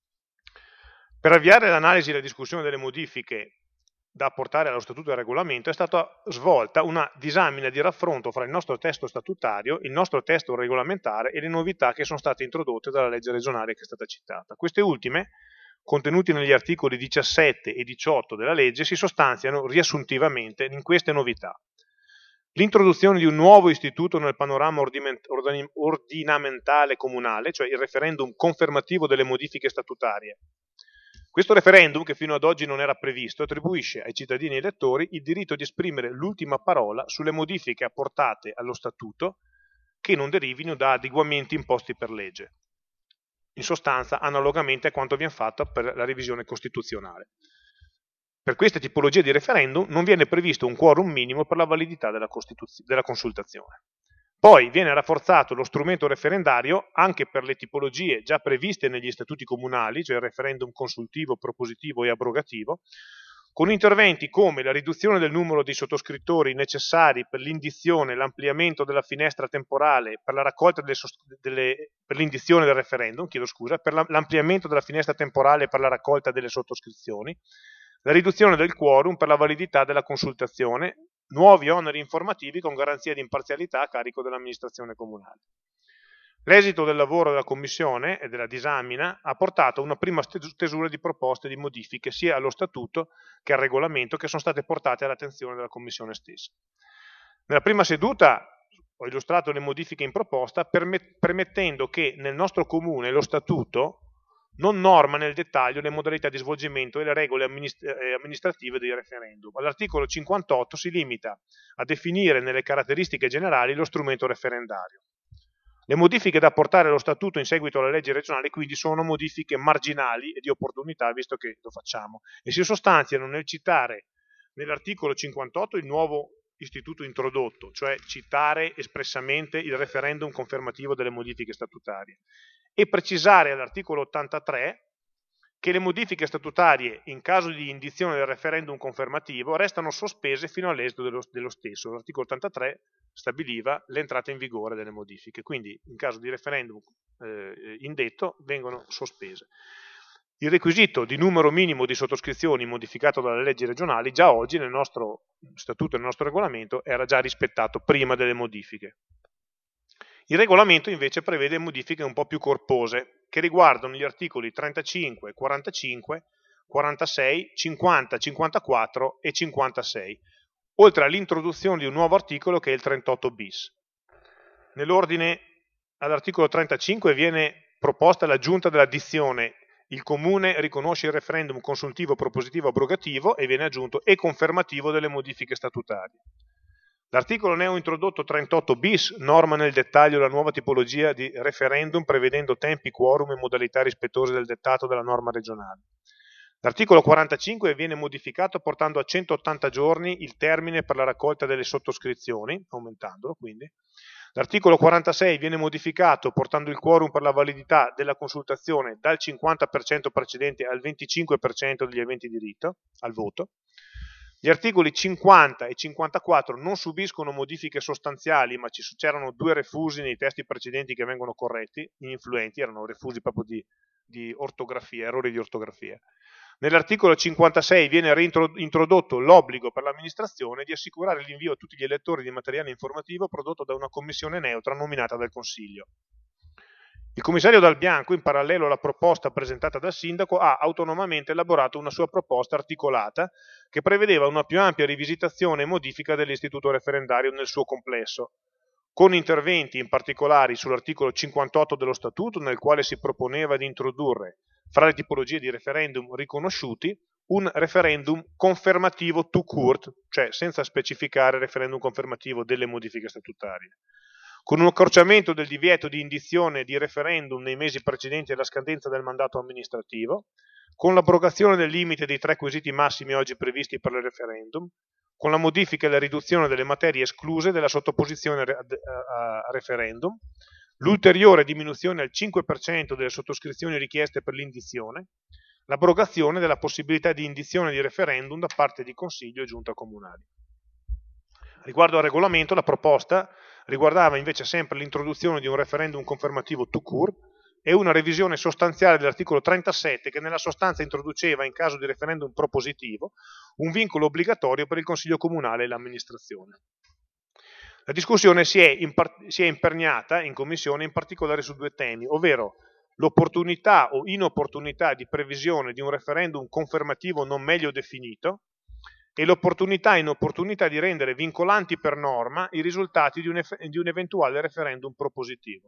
Per avviare l'analisi e la discussione delle modifiche da apportare allo Statuto del Regolamento è stata svolta una disamina di raffronto fra il nostro testo statutario, il nostro testo regolamentare e le novità che sono state introdotte dalla legge regionale che è stata citata. Queste ultime, contenuti negli articoli diciassette e diciotto della legge, si sostanziano riassuntivamente in queste novità. L'introduzione di un nuovo istituto nel panorama ordinamentale comunale, cioè il referendum confermativo delle modifiche statutarie. Questo referendum, che fino ad oggi non era previsto, attribuisce ai cittadini elettori il diritto di esprimere l'ultima parola sulle modifiche apportate allo Statuto che non derivino da adeguamenti imposti per legge. In sostanza, analogamente a quanto viene fatto per la revisione costituzionale. Per queste tipologie di referendum non viene previsto un quorum minimo per la validità della, della consultazione. Poi viene rafforzato lo strumento referendario anche per le tipologie già previste negli statuti comunali, cioè il referendum consultivo, propositivo e abrogativo, con interventi come la riduzione del numero di sottoscrittori necessari per l'indizione, l'ampliamento della finestra temporale per la raccolta delle, delle per l'indizione del referendum, chiedo scusa, per l'ampliamento della finestra temporale per la raccolta delle sottoscrizioni, la riduzione del quorum per la validità della consultazione, nuovi oneri informativi con garanzia di imparzialità a carico dell'amministrazione comunale. L'esito del lavoro della Commissione e della disamina ha portato a una prima stesura di proposte di modifiche sia allo Statuto che al Regolamento, che sono state portate all'attenzione della Commissione stessa. Nella prima seduta ho illustrato le modifiche in proposta, permettendo che nel nostro Comune lo Statuto non norma nel dettaglio le modalità di svolgimento e le regole amministrative dei referendum. All'articolo cinquantotto si limita a definire nelle caratteristiche generali lo strumento referendario. Le modifiche da apportare allo statuto in seguito alle leggi regionali quindi sono modifiche marginali e di opportunità, visto che lo facciamo, e si sostanziano nel citare nell'articolo cinquantotto il nuovo istituto introdotto, cioè citare espressamente il referendum confermativo delle modifiche statutarie, e precisare all'articolo ottantatré che le modifiche statutarie in caso di indizione del referendum confermativo restano sospese fino all'esito dello, dello stesso. L'articolo ottantatré stabiliva l'entrata in vigore delle modifiche, quindi in caso di referendum eh, indetto vengono sospese. Il requisito di numero minimo di sottoscrizioni modificato dalle leggi regionali già oggi nel nostro statuto e nel nostro regolamento era già rispettato prima delle modifiche. Il regolamento invece prevede modifiche un po' più corpose che riguardano gli articoli trentacinque, quarantacinque, quarantasei, cinquanta, cinquantaquattro e cinquantasei, oltre all'introduzione di un nuovo articolo che è il trentotto bis. Nell'ordine all'articolo trentacinque viene proposta l'aggiunta della dizione il Comune riconosce il referendum consultivo, propositivo, abrogativo e viene aggiunto e confermativo delle modifiche statutarie. L'articolo neo introdotto trentotto bis norma nel dettaglio la nuova tipologia di referendum prevedendo tempi, quorum e modalità rispettose del dettato della norma regionale. L'articolo quarantacinque viene modificato portando a centottanta giorni il termine per la raccolta delle sottoscrizioni, aumentandolo quindi. L'articolo quarantasei viene modificato portando il quorum per la validità della consultazione dal cinquanta per cento precedente al venticinque per cento degli aventi diritto al voto. Gli articoli cinquanta e cinquantaquattro non subiscono modifiche sostanziali, ma ci c'erano due refusi nei testi precedenti che vengono corretti, influenti, erano refusi proprio di, di ortografia, errori di ortografia. Nell'articolo cinquantasei viene reintrodotto l'obbligo per l'amministrazione di assicurare l'invio a tutti gli elettori di materiale informativo prodotto da una commissione neutra nominata dal Consiglio. Il commissario Dal Bianco, in parallelo alla proposta presentata dal sindaco, ha autonomamente elaborato una sua proposta articolata che prevedeva una più ampia rivisitazione e modifica dell'istituto referendario nel suo complesso, con interventi in particolare sull'articolo cinquantotto dello Statuto, nel quale si proponeva di introdurre, fra le tipologie di referendum riconosciuti, un referendum confermativo tout court, cioè senza specificare referendum confermativo delle modifiche statutarie, con un accorciamento del divieto di indizione di referendum nei mesi precedenti alla scadenza del mandato amministrativo, con l'abrogazione del limite dei tre quesiti massimi oggi previsti per il referendum, con la modifica e la riduzione delle materie escluse della sottoposizione a referendum, l'ulteriore diminuzione al cinque per cento delle sottoscrizioni richieste per l'indizione, l'abrogazione della possibilità di indizione di referendum da parte di Consiglio e Giunta comunali. Riguardo al regolamento, la proposta riguardava invece sempre l'introduzione di un referendum confermativo tout court e una revisione sostanziale dell'articolo trentasette che nella sostanza introduceva, in caso di referendum propositivo, un vincolo obbligatorio per il Consiglio comunale e l'amministrazione. La discussione si è, impar- si è imperniata in Commissione in particolare su due temi, ovvero l'opportunità o inopportunità di previsione di un referendum confermativo non meglio definito e l'opportunità e inopportunità di rendere vincolanti per norma i risultati di un, eff- di un eventuale referendum propositivo.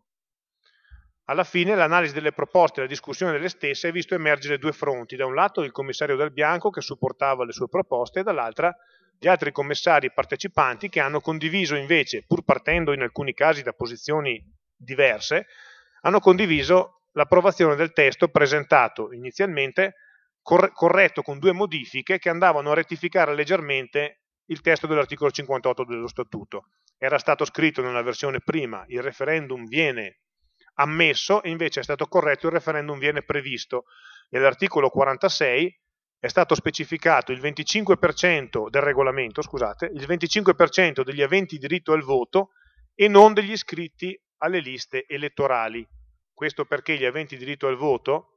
Alla fine l'analisi delle proposte e la discussione delle stesse ha visto emergere due fronti, da un lato il commissario Dal Bianco che supportava le sue proposte e dall'altra gli altri commissari partecipanti che hanno condiviso invece, pur partendo in alcuni casi da posizioni diverse, hanno condiviso l'approvazione del testo presentato inizialmente corretto con due modifiche che andavano a rettificare leggermente il testo dell'articolo cinquantotto dello Statuto. Era stato scritto nella versione prima il referendum viene ammesso e invece è stato corretto il referendum viene previsto e all'articolo quarantasei è stato specificato il venticinque per cento del regolamento, scusate, il venticinque per cento degli aventi diritto al voto e non degli iscritti alle liste elettorali. Questo perché gli aventi diritto al voto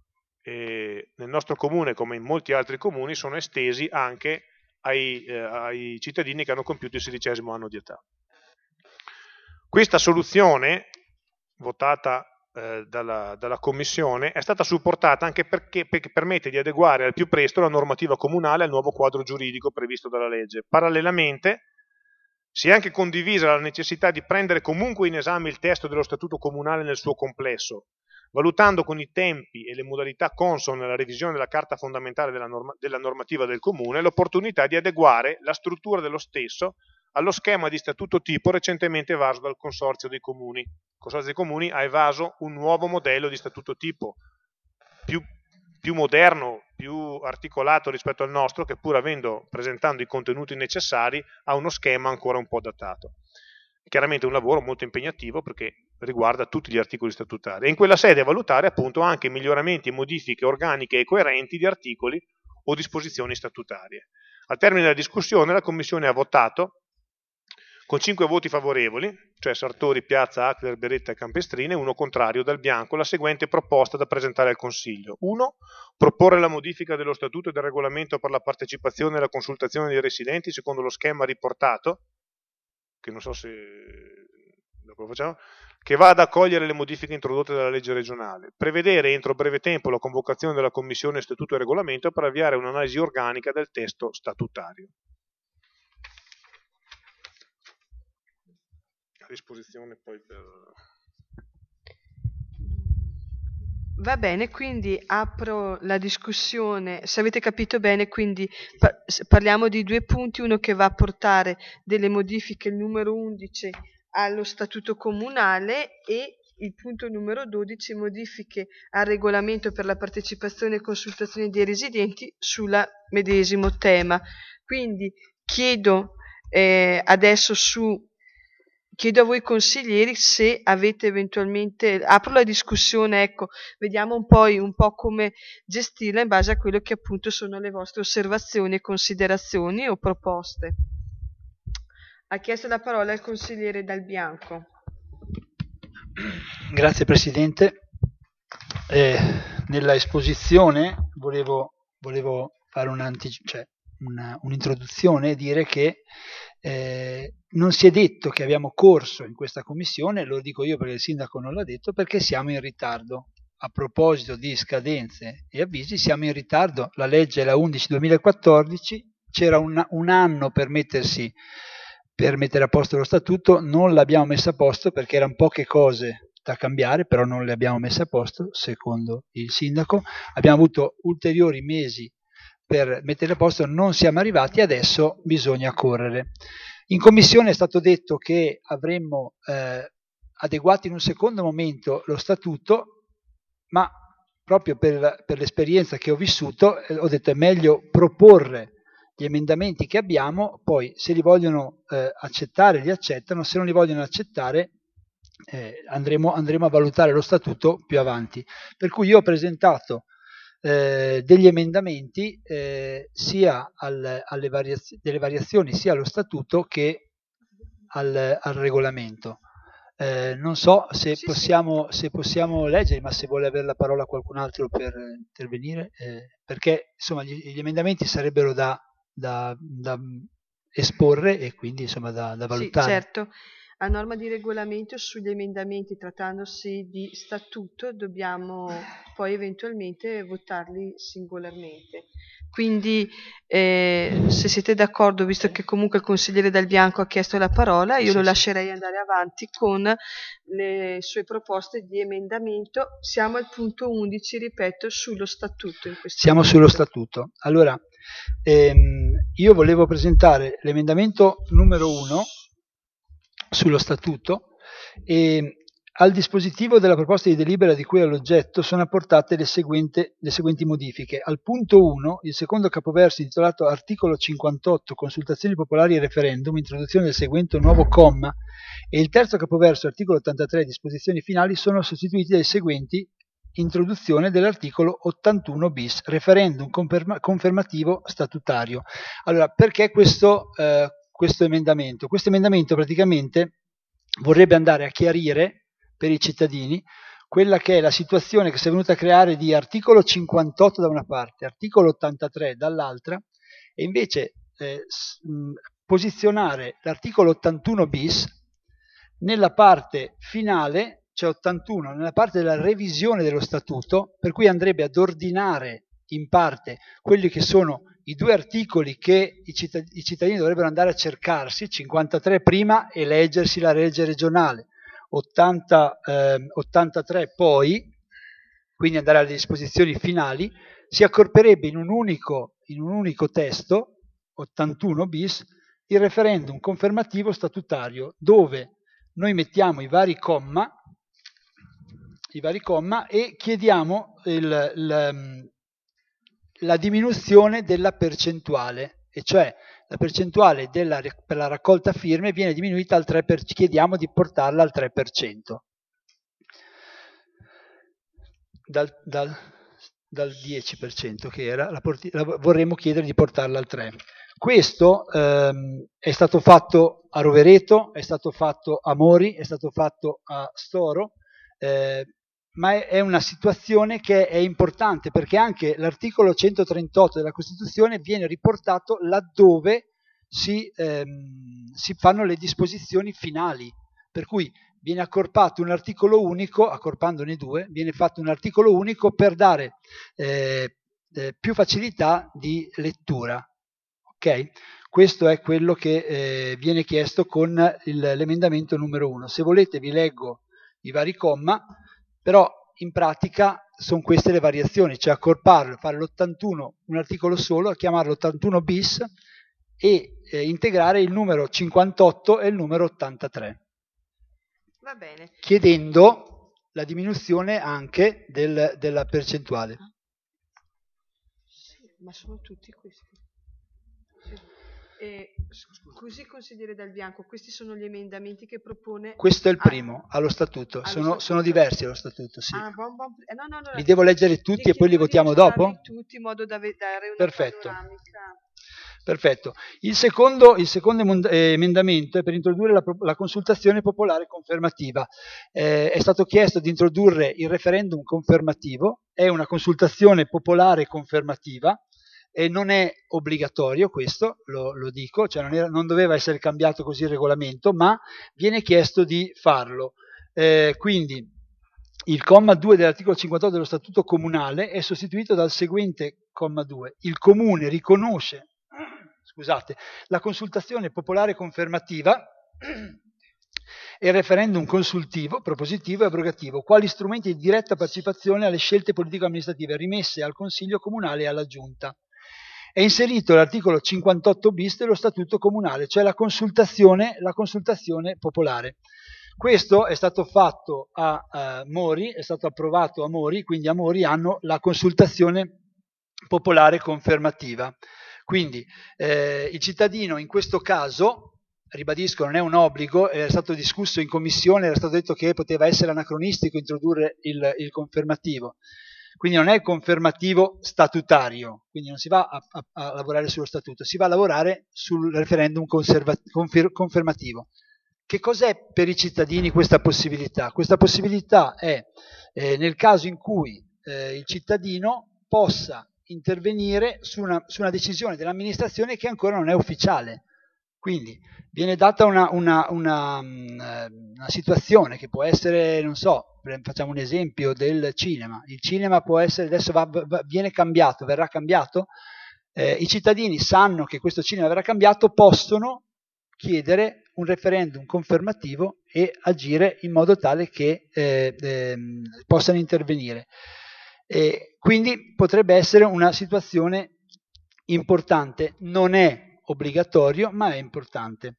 eh, nel nostro comune, come in molti altri comuni, sono estesi anche ai, eh, ai cittadini che hanno compiuto il sedicesimo anno di età. Questa soluzione, votata eh, dalla, dalla Commissione, è stata supportata anche perché, perché permette di adeguare al più presto la normativa comunale al nuovo quadro giuridico previsto dalla legge. Parallelamente si è anche condivisa la necessità di prendere comunque in esame il testo dello Statuto comunale nel suo complesso, valutando con i tempi e le modalità consone alla revisione della carta fondamentale della, norma, della normativa del Comune l'opportunità di adeguare la struttura dello stesso allo schema di statuto tipo recentemente evaso dal Consorzio dei Comuni. Il Consorzio dei Comuni ha evaso un nuovo modello di statuto tipo, più, più moderno, più articolato rispetto al nostro, che pur avendo, presentando i contenuti necessari, ha uno schema ancora un po' datato. Chiaramente è un lavoro molto impegnativo perché riguarda tutti gli articoli statutari, e in quella sede a valutare appunto anche miglioramenti e modifiche organiche e coerenti di articoli o disposizioni statutarie. Al termine della discussione la Commissione ha votato con cinque voti favorevoli, cioè Sartori, Piazza, Ackler, Beretta e Campestrini, e uno contrario dal Bianco, la seguente proposta da presentare al Consiglio. uno. Proporre la modifica dello Statuto e del Regolamento per la partecipazione e la consultazione dei residenti secondo lo schema riportato, che non so se dopo lo facciamo, che va ad accogliere le modifiche introdotte dalla legge regionale, prevedere entro breve tempo la convocazione della Commissione Statuto e Regolamento per avviare un'analisi organica del testo statutario. A disposizione poi per... Va bene, quindi apro la discussione. Se avete capito bene, quindi pa- parliamo di due punti, uno che va a portare delle modifiche, il numero undici, allo statuto comunale, e il punto numero dodici, modifiche al regolamento per la partecipazione e consultazione dei residenti sulla medesimo tema. Quindi chiedo eh, adesso su Chiedo a voi consiglieri se avete eventualmente, apro la discussione, ecco, vediamo un po', un po' come gestirla in base a quello che appunto sono le vostre osservazioni e considerazioni o proposte. Ha chiesto la parola il consigliere Dal Bianco. Grazie Presidente. Eh, nella esposizione volevo, volevo fare un'antic- cioè una, un'introduzione e dire che Eh, non si è detto che abbiamo corso in questa commissione, lo dico io perché il sindaco non l'ha detto, perché siamo in ritardo. A proposito di scadenze e avvisi, siamo in ritardo. La legge è la undici duemilaquattordici, c'era un, un anno per mettersi per mettere a posto lo statuto, non l'abbiamo messa a posto perché erano poche cose da cambiare, però non le abbiamo messe a posto, secondo il sindaco. Abbiamo avuto ulteriori mesi per mettere a posto, non siamo arrivati, adesso bisogna correre. In commissione è stato detto che avremmo eh, adeguato in un secondo momento lo statuto, ma proprio per, per l'esperienza che ho vissuto eh, ho detto è meglio proporre gli emendamenti che abbiamo, poi se li vogliono eh, accettare li accettano, se non li vogliono accettare eh, andremo, andremo a valutare lo statuto più avanti. Per cui io ho presentato Eh, degli emendamenti eh, sia al, alle variaz- delle variazioni sia allo statuto che al, al regolamento. Eh, non so se, sì, possiamo, sì. se possiamo leggere, ma se vuole avere la parola qualcun altro per intervenire, eh, perché insomma gli, gli emendamenti sarebbero da, da, da esporre e quindi insomma da, da valutare. Sì, certo. A norma di regolamento sugli emendamenti trattandosi di statuto dobbiamo poi eventualmente votarli singolarmente. Quindi eh, se siete d'accordo, visto che comunque il consigliere Dal Bianco ha chiesto la parola, io sì, lo lascerei andare avanti con le sue proposte di emendamento. Siamo al punto undici, ripeto, sullo statuto. In questo Siamo momento. sullo statuto. Allora, ehm, io volevo presentare l'emendamento numero uno sullo statuto e al dispositivo della proposta di delibera di cui all'oggetto sono apportate le, seguente, le seguenti modifiche. Al punto uno, il secondo capoverso intitolato articolo cinquantotto, consultazioni popolari e referendum, introduzione del seguente nuovo comma, e il terzo capoverso, articolo ottantatré, disposizioni finali, sono sostituiti dai seguenti, introduzione dell'articolo ottantuno bis, referendum conferma, confermativo statutario. Allora, perché questo, eh, questo emendamento? Questo emendamento praticamente vorrebbe andare a chiarire per i cittadini quella che è la situazione che si è venuta a creare di articolo cinquantotto da una parte, articolo ottantatré dall'altra, e invece eh, mh, posizionare l'articolo ottantuno bis nella parte finale, cioè ottantuno, nella parte della revisione dello statuto, per cui andrebbe ad ordinare in parte quelli che sono i due articoli che i cittadini, i cittadini dovrebbero andare a cercarsi, cinquantatré prima e leggersi la legge regionale, ottanta, eh, ottantatré poi, quindi andare alle disposizioni finali, si accorperebbe in un unico, in un unico testo, ottantuno bis, il referendum confermativo statutario, dove noi mettiamo i vari comma, i vari comma e chiediamo il, il, la diminuzione della percentuale, e cioè la percentuale della, per la raccolta firme viene diminuita al tre per cento, chiediamo di portarla al tre per cento. Dal, dal, dal dieci per cento che era, la, porti, la vorremmo chiedere di portarla al tre per cento. Questo ehm, è stato fatto a Rovereto, è stato fatto a Mori, è stato fatto a Storo, eh, ma è, è una situazione che è importante perché anche l'articolo centotrentotto della Costituzione viene riportato laddove si, ehm, si fanno le disposizioni finali, per cui viene accorpato un articolo unico, accorpandone due, viene fatto un articolo unico per dare eh, eh, più facilità di lettura. Okay? Questo è quello che eh, viene chiesto con il, l'emendamento numero uno. Se volete vi leggo i vari comma, però in pratica sono queste le variazioni, cioè accorparlo, fare l'ottantuno un articolo solo, chiamarlo ottantuno bis e eh, integrare il numero cinquantotto e il numero ottantatré. Va bene. Chiedendo la diminuzione anche del, della percentuale. Sì, ma sono tutti questi. E, scusi consigliere Dal Bianco, questi sono gli emendamenti che propone... Questo è il ah, primo, allo statuto, allo sono, statuto. sono diversi allo statuto, sì. Ah, bon, bon, eh, no, no, no, li devo leggere tutti e poi li votiamo dopo? Tutti in modo da dare una Perfetto. panoramica. Perfetto. Il secondo, il secondo emendamento è per introdurre la, la consultazione popolare confermativa. Eh, è stato chiesto di introdurre il referendum confermativo, è una consultazione popolare confermativa e non è obbligatorio questo, lo, lo dico, cioè non, era, non doveva essere cambiato così il regolamento, ma viene chiesto di farlo. Eh, quindi il comma due dell'articolo cinquantotto dello Statuto Comunale è sostituito dal seguente comma due. Il Comune riconosce scusate, la consultazione popolare confermativa e il referendum consultivo, propositivo e abrogativo, quali strumenti di diretta partecipazione alle scelte politico-amministrative rimesse al Consiglio Comunale e alla Giunta. È inserito l'articolo cinquantotto bis dello Statuto Comunale, cioè la consultazione, la consultazione popolare. Questo è stato fatto a, a Mori, è stato approvato a Mori, quindi a Mori hanno la consultazione popolare confermativa. Quindi eh, il cittadino in questo caso, ribadisco, non è un obbligo, è stato discusso in commissione, era stato detto che poteva essere anacronistico introdurre il, il confermativo. Quindi non è il confermativo statutario, quindi non si va a, a, a lavorare sullo statuto, si va a lavorare sul referendum confer, confermativo. Che cos'è per i cittadini questa possibilità? Questa possibilità è eh, nel caso in cui eh, il cittadino possa intervenire su una, su una decisione dell'amministrazione che ancora non è ufficiale. Quindi viene data una, una, una, una situazione che può essere, non so, facciamo un esempio del cinema. Il cinema può essere, adesso va, va, viene cambiato, verrà cambiato. Eh, I cittadini sanno che questo cinema verrà cambiato, possono chiedere un referendum confermativo e agire in modo tale che eh, eh, possano intervenire. E quindi potrebbe essere una situazione importante, non è obbligatorio ma è importante.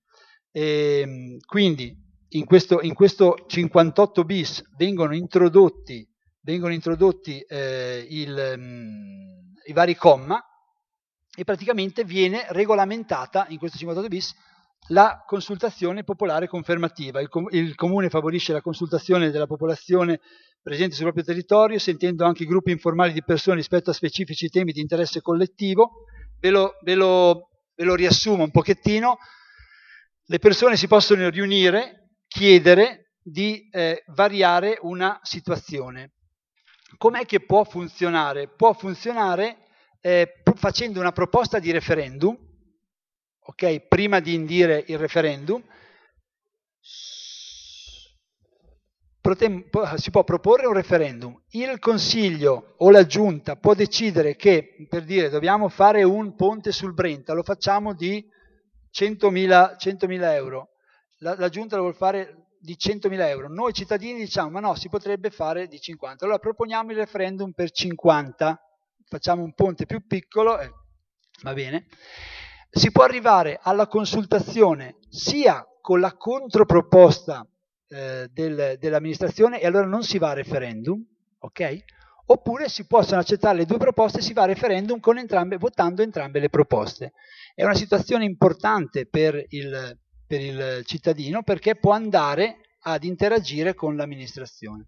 E quindi in questo, in questo cinquantotto bis vengono introdotti, vengono introdotti eh, il, mh, i vari comma e praticamente viene regolamentata in questo cinquantotto bis la consultazione popolare confermativa. Il, com- il Comune favorisce la consultazione della popolazione presente sul proprio territorio, sentendo anche i gruppi informali di persone rispetto a specifici temi di interesse collettivo. Ve lo, ve lo, ve lo riassumo un pochettino. Le persone si possono riunire, chiedere di eh, variare una situazione. Com'è che può funzionare? Può funzionare eh, facendo una proposta di referendum, ok? Prima di indire il referendum, si può proporre un referendum, il Consiglio o la Giunta può decidere che, per dire, dobbiamo fare un ponte sul Brenta, lo facciamo di centomila euro, la, la Giunta lo vuole fare di centomila euro. Noi cittadini diciamo, ma no, si potrebbe fare di cinquanta. Allora proponiamo il referendum per cinquanta, facciamo un ponte più piccolo, eh, va bene. Si può arrivare alla consultazione sia con la controproposta eh, del, dell'amministrazione e allora non si va a referendum, ok? Oppure si possono accettare le due proposte e si va a referendum con entrambe, votando entrambe le proposte. È una situazione importante per il, per il cittadino perché può andare ad interagire con l'amministrazione.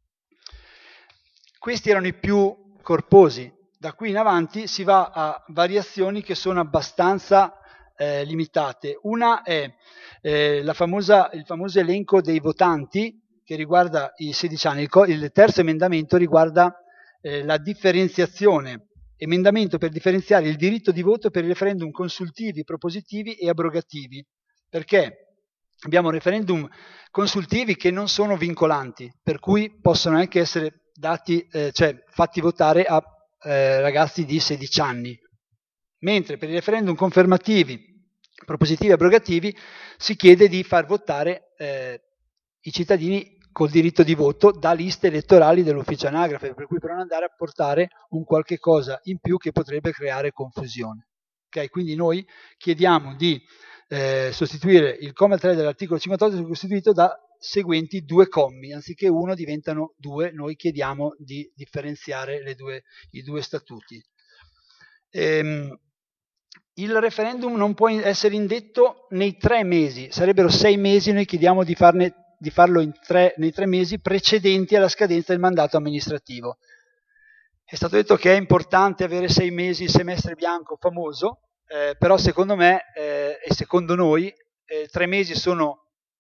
Questi erano i più corposi. Da qui in avanti si va a variazioni che sono abbastanza eh, limitate. Una è eh, la famosa, il famoso elenco dei votanti che riguarda i sedici anni. Il, il terzo emendamento riguarda eh, la differenziazione. Emendamento per differenziare il diritto di voto per i referendum consultivi, propositivi e abrogativi. Perché abbiamo referendum consultivi che non sono vincolanti, per cui possono anche essere dati, eh, cioè fatti votare a Eh, ragazzi di sedici anni, mentre per i referendum confermativi, propositivi e abrogativi si chiede di far votare eh, i cittadini col diritto di voto da liste elettorali dell'ufficio anagrafe, per cui per non andare a portare un qualche cosa in più che potrebbe creare confusione. Okay? Quindi noi chiediamo di eh, sostituire il comma tre dell'articolo cinquantotto costituito da seguenti due commi, anziché uno diventano due, noi chiediamo di differenziare le due, i due statuti. Ehm, il referendum non può essere indetto nei tre mesi, sarebbero sei mesi, noi chiediamo di, farne, di farlo in tre, nei tre mesi precedenti alla scadenza del mandato amministrativo. È stato detto che è importante avere sei mesi il semestre bianco famoso, eh, però secondo me eh, e secondo noi eh, tre mesi sono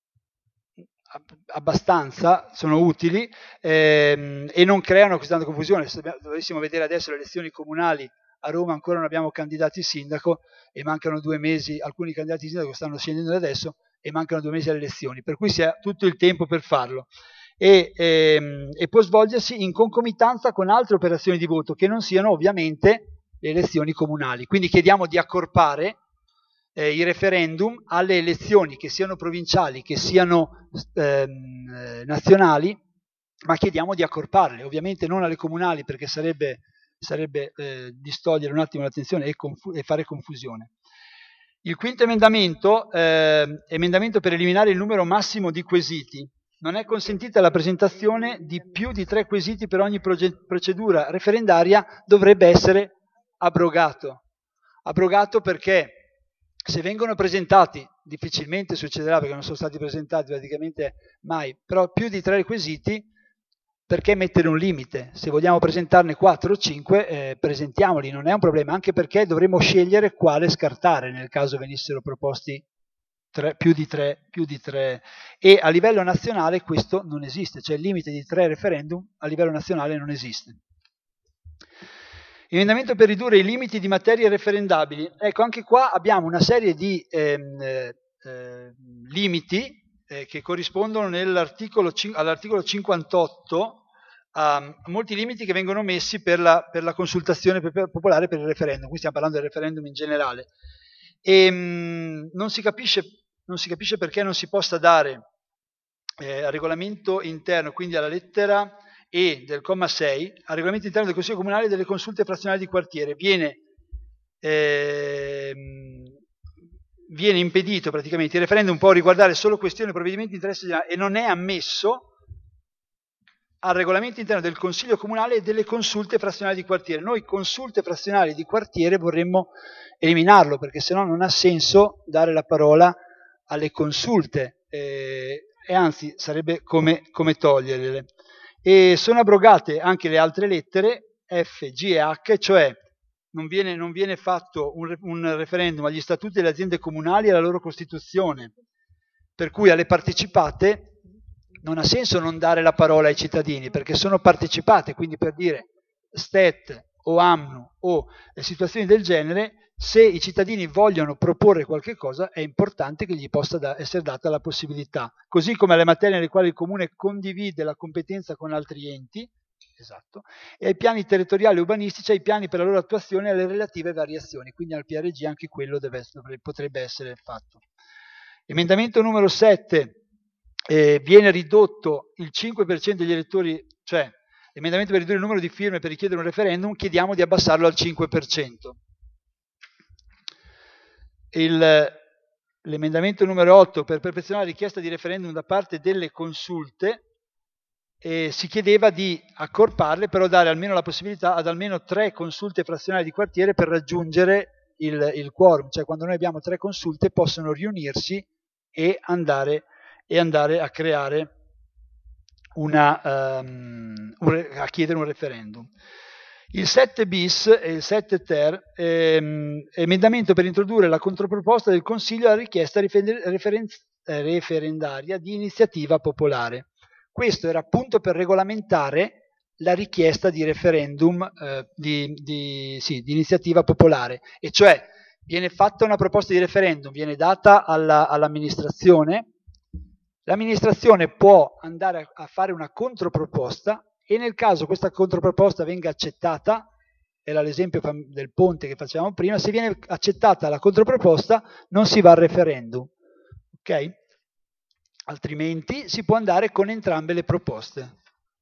abbastanza, sono utili ehm, e non creano così tanta confusione. Se dovessimo vedere adesso le elezioni comunali a Roma, ancora non abbiamo candidati sindaco e mancano due mesi, alcuni candidati sindaco stanno scendendo adesso e mancano due mesi alle elezioni, per cui si ha tutto il tempo per farlo e, ehm, e può svolgersi in concomitanza con altre operazioni di voto che non siano ovviamente le elezioni comunali. Quindi chiediamo di accorpare Eh, i referendum alle elezioni che siano provinciali, che siano ehm, nazionali, ma chiediamo di accorparle, ovviamente non alle comunali perché sarebbe, sarebbe eh, distogliere un attimo l'attenzione e, confu- e fare confusione. Il quinto emendamento, eh, emendamento per eliminare il numero massimo di quesiti. Non è consentita la presentazione di più di tre quesiti per ogni proge- procedura referendaria, dovrebbe essere abrogato. Abrogato perché se vengono presentati, difficilmente succederà perché non sono stati presentati praticamente mai, però più di tre requisiti, perché mettere un limite? Se vogliamo presentarne quattro o cinque, eh, presentiamoli, non è un problema, anche perché dovremo scegliere quale scartare nel caso venissero proposti tre, più di tre, più di tre. E a livello nazionale questo non esiste, cioè il limite di tre referendum a livello nazionale non esiste. Emendamento per ridurre i limiti di materie referendabili. Ecco, anche qua abbiamo una serie di ehm, eh, limiti eh, che corrispondono nell'articolo, all'articolo cinquantotto a molti limiti che vengono messi per la, per la consultazione popolare per il referendum. Qui stiamo parlando del referendum in generale. E, mh, non si capisce, non si capisce perché non si possa dare eh, al regolamento interno, quindi alla lettera E del comma sei, al regolamento interno del Consiglio Comunale delle consulte frazionali di quartiere viene, eh, viene impedito praticamente, il referendum può riguardare solo questioni e provvedimenti di interesse generale e non è ammesso al regolamento interno del Consiglio Comunale e delle consulte frazionali di quartiere. Noi consulte frazionali di quartiere vorremmo eliminarlo perché sennò non ha senso dare la parola alle consulte eh, e anzi sarebbe come, come toglierle. E sono abrogate anche le altre lettere F, G e H, cioè non viene, non viene fatto un, un referendum agli statuti delle aziende comunali e alla loro costituzione, per cui alle partecipate non ha senso non dare la parola ai cittadini, perché sono partecipate, quindi per dire S T E T o A M N U o situazioni del genere, se i cittadini vogliono proporre qualche cosa è importante che gli possa da, essere data la possibilità, così come alle materie nelle quali il Comune condivide la competenza con altri enti, esatto, e ai piani territoriali e urbanistici, ai piani per la loro attuazione e alle relative variazioni, quindi al P R G anche quello deve essere, potrebbe essere fatto. Emendamento numero sette, eh, viene ridotto il cinque per cento degli elettori, cioè l'emendamento per ridurre il numero di firme per richiedere un referendum, chiediamo di abbassarlo al cinque per cento. Il, l'emendamento numero otto, per perfezionare la richiesta di referendum da parte delle consulte, eh, si chiedeva di accorparle, però dare almeno la possibilità ad almeno tre consulte frazionali di quartiere per raggiungere il, il quorum, cioè quando noi abbiamo tre consulte possono riunirsi e andare, e andare a creare una, um, un, a chiedere un referendum. Il sette bis e il sette ter, ehm, emendamento per introdurre la controproposta del Consiglio alla richiesta referen- referendaria di iniziativa popolare. Questo era appunto per regolamentare la richiesta di referendum eh, di, di, sì, di iniziativa popolare, e cioè viene fatta una proposta di referendum, viene data alla, all'amministrazione, l'amministrazione può andare a fare una controproposta e nel caso questa controproposta venga accettata, era l'esempio del ponte che facevamo prima, se viene accettata la controproposta non si va al referendum, ok? Altrimenti si può andare con entrambe le proposte.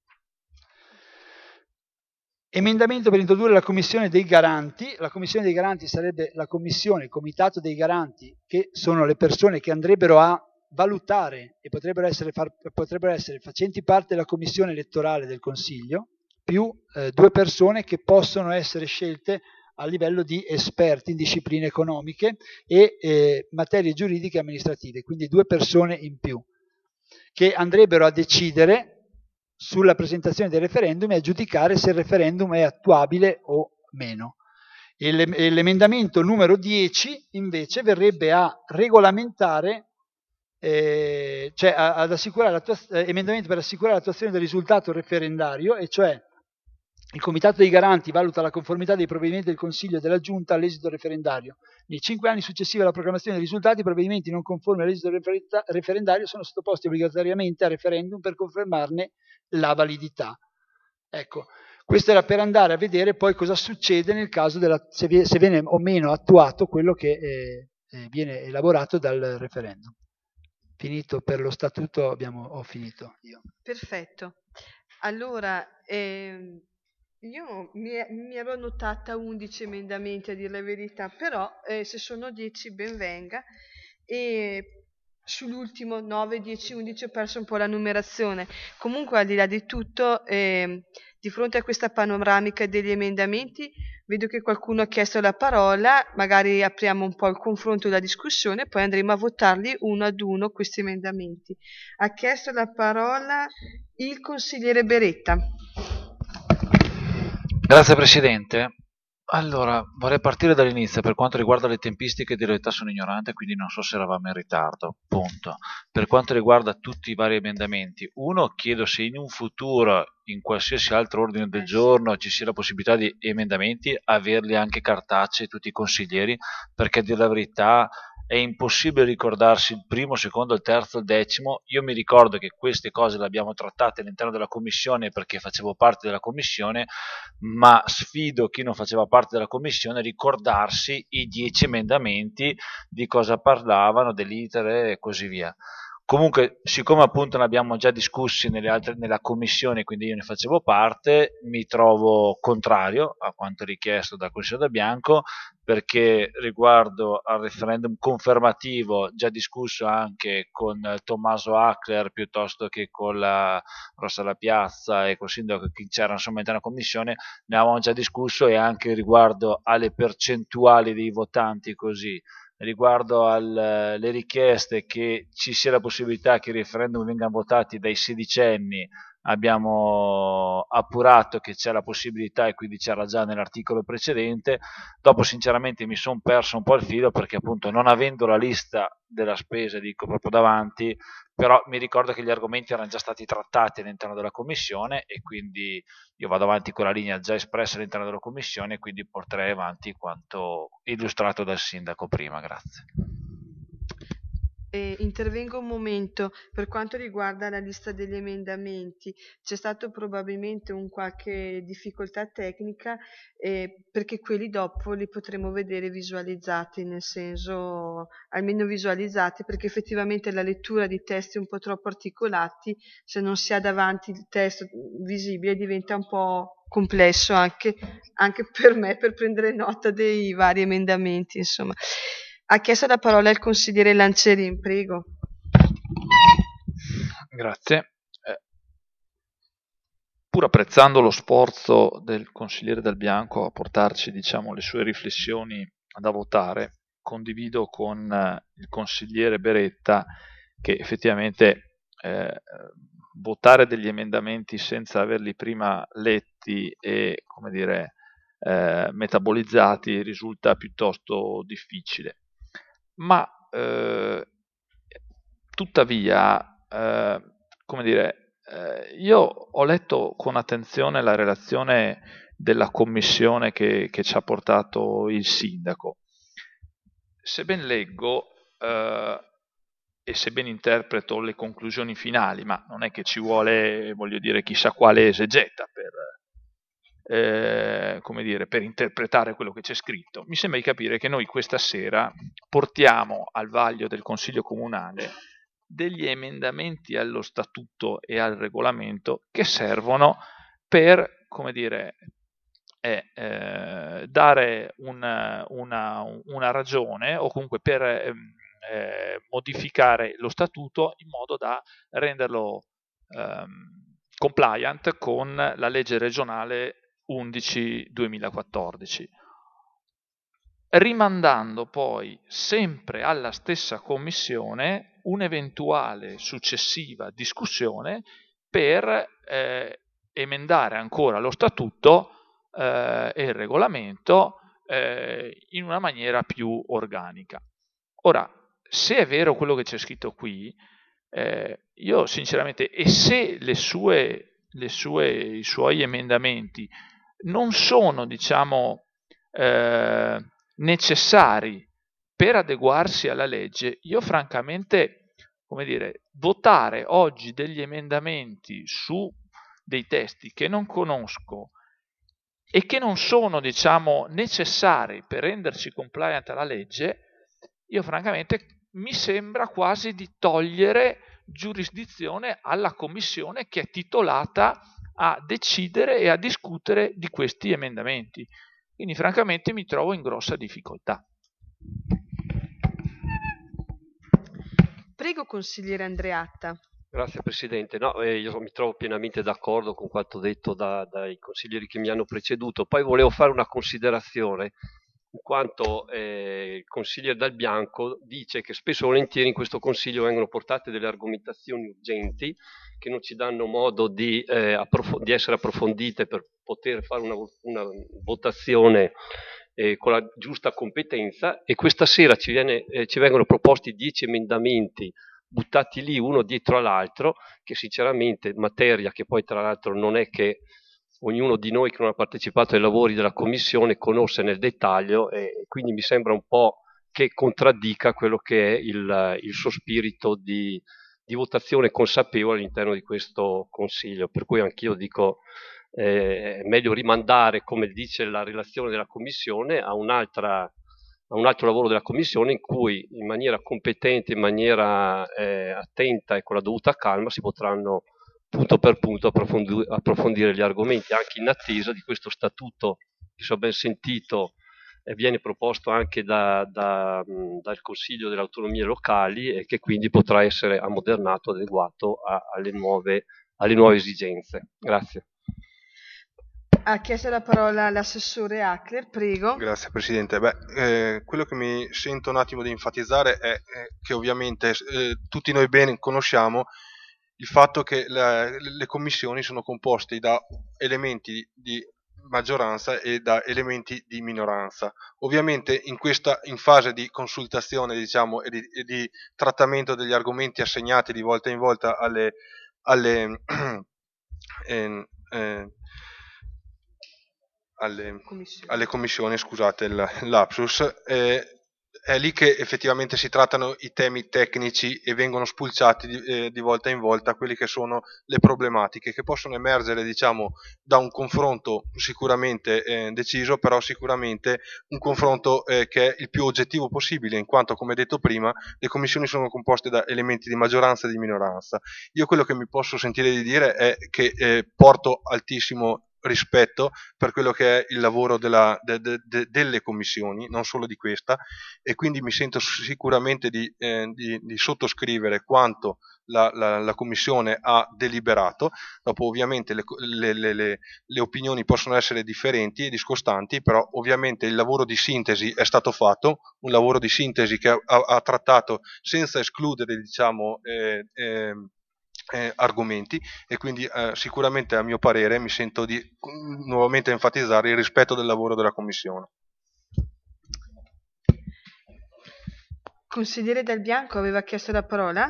Emendamento per introdurre la commissione dei garanti. La commissione dei garanti sarebbe la commissione, il comitato dei garanti, che sono le persone che andrebbero a valutare e potrebbero essere, far, potrebbero essere facenti parte della commissione elettorale del Consiglio, più eh, due persone che possono essere scelte a livello di esperti in discipline economiche e eh, materie giuridiche e amministrative, quindi due persone in più, che andrebbero a decidere sulla presentazione del referendum e a giudicare se il referendum è attuabile o meno. E l'emendamento numero dieci invece verrebbe a regolamentare, eh, cioè ad assicurare eh, emendamento per assicurare l'attuazione del risultato referendario, e cioè il Comitato dei Garanti valuta la conformità dei provvedimenti del Consiglio e della Giunta all'esito referendario. Nei cinque anni successivi alla proclamazione dei risultati, i provvedimenti non conformi all'esito referendario sono sottoposti obbligatoriamente a referendum per confermarne la validità. Ecco, questo era per andare a vedere poi cosa succede nel caso della, se viene o meno attuato quello che eh, viene elaborato dal referendum. Finito per lo statuto, abbiamo, ho finito io. Perfetto. Allora, ehm, io mi, mi ero annotata undici emendamenti, a dire la verità, però eh, se sono dieci ben venga, e sull'ultimo nove, dieci, undici ho perso un po' la numerazione. Comunque, al di là di tutto, eh, di fronte a questa panoramica degli emendamenti, vedo che qualcuno ha chiesto la parola, magari apriamo un po' il confronto e la discussione, poi andremo a votarli uno ad uno questi emendamenti. Ha chiesto la parola il consigliere Beretta. Grazie Presidente. Allora, vorrei partire dall'inizio. Per quanto riguarda le tempistiche, di realtà sono ignorante, quindi non so se eravamo in ritardo, punto. Per quanto riguarda tutti i vari emendamenti, uno, chiedo se in un futuro, in qualsiasi altro ordine del giorno, ci sia la possibilità di emendamenti, averli anche cartacei tutti i consiglieri, perché a dire la verità è impossibile ricordarsi il primo, secondo, il terzo, il decimo. Io mi ricordo che queste cose le abbiamo trattate all'interno della commissione perché facevo parte della commissione, ma sfido chi non faceva parte della commissione a ricordarsi i dieci emendamenti, di cosa parlavano, dell'iter e così via. Comunque, siccome appunto ne abbiamo già discussi nelle altre, nella commissione, quindi io ne facevo parte, mi trovo contrario a quanto richiesto dal Consiglio da Bianco, perché riguardo al referendum confermativo, già discusso anche con Tommaso Ackler piuttosto che con la Rossa La Piazza e col sindaco che c'era insomma in una commissione, ne avevamo già discusso, e anche riguardo alle percentuali dei votanti, così riguardo alle richieste che ci sia la possibilità che i referendum vengano votati dai sedicenni, abbiamo appurato che c'è la possibilità, e quindi c'era già nell'articolo precedente. Dopo sinceramente mi sono perso un po' il filo, perché appunto non avendo la lista della spesa, dico proprio davanti, però mi ricordo che gli argomenti erano già stati trattati all'interno della commissione, e quindi io vado avanti con la linea già espressa all'interno della commissione, e quindi porterei avanti quanto illustrato dal sindaco prima. Grazie. Eh, intervengo un momento per quanto riguarda la lista degli emendamenti. C'è stato probabilmente un qualche difficoltà tecnica eh, perché quelli dopo li potremo vedere visualizzati, nel senso almeno visualizzati, perché effettivamente la lettura di testi un po' troppo articolati, se non si ha davanti il testo visibile, diventa un po' complesso anche, anche per me per prendere nota dei vari emendamenti, insomma. Ha chiesto la parola il consigliere Lancerin, prego. Grazie. Eh, pur apprezzando lo sforzo del consigliere Dal Bianco a portarci, diciamo, le sue riflessioni da votare, condivido con eh, il consigliere Beretta che effettivamente eh, votare degli emendamenti senza averli prima letti e, come dire, eh, metabolizzati risulta piuttosto difficile. Ma eh, tuttavia, eh, come dire, eh, io ho letto con attenzione la relazione della commissione che, che ci ha portato il sindaco. Se ben leggo eh, e se ben interpreto le conclusioni finali, ma non è che ci vuole, voglio dire, chissà quale esegeta per, eh, come dire, per interpretare quello che c'è scritto, mi sembra di capire che noi questa sera portiamo al vaglio del Consiglio Comunale degli emendamenti allo statuto e al regolamento che servono per, come dire, eh, eh, dare una, una, una ragione o comunque per eh, eh, modificare lo statuto in modo da renderlo ehm, compliant con la legge regionale undici duemilaquattordici, rimandando poi sempre alla stessa commissione un'eventuale successiva discussione per eh, emendare ancora lo statuto eh, e il regolamento eh, in una maniera più organica. Ora, se è vero quello che c'è scritto qui, eh, io sinceramente, e se le sue, le sue, i suoi emendamenti non sono, diciamo, eh, necessari per adeguarsi alla legge, io francamente, come dire, votare oggi degli emendamenti su dei testi che non conosco e che non sono, diciamo, necessari per renderci compliant alla legge, io francamente mi sembra quasi di togliere giurisdizione alla commissione che è titolata a decidere e a discutere di questi emendamenti. Quindi francamente mi trovo in grossa difficoltà. Prego, consigliere Andreatta. Grazie Presidente. No, eh, io mi trovo pienamente d'accordo con quanto detto da, dai consiglieri che mi hanno preceduto. Poi volevo fare una considerazione, in quanto eh, il consigliere Dal Bianco dice che spesso e volentieri in questo consiglio vengono portate delle argomentazioni urgenti che non ci danno modo di, eh, approf- di essere approfondite per poter fare una, una votazione eh, con la giusta competenza, e questa sera ci, viene, eh, ci vengono proposti dieci emendamenti buttati lì uno dietro all'altro, che sinceramente materia che poi tra l'altro non è che ognuno di noi che non ha partecipato ai lavori della commissione conosce nel dettaglio, e quindi mi sembra un po' che contraddica quello che è il, il suo spirito di, di votazione consapevole all'interno di questo Consiglio, per cui anch'io dico eh, è meglio rimandare, come dice la relazione della commissione, a un'altra a un altro lavoro della Commissione in cui in maniera competente, in maniera eh, attenta e con la dovuta calma si potranno punto per punto approfondi- approfondire gli argomenti, anche in attesa di questo statuto che, se ho ben sentito, eh, viene proposto anche da, da, mh, dal Consiglio delle Autonomie Locali e che quindi potrà essere ammodernato, adeguato a, alle, nuove, alle nuove esigenze. Grazie. Ha chiesto la parola l'assessore Ackler, prego. Grazie Presidente. Beh, eh, quello che mi sento un attimo di enfatizzare è eh, che ovviamente eh, tutti noi bene conosciamo il fatto che la, le commissioni sono composte da elementi di maggioranza e da elementi di minoranza. Ovviamente in questa in fase di consultazione, diciamo, e di, e di trattamento degli argomenti assegnati di volta in volta alle, alle eh, eh, Alle commissioni, alle commissioni, scusate il lapsus, eh, è lì che effettivamente si trattano i temi tecnici e vengono spulciati di, eh, di volta in volta quelli che sono le problematiche che possono emergere, diciamo, da un confronto sicuramente eh, deciso, però sicuramente un confronto eh, che è il più oggettivo possibile, in quanto, come detto prima, le commissioni sono composte da elementi di maggioranza e di minoranza. Io quello che mi posso sentire di dire è che eh, porto altissimo rispetto per quello che è il lavoro della, de, de, de, delle commissioni, non solo di questa, e quindi mi sento sicuramente di, eh, di, di sottoscrivere quanto la, la, la commissione ha deliberato. Dopo ovviamente le, le, le, le, le opinioni possono essere differenti e discostanti, però ovviamente il lavoro di sintesi è stato fatto, un lavoro di sintesi che ha, ha trattato senza escludere, diciamo, eh, eh, Eh, argomenti, e quindi eh, sicuramente, a mio parere, mi sento di mh, nuovamente enfatizzare il rispetto del lavoro della Commissione. Consigliere Del Bianco aveva chiesto la parola?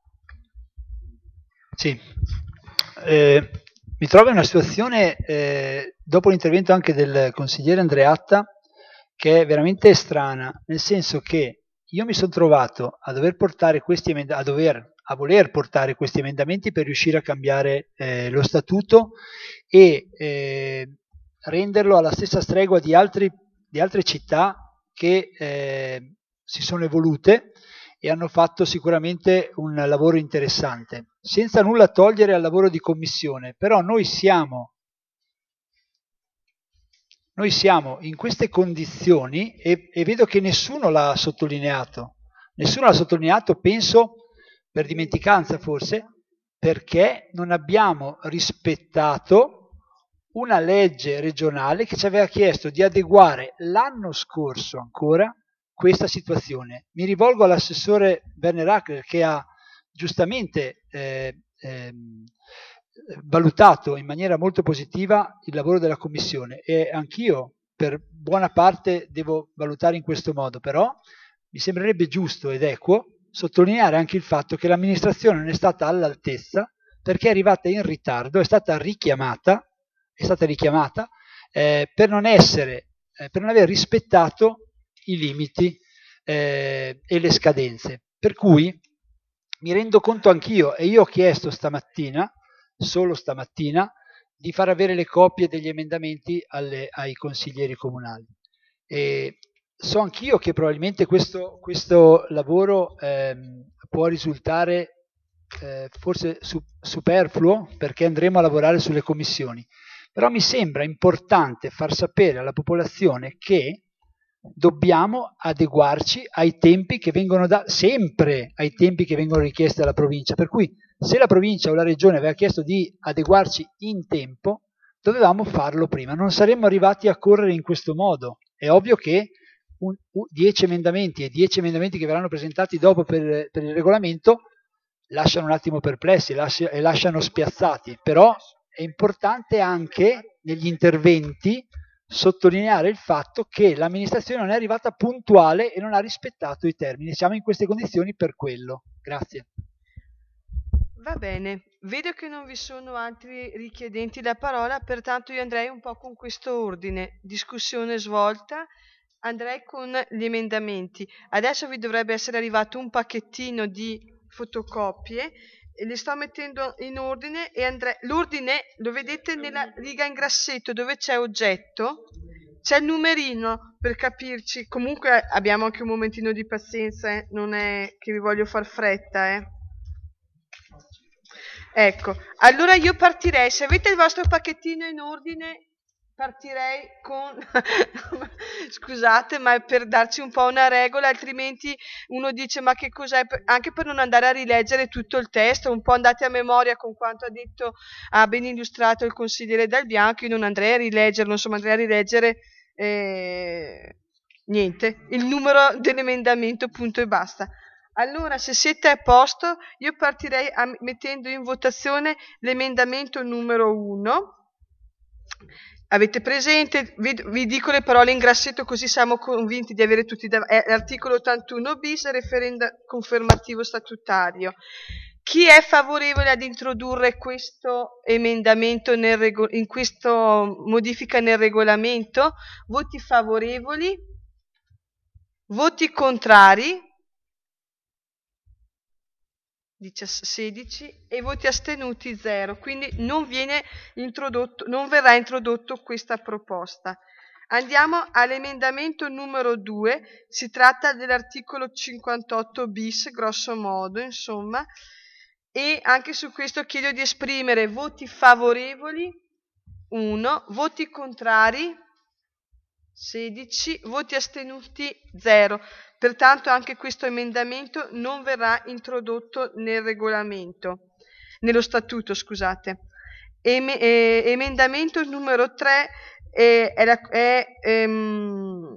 Sì, eh, mi trovo in una situazione, eh, dopo l'intervento anche del consigliere Andreatta, che è veramente strana, nel senso che io mi sono trovato a dover portare questi emendamenti, a dover a voler portare questi emendamenti per riuscire a cambiare eh, lo statuto e eh, renderlo alla stessa stregua di, altri, di altre città che eh, si sono evolute e hanno fatto sicuramente un lavoro interessante, senza nulla togliere al lavoro di commissione. Però noi siamo, noi siamo in queste condizioni e, e vedo che nessuno l'ha sottolineato, nessuno l'ha sottolineato, penso, per dimenticanza forse, perché non abbiamo rispettato una legge regionale che ci aveva chiesto di adeguare l'anno scorso ancora questa situazione. Mi rivolgo all'assessore Werner Hackler, che ha giustamente eh, eh, valutato in maniera molto positiva il lavoro della Commissione, e anch'io per buona parte devo valutare in questo modo, però mi sembrerebbe giusto ed equo sottolineare anche il fatto che l'amministrazione non è stata all'altezza, perché è arrivata in ritardo, è stata richiamata, è stata richiamata eh, per non essere, eh, per non aver rispettato i limiti eh, e le scadenze. Per cui mi rendo conto anch'io, e io ho chiesto stamattina, solo stamattina, di far avere le copie degli emendamenti alle, ai consiglieri comunali. E so anch'io che probabilmente questo, questo lavoro ehm, può risultare eh, forse su, superfluo, perché andremo a lavorare sulle commissioni, però mi sembra importante far sapere alla popolazione che dobbiamo adeguarci ai tempi che vengono da sempre ai tempi che vengono richiesti dalla provincia, per cui se la provincia o la regione aveva chiesto di adeguarci in tempo, dovevamo farlo prima, non saremmo arrivati a correre in questo modo. È ovvio che un, un, dieci emendamenti e dieci emendamenti che verranno presentati dopo per, per il regolamento lasciano un attimo perplessi lascia, e lasciano spiazzati, però è importante anche negli interventi sottolineare il fatto che l'amministrazione non è arrivata puntuale e non ha rispettato i termini. Siamo in queste condizioni per quello. Grazie. Va bene, vedo che non vi sono altri richiedenti la parola, pertanto io andrei un po' con questo ordine. Discussione svolta, andrei con gli emendamenti. Adesso vi dovrebbe essere arrivato un pacchettino di fotocopie e li sto mettendo in ordine, e andrei... l'ordine lo vedete nella riga in grassetto dove c'è oggetto, c'è il numerino per capirci. Comunque abbiamo anche un momentino di pazienza, eh? Non è che vi voglio far fretta, eh. Ecco, allora io partirei, se avete il vostro pacchettino in ordine, partirei con, scusate, ma è per darci un po' una regola, altrimenti uno dice ma che cos'è, anche per non andare a rileggere tutto il testo, un po' andate a memoria con quanto ha detto, ha ben illustrato il consigliere Del Bianco. Io non andrei a rileggerlo, insomma andrei a rileggere eh, niente, il numero dell'emendamento, punto e basta. Allora, se siete a posto, io partirei a, mettendo in votazione l'emendamento numero uno. Avete presente? Vi, vi dico le parole in grassetto così siamo convinti di avere tutti davanti. È l'articolo ottantuno bis, referendum confermativo statutario. Chi è favorevole ad introdurre questo emendamento nel rego- in questa modifica nel regolamento? Voti favorevoli? voti contrari sedici e voti astenuti zero, quindi non viene introdotto, non verrà introdotto questa proposta. Andiamo all'emendamento numero due, si tratta dell'articolo cinquantotto bis, grosso modo, insomma, e anche su questo chiedo di esprimere voti favorevoli, uno, voti contrari, sedici, voti astenuti, zero. Pertanto anche questo emendamento non verrà introdotto nel regolamento, nello statuto, scusate. Em- eh, emendamento numero tre è, è, la, è ehm,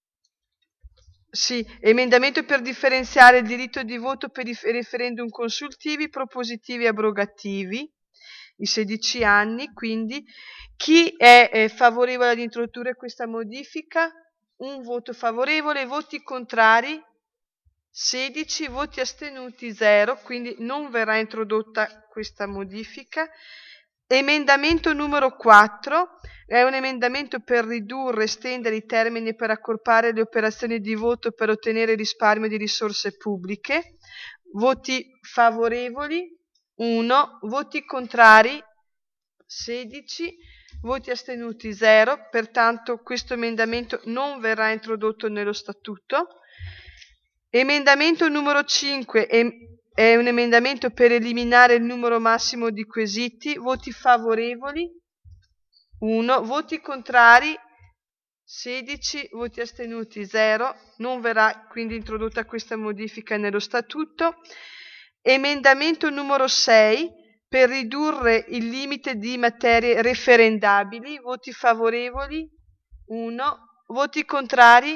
sì, emendamento per differenziare il diritto di voto per i referendum consultivi, propositivi e abrogativi, i sedici anni, quindi chi è eh, favorevole ad introdurre questa modifica? Un voto favorevole, voti contrari sedici, voti astenuti zero, quindi non verrà introdotta questa modifica. Emendamento numero quattro è un emendamento per ridurre e estendere i termini per accorpare le operazioni di voto per ottenere risparmio di risorse pubbliche. Voti favorevoli uno, voti contrari sedici, voti astenuti zero, pertanto questo emendamento non verrà introdotto nello statuto. Emendamento numero cinque è, è un emendamento per eliminare il numero massimo di quesiti, voti favorevoli uno, voti contrari sedici, voti astenuti zero, non verrà quindi introdotta questa modifica nello statuto. Emendamento numero sei per ridurre il limite di materie referendabili, voti favorevoli uno, voti contrari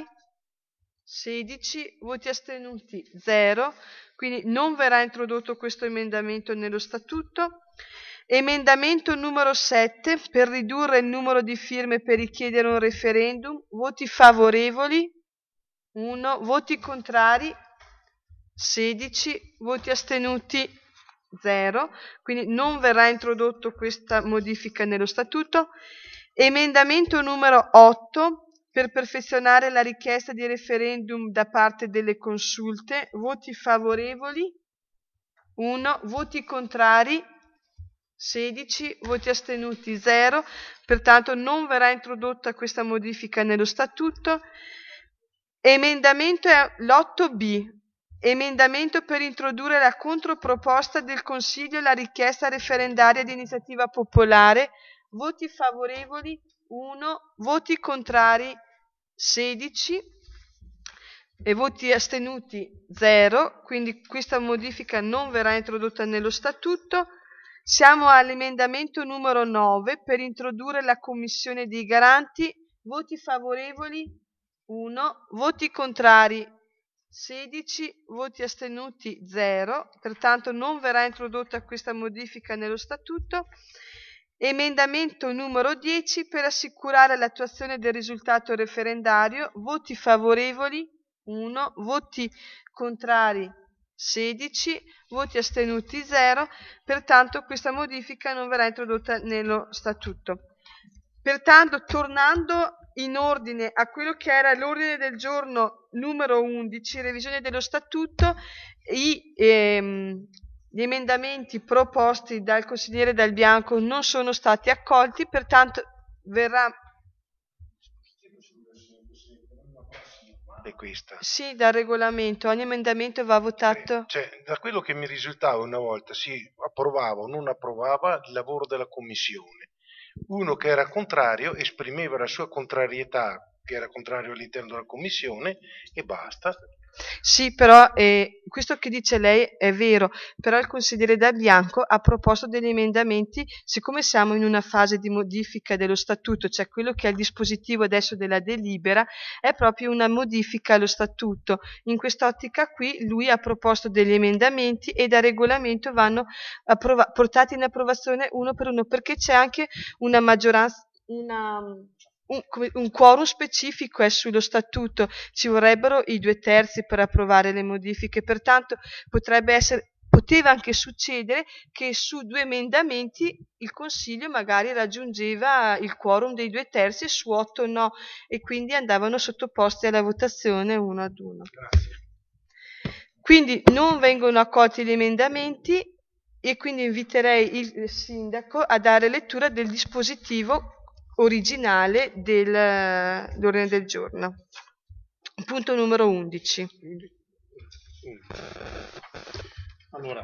sedici, voti astenuti zero, quindi non verrà introdotto questo emendamento nello statuto. Emendamento numero sette per ridurre il numero di firme per richiedere un referendum, voti favorevoli uno, voti contrari sedici, voti astenuti zero, quindi non verrà introdotto questa modifica nello statuto. Emendamento numero otto per perfezionare la richiesta di referendum da parte delle consulte, voti favorevoli uno, voti contrari sedici, voti astenuti zero, pertanto non verrà introdotta questa modifica nello statuto. Emendamento è l'otto bi, emendamento per introdurre la controproposta del Consiglio alla richiesta referendaria di iniziativa popolare, voti favorevoli uno, voti contrari sedici e voti astenuti zero, quindi questa modifica non verrà introdotta nello statuto. Siamo all'emendamento numero nove per introdurre la commissione dei garanti, voti favorevoli uno, voti contrari sedici, voti astenuti zero, pertanto non verrà introdotta questa modifica nello statuto. Emendamento numero dieci per assicurare l'attuazione del risultato referendario, voti favorevoli uno, voti contrari sedici, voti astenuti zero, pertanto questa modifica non verrà introdotta nello statuto. Pertanto, tornando in ordine a quello che era l'ordine del giorno numero undici, revisione dello statuto, i, ehm, gli emendamenti proposti dal consigliere Dal Bianco non sono stati accolti, pertanto verrà... È questa. Sì, dal regolamento, ogni emendamento va votato. Cioè, da quello che mi risultava una volta, si approvava o non approvava il lavoro della commissione. Uno che era contrario esprimeva la sua contrarietà, che era contrario all'interno della commissione, e basta. Sì, però eh, questo che dice lei è vero, però il consigliere Dal Bianco ha proposto degli emendamenti, siccome siamo in una fase di modifica dello statuto, cioè quello che è il dispositivo adesso della delibera è proprio una modifica allo statuto. In quest'ottica qui lui ha proposto degli emendamenti e da regolamento vanno approva- portati in approvazione uno per uno, perché c'è anche una maggioranza, una... Un, un quorum specifico è sullo statuto, ci vorrebbero i due terzi per approvare le modifiche, pertanto potrebbe essere poteva anche succedere che su due emendamenti il Consiglio magari raggiungeva il quorum dei due terzi e su otto no, e quindi andavano sottoposti alla votazione uno ad uno. Grazie. Quindi non vengono accolti gli emendamenti e quindi inviterei il Sindaco a dare lettura del dispositivo originale dell'ordine del giorno. Punto numero undici. Allora,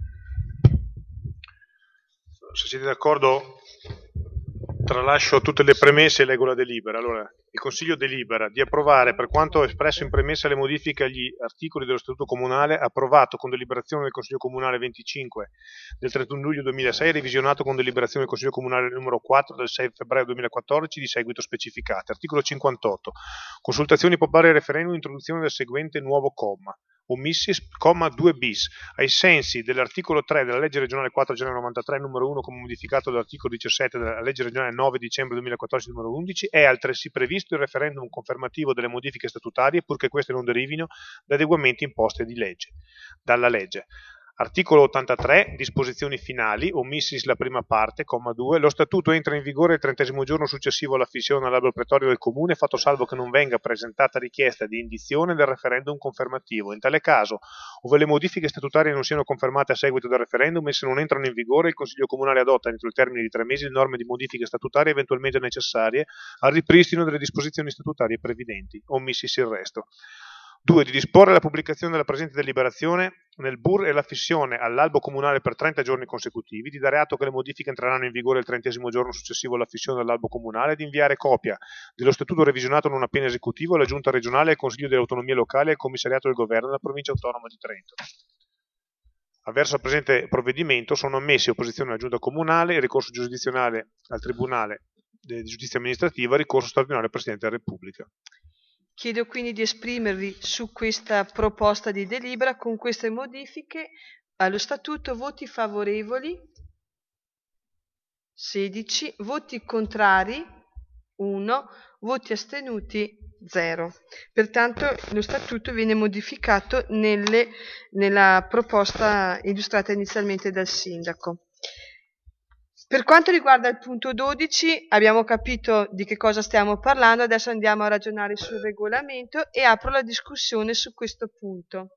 se siete d'accordo, tralascio tutte le premesse e leggo la delibera. Allora, il Consiglio delibera di approvare, per quanto espresso in premessa, le modifiche agli articoli dello Statuto Comunale, approvato con deliberazione del Consiglio Comunale venticinque del trentuno luglio duemilasei, revisionato con deliberazione del Consiglio Comunale numero quattro del sei febbraio duemilaquattordici, di seguito specificate. Articolo cinquantotto. Consultazioni popolari e referendum, introduzione del seguente nuovo comma. Ommissi comma due bis, ai sensi dell'articolo tre della legge regionale quattro gennaio novantatré numero uno, come modificato dall'articolo diciassette della legge regionale nove dicembre duemilaquattordici numero undici, è altresì previsto il referendum confermativo delle modifiche statutarie, purché queste non derivino da adeguamenti imposti di legge, dalla legge. Articolo ottantatré, disposizioni finali, omissis la prima parte, comma due, lo statuto entra in vigore il trentesimo giorno successivo all'affissione all'albo pretorio del comune, fatto salvo che non venga presentata richiesta di indizione del referendum confermativo. In tale caso, ove le modifiche statutarie non siano confermate a seguito del referendum e se non entrano in vigore, il Consiglio Comunale adotta entro il termine di tre mesi le norme di modifiche statutarie eventualmente necessarie al ripristino delle disposizioni statutarie previdenti, omissis il resto. due. Di disporre la pubblicazione della presente deliberazione nel B U R e l'affissione all'albo comunale per trenta giorni consecutivi, di dare atto che le modifiche entreranno in vigore il trentesimo giorno successivo all'affissione all'albo comunale, di inviare copia dello statuto revisionato non appena esecutivo alla Giunta regionale, al Consiglio delle Autonomie Locali e al Commissariato del Governo della Provincia Autonoma di Trento. Avverso al presente provvedimento sono ammessi opposizione alla Giunta Comunale, ricorso giurisdizionale al Tribunale di Giustizia Amministrativa, ricorso straordinario al Presidente della Repubblica. Chiedo quindi di esprimervi su questa proposta di delibera con queste modifiche allo Statuto. Voti favorevoli sedici, voti contrari uno, voti astenuti zero. Pertanto lo Statuto viene modificato nelle, nella proposta illustrata inizialmente dal Sindaco. Per quanto riguarda il punto dodici, abbiamo capito di che cosa stiamo parlando, adesso andiamo a ragionare sul regolamento e apro la discussione su questo punto.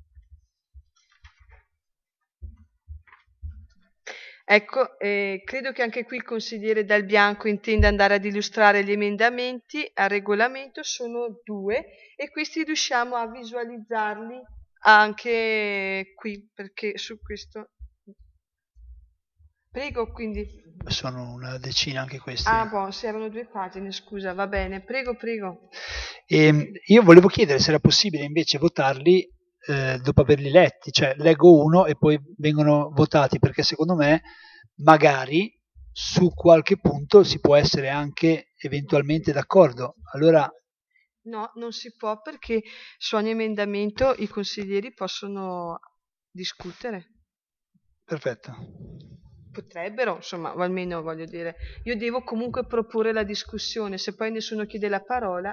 Ecco, eh, credo che anche qui il consigliere Dal Bianco intenda andare ad illustrare gli emendamenti al regolamento, sono due e questi riusciamo a visualizzarli anche qui, perché su questo... Prego, quindi. Sono una decina anche questi. Ah, boh, sì, erano due pagine, scusa, va bene. Prego, prego. E io volevo chiedere se era possibile invece votarli eh, dopo averli letti, cioè leggo uno e poi vengono votati, perché secondo me magari su qualche punto si può essere anche eventualmente d'accordo. Allora... No, non si può perché su ogni emendamento i consiglieri possono discutere. Perfetto. Potrebbero, insomma, o almeno voglio dire, io devo comunque proporre la discussione, se poi nessuno chiede la parola.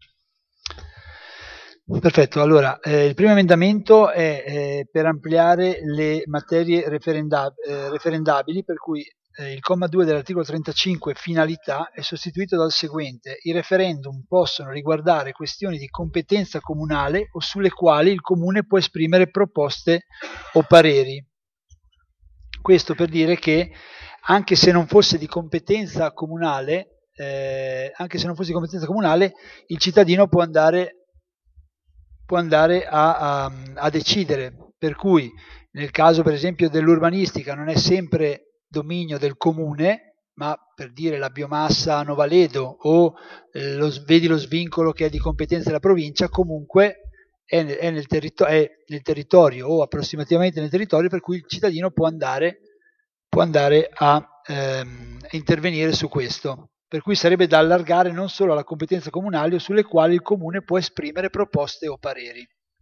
Perfetto, allora eh, il primo emendamento è eh, per ampliare le materie referenda- eh, referendabili, per cui eh, il comma due dell'articolo trentacinque finalità è sostituito dal seguente: i referendum possono riguardare questioni di competenza comunale o sulle quali il comune può esprimere proposte o pareri. Questo per dire che anche se non fosse di competenza comunale, eh, anche se non fosse di competenza comunale, il cittadino può andare, può andare a, a, a decidere. Per cui nel caso per esempio dell'urbanistica non è sempre dominio del comune, ma per dire la biomassa a Novaledo o eh, lo, vedi lo svincolo che è di competenza della provincia, comunque È nel, è, nel è nel territorio o approssimativamente nel territorio, per cui il cittadino può andare, può andare a ehm, intervenire su questo. Per cui sarebbe da allargare non solo alla competenza comunale o sulle quali il comune può esprimere proposte o pareri.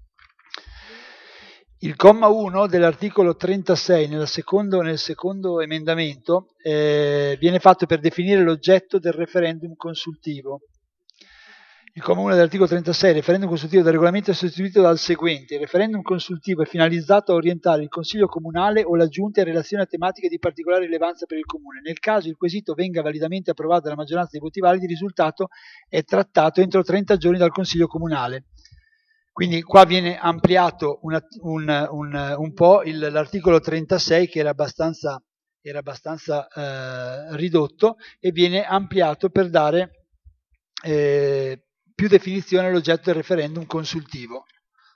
Il comma uno dell'articolo trentasei nel secondo, nel secondo emendamento eh, viene fatto per definire l'oggetto del referendum consultivo. Il comma uno dell'articolo trentasei, il referendum consultivo del regolamento è sostituito dal seguente: il referendum consultivo è finalizzato a orientare il Consiglio Comunale o la Giunta in relazione a tematiche di particolare rilevanza per il Comune. Nel caso il quesito venga validamente approvato dalla maggioranza dei voti validi, il risultato è trattato entro trenta giorni dal Consiglio Comunale. Quindi qua viene ampliato una, un, un, un po' il, l'articolo trentasei, che era abbastanza, era abbastanza eh, ridotto, e viene ampliato per dare eh, più definizione all'oggetto del referendum consultivo.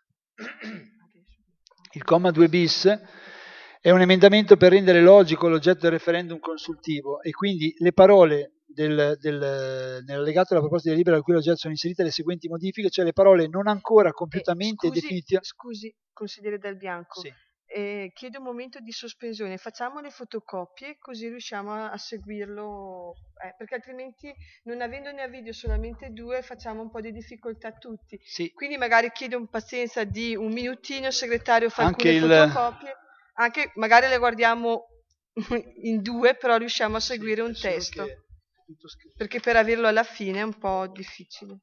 Il comma due bis è un emendamento per rendere logico l'oggetto del referendum consultivo, e quindi le parole del, del, nell'allegato della proposta di delibera a cui l'oggetto sono inserite le seguenti modifiche, cioè le parole non ancora compiutamente eh, scusi, definitivamente... Scusi, consigliere Dal Bianco, sì. eh, chiedo un momento di sospensione, facciamo le fotocopie così riusciamo a, a seguirlo, eh, perché altrimenti non avendone a video solamente due facciamo un po' di difficoltà a tutti. Sì. Quindi magari chiedo un pazienza di un minutino, il segretario fa Anche alcune il... fotocopie, anche magari le guardiamo in due, però riusciamo a seguire sì, un testo, perché per averlo alla fine è un po' difficile.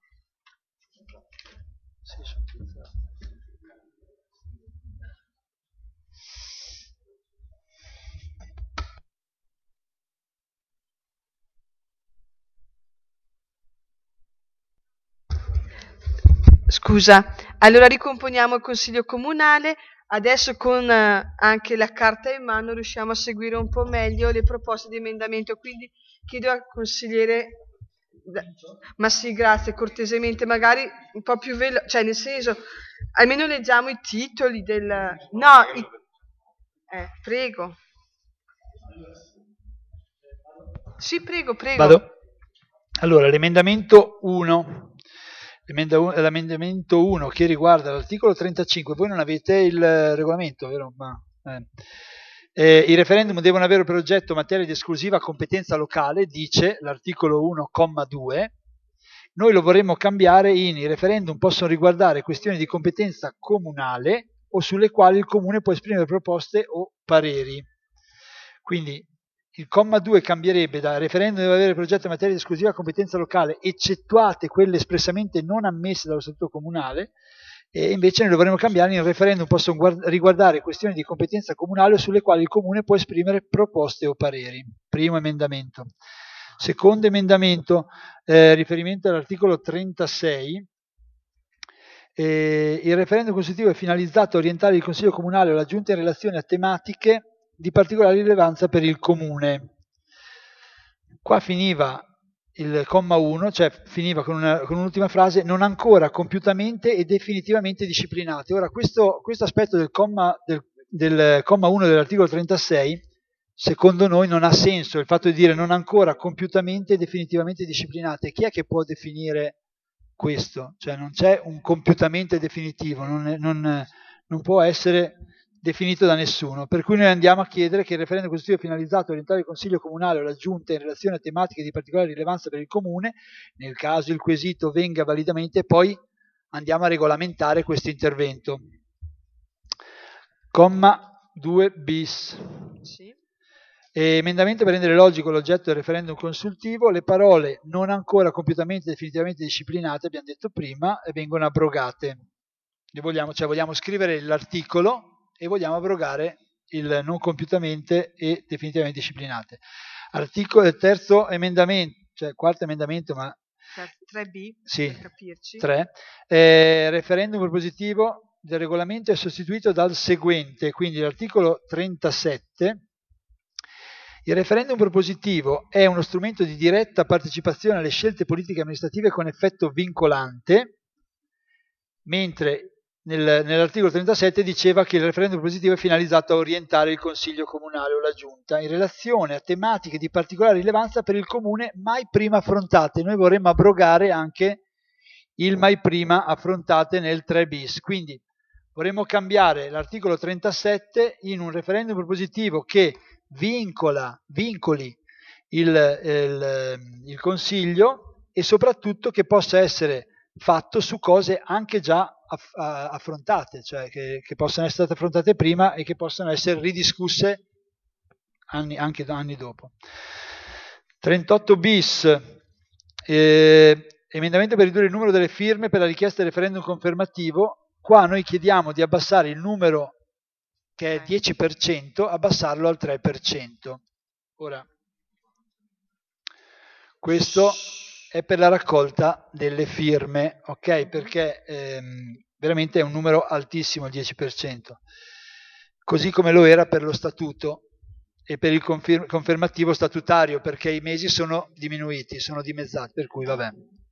Sì, Scusa, allora ricomponiamo il Consiglio Comunale, adesso con eh, anche la carta in mano riusciamo a seguire un po' meglio le proposte di emendamento, quindi chiedo al consigliere, ma sì, grazie, cortesemente, magari un po' più veloce, cioè nel senso, almeno leggiamo i titoli del... No, i... eh, prego. Sì, prego, prego. Vado. Allora, l'emendamento uno. L'emendamento uno che riguarda l'articolo trentacinque, voi non avete il regolamento, vero? Ma, eh. Eh, I referendum devono avere per oggetto materia di esclusiva competenza locale, dice l'articolo uno, comma due. Noi lo vorremmo cambiare in: i referendum possono riguardare questioni di competenza comunale o sulle quali il comune può esprimere proposte o pareri. Quindi il comma due cambierebbe da: referendum deve avere progetto in materia di esclusiva competenza locale, eccettuate quelle espressamente non ammesse dallo Statuto Comunale, e invece noi dovremmo cambiare in: referendum possono guarda- riguardare questioni di competenza comunale sulle quali il Comune può esprimere proposte o pareri. Primo emendamento. Secondo emendamento, eh, riferimento all'articolo trentasei. Eh, il referendum consultivo è finalizzato a orientare il Consiglio Comunale o la Giunta in relazione a tematiche di particolare rilevanza per il Comune. Qua finiva il comma uno, cioè finiva con, una, con un'ultima frase: non ancora compiutamente e definitivamente disciplinate. Ora, questo, questo aspetto del comma, del, del comma uno dell'articolo trentasei, secondo noi non ha senso, il fatto di dire non ancora compiutamente e definitivamente disciplinate. Chi è che può definire questo? Cioè non c'è un compiutamente definitivo, non, è, non, non può essere definito da nessuno, per cui noi andiamo a chiedere che il referendum consultivo finalizzato a orientare il Consiglio Comunale o la Giunta in relazione a tematiche di particolare rilevanza per il Comune, nel caso il quesito venga validamente, poi andiamo a regolamentare questo intervento. Comma due bis. Sì. Emendamento per rendere logico l'oggetto del referendum consultivo: le parole non ancora compiutamente e definitivamente disciplinate, abbiamo detto prima, vengono abrogate. Ne vogliamo, cioè vogliamo scrivere l'articolo e vogliamo abrogare il non compiutamente e definitivamente disciplinate. Articolo, terzo emendamento, cioè quarto emendamento, ma tre B, sì, per capirci. tre. Eh, referendum propositivo del regolamento è sostituito dal seguente, quindi l'articolo trentasette. Il referendum propositivo è uno strumento di diretta partecipazione alle scelte politiche e amministrative con effetto vincolante, mentre Nel, nell'articolo trentasette diceva che il referendum propositivo è finalizzato a orientare il Consiglio Comunale o la Giunta in relazione a tematiche di particolare rilevanza per il Comune mai prima affrontate. Noi vorremmo abrogare anche il mai prima affrontate nel tre bis, quindi vorremmo cambiare l'articolo trentasette in un referendum propositivo che vincola, vincoli il, il, il Consiglio, e soprattutto che possa essere fatto su cose anche già affrontate, cioè che, che possano essere state affrontate prima e che possano essere ridiscusse anni, anche anni dopo. trentotto bis, eh, emendamento per ridurre il numero delle firme per la richiesta di referendum confermativo. Qua noi chiediamo di abbassare il numero che è dieci per cento, abbassarlo al tre per cento. Ora, questo è per la raccolta delle firme, ok? Perché ehm, veramente è un numero altissimo il dieci per cento, così come lo era per lo statuto e per il confir- confermativo statutario, perché i mesi sono diminuiti, sono dimezzati, per cui vabbè.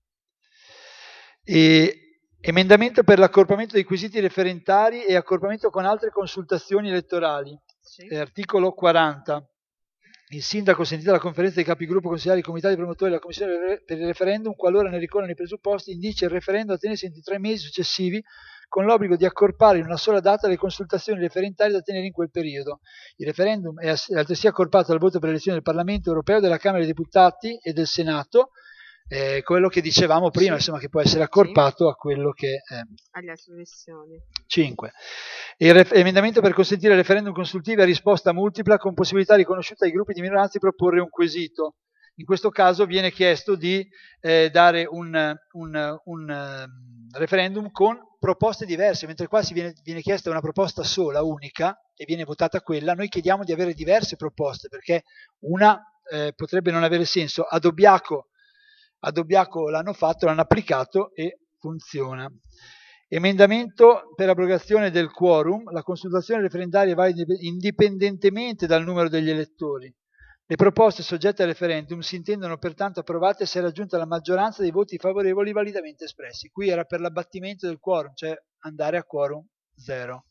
E, emendamento per l'accorpamento dei quesiti referentari e accorpamento con altre consultazioni elettorali. Sì. Eh, articolo quaranta. Il sindaco, sentita la conferenza dei capigruppo consigliari, i comitati promotori della commissione per il referendum, qualora ne ricorrano i presupposti, indice il referendum a tenersi entro i tre mesi successivi, con l'obbligo di accorpare in una sola data le consultazioni referentarie da tenere in quel periodo. Il referendum è altresì accorpato al voto per l'elezione del Parlamento europeo, della Camera dei Deputati e del Senato, eh, quello che dicevamo prima, sì. Insomma, che può essere accorpato sì. a quello che... Eh, agli altre elezioni. cinque. Il ref- emendamento per consentire referendum consultivi a risposta multipla con possibilità riconosciuta ai gruppi di minoranza di proporre un quesito. In questo caso viene chiesto di eh, dare un, un, un um, referendum con proposte diverse, mentre qua si viene, viene chiesta una proposta sola, unica, e viene votata quella. Noi chiediamo di avere diverse proposte, perché una eh, potrebbe non avere senso. Ad Obbiaco, ad Obbiaco l'hanno fatto, l'hanno applicato e funziona. Emendamento per abrogazione del quorum. La consultazione referendaria va indipendentemente dal numero degli elettori. Le proposte soggette al referendum si intendono pertanto approvate se è raggiunta la maggioranza dei voti favorevoli validamente espressi. Qui era per l'abbattimento del quorum, cioè andare a quorum zero.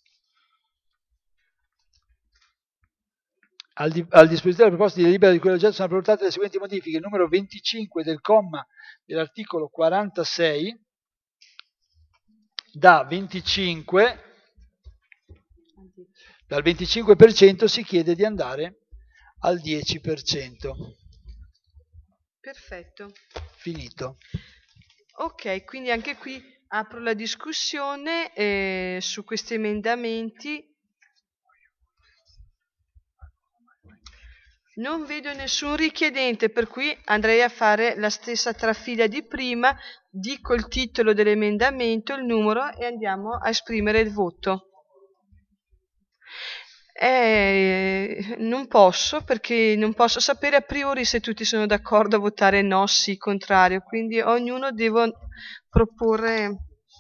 Al, di, al dispositivo della proposta di delibera di quell'oggetto sono apportate le seguenti modifiche. Il numero venticinque del comma dell'articolo quarantasei da venticinque, dal venticinque per cento si chiede di andare al dieci per cento. Perfetto. Finito. Ok, quindi anche qui apro la discussione eh, su questi emendamenti. Non vedo nessun richiedente, per cui andrei a fare la stessa trafila di prima, dico il titolo dell'emendamento, il numero e andiamo a esprimere il voto. Eh, non posso, perché non posso sapere a priori se tutti sono d'accordo a votare no, sì, contrario, quindi ognuno deve proporre...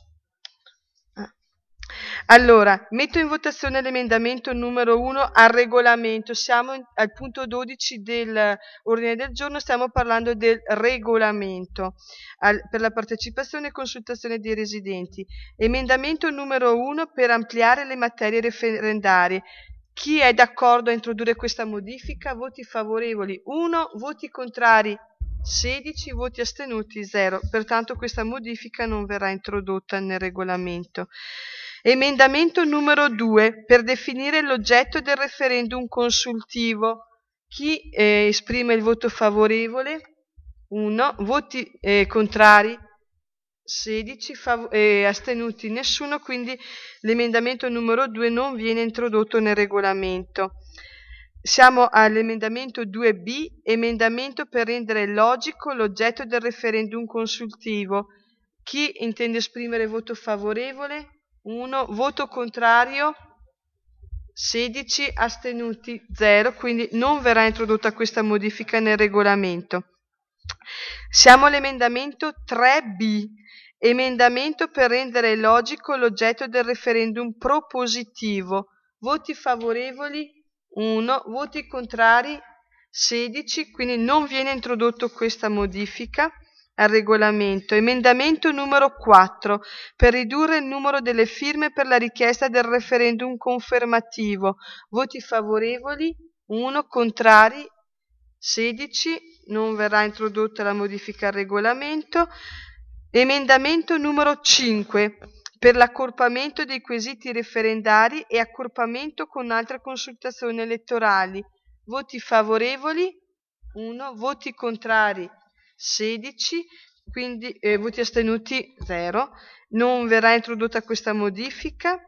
Allora, metto in votazione l'emendamento numero uno al regolamento. Siamo in, al punto dodici dell'ordine del giorno, stiamo parlando del regolamento al, per la partecipazione e consultazione dei residenti. Emendamento numero uno per ampliare le materie referendarie. Chi è d'accordo a introdurre questa modifica? Voti favorevoli uno, voti contrari sedici, voti astenuti zero. Pertanto questa modifica non verrà introdotta nel regolamento. Emendamento numero due per definire l'oggetto del referendum consultivo. Chi eh, esprime il voto favorevole? uno, voti eh, contrari sedici, fav- eh, astenuti nessuno, quindi l'emendamento numero due non viene introdotto nel regolamento. Siamo all'emendamento due B, emendamento per rendere logico l'oggetto del referendum consultivo. Chi intende esprimere voto favorevole? uno, voto contrario sedici, astenuti zero, quindi non verrà introdotta questa modifica nel regolamento. Siamo all'emendamento tre B, emendamento per rendere logico l'oggetto del referendum propositivo. Voti favorevoli uno, voti contrari sedici, quindi non viene introdotto questa modifica al regolamento. Emendamento numero quattro per ridurre il numero delle firme per la richiesta del referendum confermativo. Voti favorevoli uno, contrari sedici, non verrà introdotta la modifica al regolamento. Emendamento numero cinque per l'accorpamento dei quesiti referendari e accorpamento con altre consultazioni elettorali. Voti favorevoli uno, voti contrari sedici, quindi eh, voti astenuti zero. Non verrà introdotta questa modifica.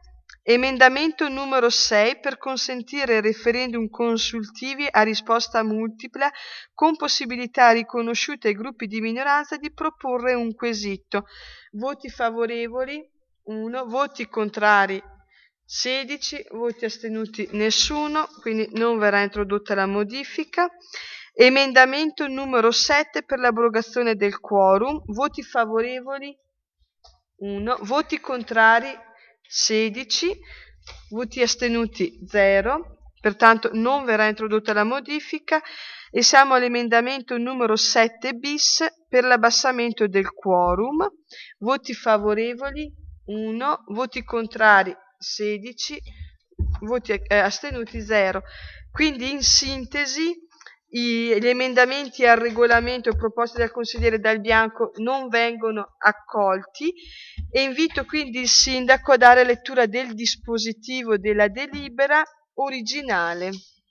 Emendamento numero sei per consentire referendum consultivi a risposta multipla con possibilità riconosciute ai gruppi di minoranza di proporre un quesito. Voti favorevoli uno, voti contrari sedici, voti astenuti nessuno, quindi non verrà introdotta la modifica. Emendamento numero sette per l'abrogazione del quorum, voti favorevoli uno, voti contrari sedici, voti astenuti zero, pertanto non verrà introdotta la modifica. E siamo all'emendamento numero sette bis per l'abbassamento del quorum, voti favorevoli uno, voti contrari sedici, voti eh, astenuti zero. Quindi in sintesi I, gli emendamenti al regolamento proposti dal consigliere Dal Bianco non vengono accolti e invito quindi il sindaco a dare lettura del dispositivo della delibera originale.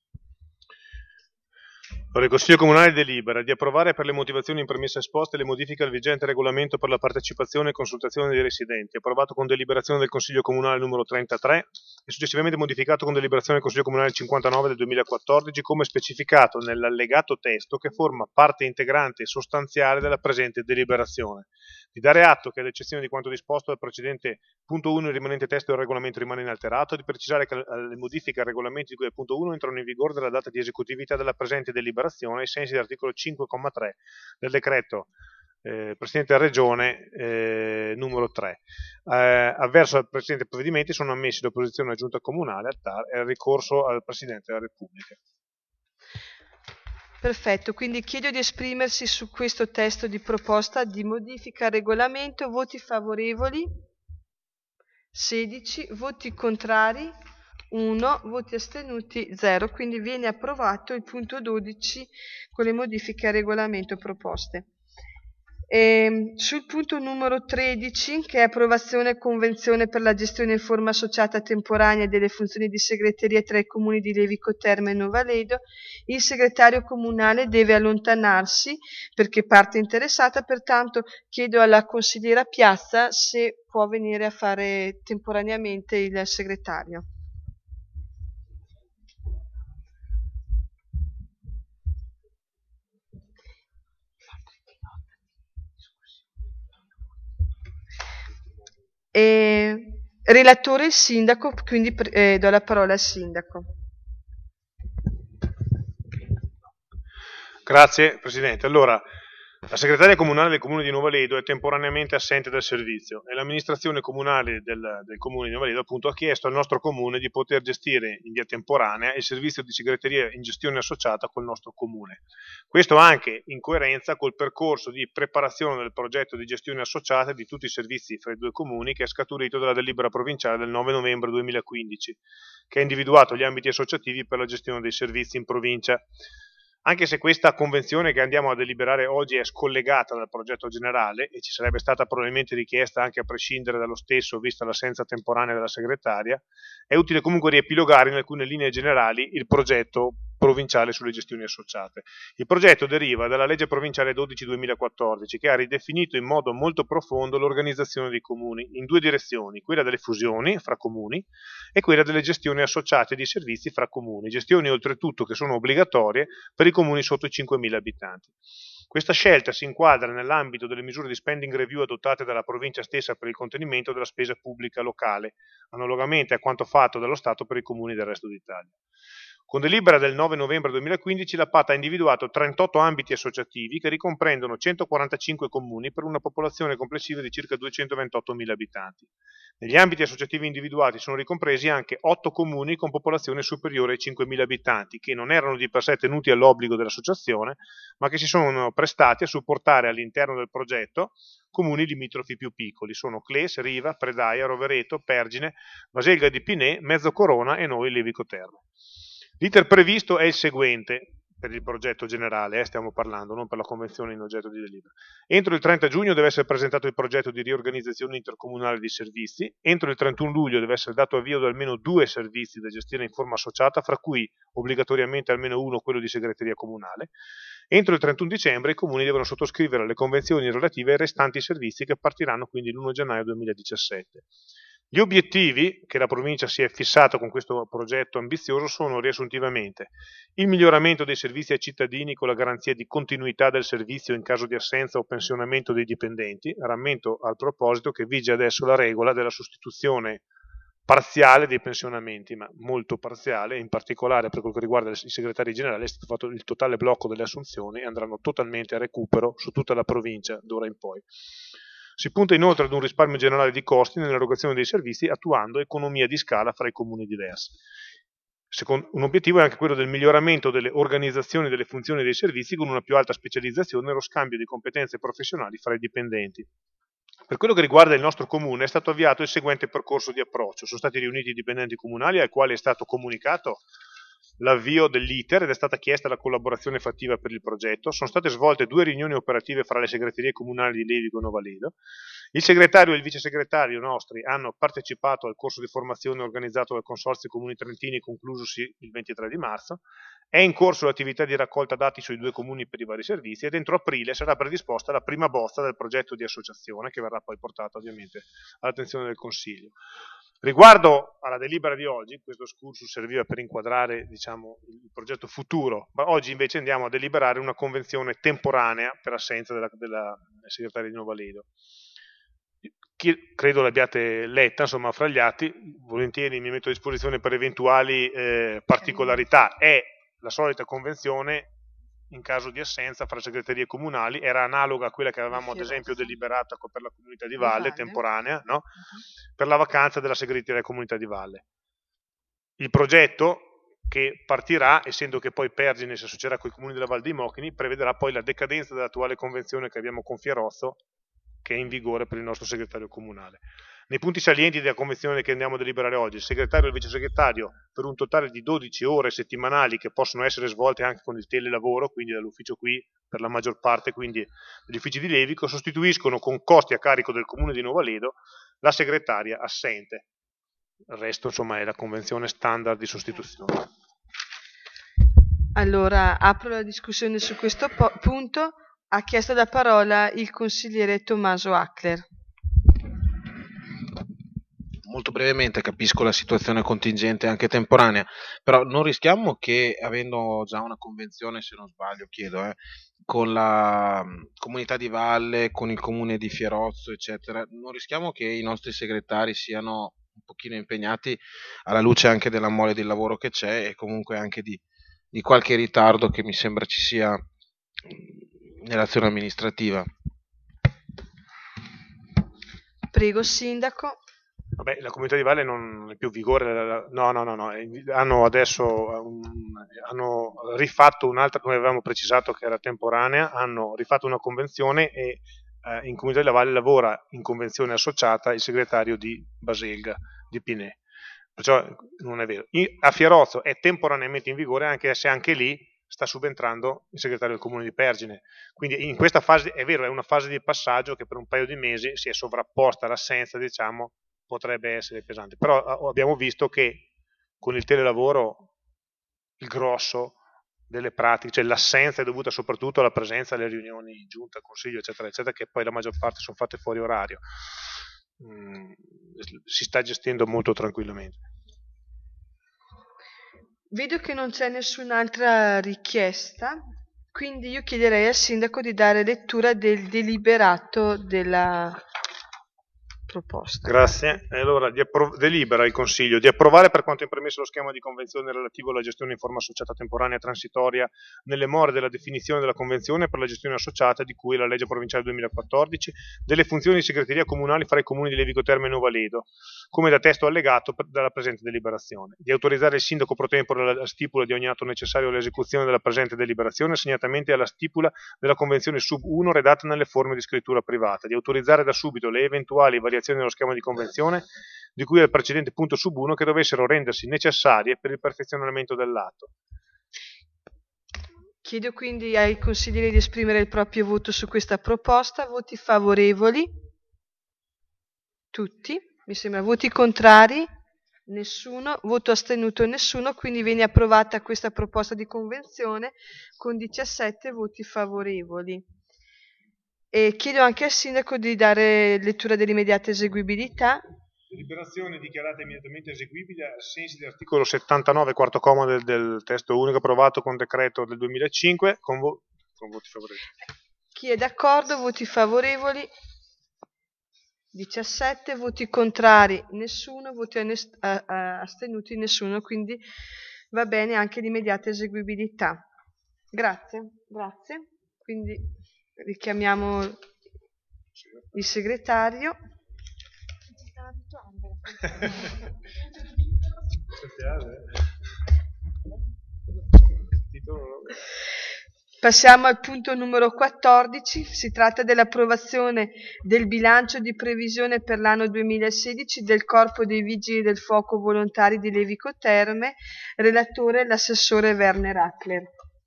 Allora, il Consiglio Comunale delibera di approvare per le motivazioni in premessa esposte le modifiche al vigente regolamento per la partecipazione e consultazione dei residenti, approvato con deliberazione del Consiglio Comunale numero trentatré e successivamente modificato con deliberazione del Consiglio Comunale cinquantanove del duemilaquattordici, come specificato nell'allegato testo che forma parte integrante e sostanziale della presente deliberazione. Di dare atto che, ad eccezione di quanto disposto dal precedente punto uno, il rimanente testo del regolamento rimane inalterato, di precisare che le modifiche al regolamento di cui al punto uno entrano in vigore dalla data di esecutività della presente deliberazione ai sensi dell'articolo cinque comma tre del decreto eh, Presidente della Regione eh, numero tre. Eh, avverso al precedente provvedimenti sono ammessi l'opposizione alla Giunta Comunale al T A R e il ricorso al Presidente della Repubblica. Perfetto, quindi chiedo di esprimersi su questo testo di proposta di modifica al regolamento. Voti favorevoli sedici, voti contrari uno, voti astenuti zero. Quindi viene approvato il punto dodici con le modifiche al regolamento proposte. E sul punto numero tredici, che è approvazione e convenzione per la gestione in forma associata temporanea delle funzioni di segreteria tra i comuni di Levico Terme e Novaledo, il segretario comunale deve allontanarsi perché parte interessata, pertanto chiedo alla consigliera Piazza se può venire a fare temporaneamente il segretario. E relatore il sindaco, quindi eh, do la parola al sindaco. Grazie Presidente. Allora, la segretaria comunale del Comune di Novaledo è temporaneamente assente dal servizio e l'amministrazione comunale del, del Comune di Novaledo appunto ha chiesto al nostro Comune di poter gestire in via temporanea il servizio di segreteria in gestione associata col nostro Comune. Questo anche in coerenza col percorso di preparazione del progetto di gestione associata di tutti i servizi fra i due comuni che è scaturito dalla delibera provinciale del nove novembre duemilaquindici, che ha individuato gli ambiti associativi per la gestione dei servizi in provincia. Anche se questa convenzione che andiamo a deliberare oggi è scollegata dal progetto generale e ci sarebbe stata probabilmente richiesta anche a prescindere dallo stesso, vista l'assenza temporanea della segretaria, è utile comunque riepilogare in alcune linee generali il progetto provinciale sulle gestioni associate. Il progetto deriva dalla legge provinciale dodici duemilaquattordici, che ha ridefinito in modo molto profondo l'organizzazione dei comuni in due direzioni, quella delle fusioni fra comuni e quella delle gestioni associate di servizi fra comuni, gestioni oltretutto che sono obbligatorie per i comuni sotto i cinquemila abitanti. Questa scelta si inquadra nell'ambito delle misure di spending review adottate dalla provincia stessa per il contenimento della spesa pubblica locale, analogamente a quanto fatto dallo Stato per i comuni del resto d'Italia. Con delibera del nove novembre duemilaquindici la P A T ha individuato trentotto ambiti associativi che ricomprendono centoquarantacinque comuni per una popolazione complessiva di circa duecentoventottomila abitanti. Negli ambiti associativi individuati sono ricompresi anche otto comuni con popolazione superiore ai cinquemila abitanti, che non erano di per sé tenuti all'obbligo dell'associazione, ma che si sono prestati a supportare all'interno del progetto comuni limitrofi più piccoli. Sono Cles, Riva, Predaia, Rovereto, Pergine, Vaselga di Pinè, Mezzocorona e noi Levico Terme. L'iter previsto è il seguente per il progetto generale, eh, stiamo parlando, non per la convenzione in oggetto di delibera. Entro il trenta giugno deve essere presentato il progetto di riorganizzazione intercomunale di servizi, entro il trentuno luglio deve essere dato avvio ad almeno due servizi da gestire in forma associata, fra cui obbligatoriamente almeno uno, quello di segreteria comunale. Entro il trentuno dicembre i comuni devono sottoscrivere le convenzioni relative ai restanti servizi che partiranno quindi l'primo gennaio duemiladiciassette. Gli obiettivi che la provincia si è fissata con questo progetto ambizioso sono riassuntivamente il miglioramento dei servizi ai cittadini con la garanzia di continuità del servizio in caso di assenza o pensionamento dei dipendenti. Rammento al proposito che vige adesso la regola della sostituzione parziale dei pensionamenti, ma molto parziale, in particolare per quello che riguarda i segretari generali è stato fatto il totale blocco delle assunzioni e andranno totalmente a recupero su tutta la provincia d'ora in poi. Si punta inoltre ad un risparmio generale di costi nell'erogazione dei servizi attuando economia di scala fra i comuni diversi. Secondo, un obiettivo è anche quello del miglioramento delle organizzazioni delle funzioni dei servizi con una più alta specializzazione e lo scambio di competenze professionali fra i dipendenti. Per quello che riguarda il nostro comune è stato avviato il seguente percorso di approccio. Sono stati riuniti i dipendenti comunali ai quali è stato comunicato l'avvio dell'iter ed è stata chiesta la collaborazione fattiva per il progetto. Sono state svolte due riunioni operative fra le segreterie comunali di Levico e Novaledo. Il segretario e il vice segretario nostri hanno partecipato al corso di formazione organizzato dal Consorzio Comuni Trentini conclusosi il ventitré di marzo. È in corso l'attività di raccolta dati sui due comuni per i vari servizi ed entro aprile sarà predisposta la prima bozza del progetto di associazione che verrà poi portata ovviamente all'attenzione del Consiglio. Riguardo alla delibera di oggi, questo excursus serviva per inquadrare diciamo, il progetto futuro, ma oggi invece andiamo a deliberare una convenzione temporanea per assenza della, della segretaria di Novaledo. Chi, credo l'abbiate letta, insomma, fra gli atti, volentieri mi metto a disposizione per eventuali eh, particolarità. È la solita convenzione in caso di assenza fra segreterie comunali, era analoga a quella che avevamo ad esempio deliberato per la comunità di Valle, temporanea, no? Per la vacanza della segreteria comunità di Valle. Il progetto che partirà, essendo che poi Pergine si associerà con i comuni della Val dei Mochini, prevederà poi la decadenza dell'attuale convenzione che abbiamo con Fierozzo, che è in vigore per il nostro segretario comunale. Nei punti salienti della convenzione che andiamo a deliberare oggi, il segretario e il vice segretario per un totale di dodici ore settimanali che possono essere svolte anche con il telelavoro, quindi dall'ufficio qui per la maggior parte, quindi degli uffici di Levico, sostituiscono con costi a carico del comune di Novaledo la segretaria assente. Il resto insomma è la convenzione standard di sostituzione. Allora apro la discussione su questo po- punto. Ha chiesto la parola il consigliere Tommaso Ackler. Molto brevemente, capisco la situazione contingente anche temporanea, però non rischiamo che, avendo già una convenzione, se non sbaglio, chiedo, eh, con la comunità di Valle, con il comune di Fierozzo, eccetera, non rischiamo che i nostri segretari siano un pochino impegnati alla luce anche della mole del lavoro che c'è e comunque anche di, di qualche ritardo che mi sembra ci sia nell'azione amministrativa. Prego, sindaco. Vabbè, la comunità di Valle non è più in vigore, no, no, no, no. Hanno adesso un, hanno rifatto un'altra, come avevamo precisato che era temporanea, hanno rifatto una convenzione e eh, in comunità di Valle lavora in convenzione associata il segretario di Baselga, di Pinè. Perciò non è vero. A Fierozzo è temporaneamente in vigore anche se anche lì sta subentrando il segretario del comune di Pergine. Quindi in questa fase, è vero, è una fase di passaggio che per un paio di mesi si è sovrapposta all'assenza, diciamo, potrebbe essere pesante. Però abbiamo visto che con il telelavoro il grosso delle pratiche, cioè l'assenza è dovuta soprattutto alla presenza alle riunioni giunta, consiglio, eccetera, eccetera, che poi la maggior parte sono fatte fuori orario. Mm, si sta gestendo molto tranquillamente. Vedo che non c'è nessun'altra richiesta, quindi io chiederei al sindaco di dare lettura del deliberato della proposta. Grazie. E allora di appro- delibera il Consiglio di approvare per quanto in premesso lo schema di convenzione relativo alla gestione in forma associata temporanea e transitoria nelle more della definizione della convenzione per la gestione associata di cui è la legge provinciale duemilaquattordici delle funzioni di segreteria comunali fra i comuni di Levico Terme e Novaledo, come da testo allegato per, dalla presente deliberazione, di autorizzare il sindaco pro tempore alla stipula di ogni atto necessario all'esecuzione della presente deliberazione, segnatamente alla stipula della convenzione sub uno redatta nelle forme di scrittura privata, di autorizzare da subito le eventuali variazioni nello schema di convenzione di cui al precedente punto sub uno che dovessero rendersi necessarie per il perfezionamento dell'atto. Chiedo quindi ai consiglieri di esprimere il proprio voto su questa proposta. Voti favorevoli? Tutti? Mi sembra. Voti contrari? Nessuno. Voto astenuto? Nessuno. Quindi viene approvata questa proposta di convenzione con diciassette voti favorevoli. E chiedo anche al sindaco di dare lettura dell'immediata eseguibilità. Deliberazione dichiarata immediatamente eseguibile ai sensi dell'articolo settantanove, quarto comma del, del testo unico approvato con decreto del duemilacinque con, vo- con voti favorevoli. Chi è d'accordo? Voti favorevoli? diciassette, voti contrari? Nessuno, voti anes- a- a- astenuti? Nessuno, quindi va bene anche l'immediata eseguibilità. Grazie, grazie. Quindi richiamiamo il segretario. Passiamo al punto numero quattordici, si tratta dell'approvazione del bilancio di previsione per l'anno duemilasedici del Corpo dei Vigili del Fuoco Volontari di Levico Terme, relatore l'assessore Werner Ackler.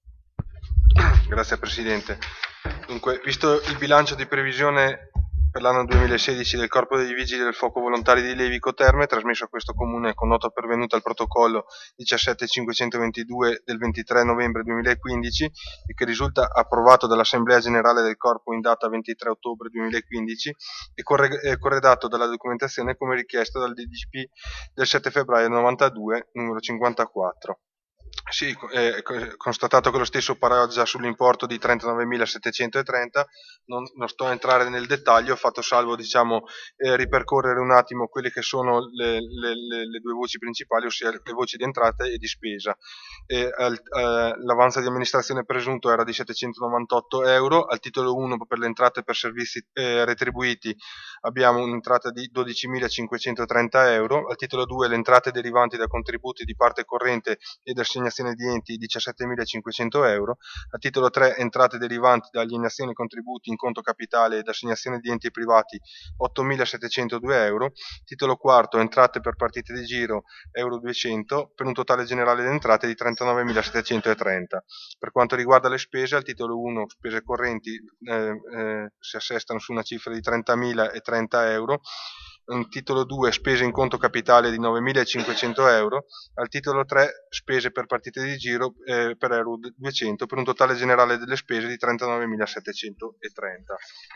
Grazie Presidente. Dunque, visto il bilancio di previsione per l'anno duemilasedici del Corpo dei Vigili del Fuoco Volontari di Levico Terme, trasmesso a questo Comune con nota pervenuta al protocollo diciassette cinquecentoventidue del ventitré novembre duemilaquindici e che risulta approvato dall'Assemblea Generale del Corpo in data ventitré ottobre duemilaquindici e corre- eh, corredato dalla documentazione come richiesto dal D G P del sette febbraio novantadue numero cinquantaquattro. Sì, eh, constatato che lo stesso pareggia sull'importo di trentanovemilasettecentotrenta, non, non sto a entrare nel dettaglio, ho fatto salvo diciamo, eh, ripercorrere un attimo quelle che sono le, le, le, le due voci principali, ossia le voci di entrata e di spesa. Eh, al, eh, l'avanzo di amministrazione presunto era di settecentonovantotto euro, al titolo uno per le entrate per servizi eh, retribuiti abbiamo un'entrata di dodicimilacinquecentotrenta euro, al titolo due le entrate derivanti da contributi di parte corrente ed assegnazione di enti diciassettemilacinquecento euro, a titolo tre entrate derivanti da alienazione contributi in conto capitale ed assegnazione di enti privati ottomilasettecentodue euro, titolo quarto entrate per partite di giro euro duecento per un totale generale di entrate di trentanovemilasettecentotrenta. Per quanto riguarda le spese, al titolo uno spese correnti eh, eh, si assestano su una cifra di trentamilatrenta euro, un titolo due spese in conto capitale di novemilacinquecento euro, al titolo tre spese per partite di giro eh, per euro duecento per un totale generale delle spese di trentanovemilasettecentotrenta.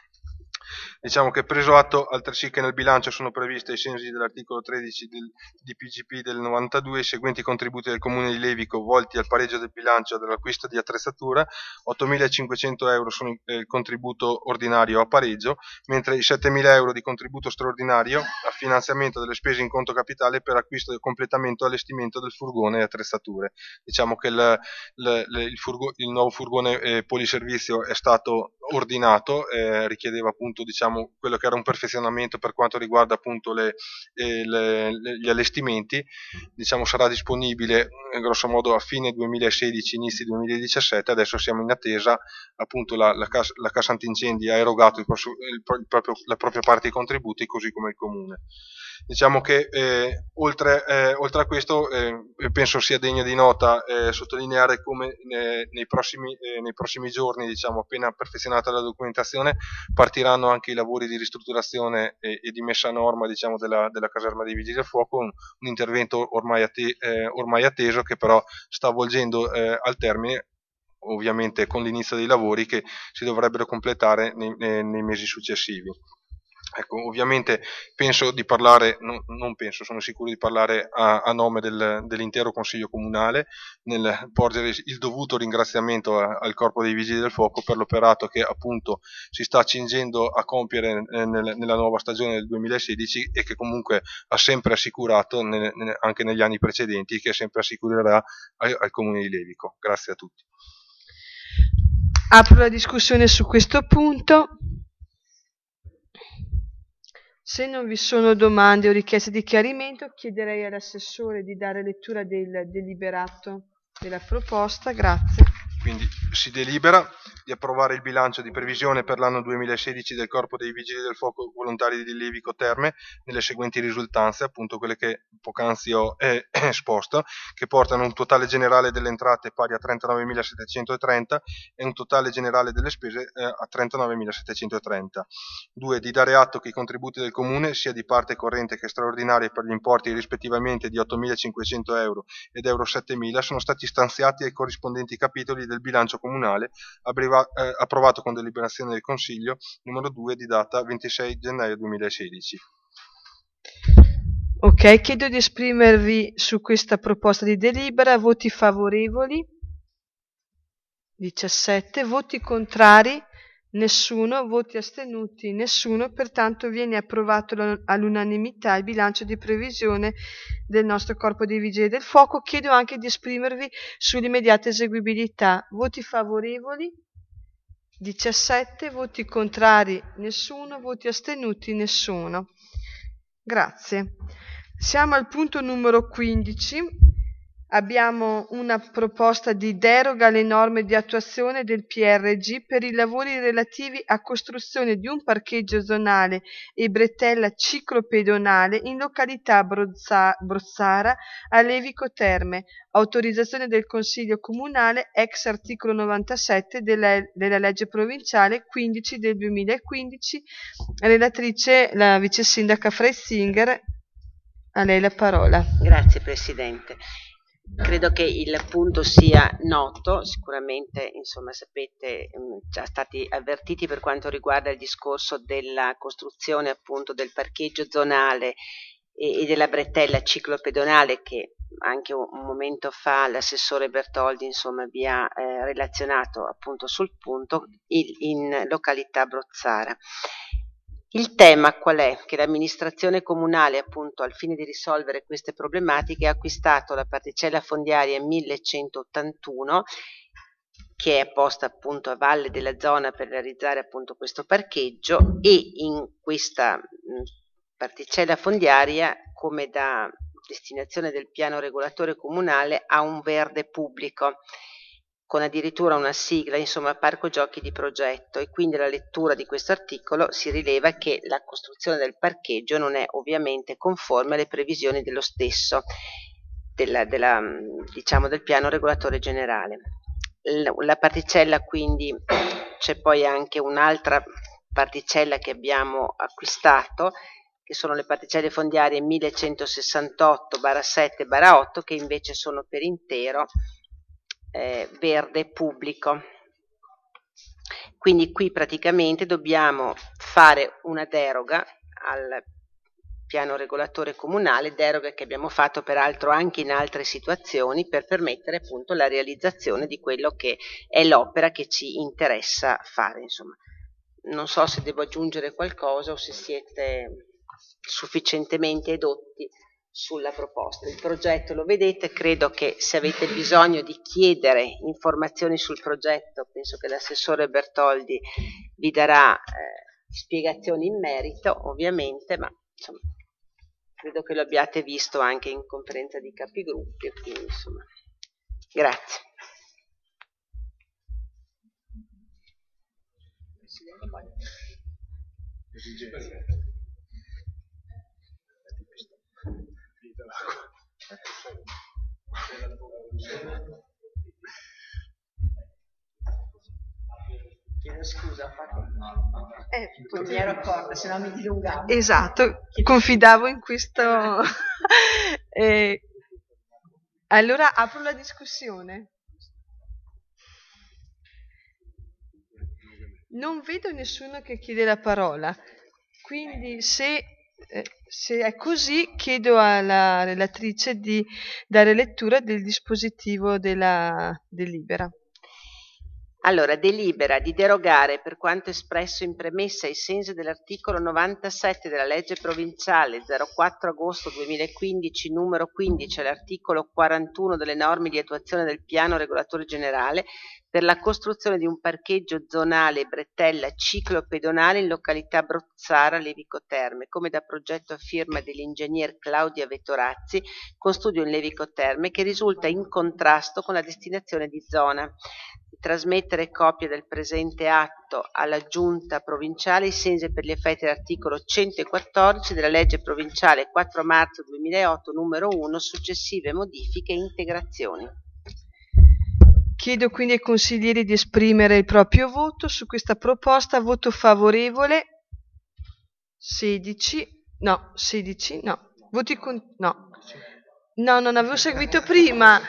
Diciamo che preso atto altresì che nel bilancio sono previste ai sensi dell'articolo tredici del D P G P del novantadue i seguenti contributi del Comune di Levico volti al pareggio del bilancio dell'acquisto di attrezzatura: ottomilacinquecento euro sono il contributo ordinario a pareggio, mentre i settemila euro di contributo straordinario a finanziamento delle spese in conto capitale per acquisto e completamento e allestimento del furgone e attrezzature. Diciamo che il, il, il, furgo, il nuovo furgone eh, poliservizio è stato ordinato, eh, richiedeva appunto diciamo quello che era un perfezionamento per quanto riguarda appunto le, eh, le, le, gli allestimenti, diciamo sarà disponibile eh, grosso modo a fine duemilasedici, inizi duemiladiciassette. Adesso siamo in attesa, appunto la, la, casa, la Cassa Antincendi ha erogato il, il, il proprio, la propria parte dei contributi, così come il Comune. Diciamo che eh, oltre, eh, oltre a questo eh, penso sia degno di nota eh, sottolineare come eh, nei, prossimi, eh, nei prossimi giorni, diciamo appena perfezionata la documentazione, partiranno anche i lavori di ristrutturazione e, e di messa a norma diciamo, della, della caserma dei Vigili del Fuoco, un, un intervento ormai, atti, eh, ormai atteso che però sta avvolgendo eh, al termine, ovviamente con l'inizio dei lavori che si dovrebbero completare nei, nei, nei mesi successivi. Ecco, ovviamente penso di parlare, no, non penso, sono sicuro di parlare a, a nome del, dell'intero Consiglio Comunale nel porgere il dovuto ringraziamento a, al Corpo dei Vigili del Fuoco per l'operato che appunto si sta accingendo a compiere eh, nel, nella nuova stagione del duemilasedici e che comunque ha sempre assicurato ne, ne, anche negli anni precedenti, che sempre assicurerà al, al Comune di Levico. Grazie a tutti. Apro la discussione su questo punto. Se non vi sono domande o richieste di chiarimento, chiederei all'assessore di dare lettura del deliberato della proposta. Grazie. Quindi si delibera di approvare il bilancio di previsione per l'anno duemilasedici del Corpo dei Vigili del Fuoco Volontari di Levico Terme nelle seguenti risultanze, appunto quelle che poc'anzi ho eh, esposto, che portano un totale generale delle entrate pari a trentanovemilasettecentotrenta e un totale generale delle spese eh, a trentanovemilasettecentotrenta. due. Di dare atto che i contributi del Comune, sia di parte corrente che straordinaria per gli importi rispettivamente di ottomilacinquecento euro ed euro settemila, sono stati stanziati ai corrispondenti capitoli del bilancio comunale abreva, eh, approvato con deliberazione del Consiglio numero due di data ventisei gennaio duemilasedici. Ok, chiedo di esprimervi su questa proposta di delibera. Voti favorevoli? diciassette. Voti contrari? Nessuno. Voti astenuti? Nessuno. Pertanto viene approvato all'unanimità il bilancio di previsione del nostro Corpo dei Vigili del Fuoco. Chiedo anche di esprimervi sull'immediata eseguibilità. Voti favorevoli? diciassette. Voti contrari? Nessuno. Voti astenuti? Nessuno. Grazie. Siamo al punto numero quindici. Abbiamo una proposta di deroga alle norme di attuazione del P R G per i lavori relativi a costruzione di un parcheggio zonale e bretella ciclopedonale in località Brozza, Brozzara a Levico Terme. Autorizzazione del Consiglio Comunale ex articolo novantasette della, della legge provinciale quindici del duemilaquindici. Relatrice la vice sindaca Freisinger. A lei la parola. Grazie Presidente. Credo che il punto sia noto, sicuramente insomma sapete, mh, già stati avvertiti per quanto riguarda il discorso della costruzione appunto del parcheggio zonale e, e della bretella ciclopedonale che anche un, un momento fa l'assessore Bertoldi insomma vi ha eh, relazionato appunto sul punto in, in località Brozzara. Il tema qual è? Che l'amministrazione comunale, appunto, al fine di risolvere queste problematiche, ha acquistato la particella fondiaria millecentottantuno, che è posta appunto a valle della zona per realizzare appunto questo parcheggio, e in questa mh, particella fondiaria, come da destinazione del piano regolatore comunale, ha un verde pubblico, con addirittura una sigla, insomma parco giochi di progetto, e quindi alla lettura di questo articolo si rileva che la costruzione del parcheggio non è ovviamente conforme alle previsioni dello stesso, della, della, diciamo del piano regolatore generale. La, la particella quindi, c'è poi anche un'altra particella che abbiamo acquistato, che sono le particelle fondiarie millecentosessantotto sette otto, che invece sono per intero Eh, verde pubblico. Quindi qui praticamente dobbiamo fare una deroga al piano regolatore comunale, deroga che abbiamo fatto peraltro anche in altre situazioni per permettere appunto la realizzazione di quello che è l'opera che ci interessa fare. Insomma, non so se devo aggiungere qualcosa o se siete sufficientemente edotti sulla proposta. Il progetto lo vedete, credo che se avete bisogno di chiedere informazioni sul progetto, penso che l'assessore Bertoldi vi darà eh, spiegazioni in merito, ovviamente, ma insomma, credo che lo abbiate visto anche in conferenza di capigruppi, quindi insomma, grazie. Chiedo scusa, eh, non mi ero accorta, se no mi dilungavo. Esatto, confidavo in questo. eh, allora apro la discussione. Non vedo nessuno che chiede la parola, quindi se Eh, se è così, chiedo alla relatrice di dare lettura del dispositivo della delibera. Allora, delibera di derogare per quanto espresso in premessa ai sensi dell'articolo novantasette della legge provinciale zero quattro agosto duemilaquindici numero quindici all'articolo quarantuno delle norme di attuazione del piano regolatore generale per la costruzione di un parcheggio zonale bretella ciclopedonale in località Brozzara Levico Terme, come da progetto a firma dell'ingegner Claudia Vettorazzi, con studio in Levico Terme, che risulta in contrasto con la destinazione di zona. Di trasmettere copia del presente atto alla Giunta provinciale ai sensi per gli effetti dell'articolo centoquattordici della legge provinciale quattro marzo duemilaotto numero uno, successive modifiche e integrazioni. Chiedo quindi ai consiglieri di esprimere il proprio voto su questa proposta. Voto favorevole sedici, no, sedici, no, voti con, no, no, non avevo seguito prima.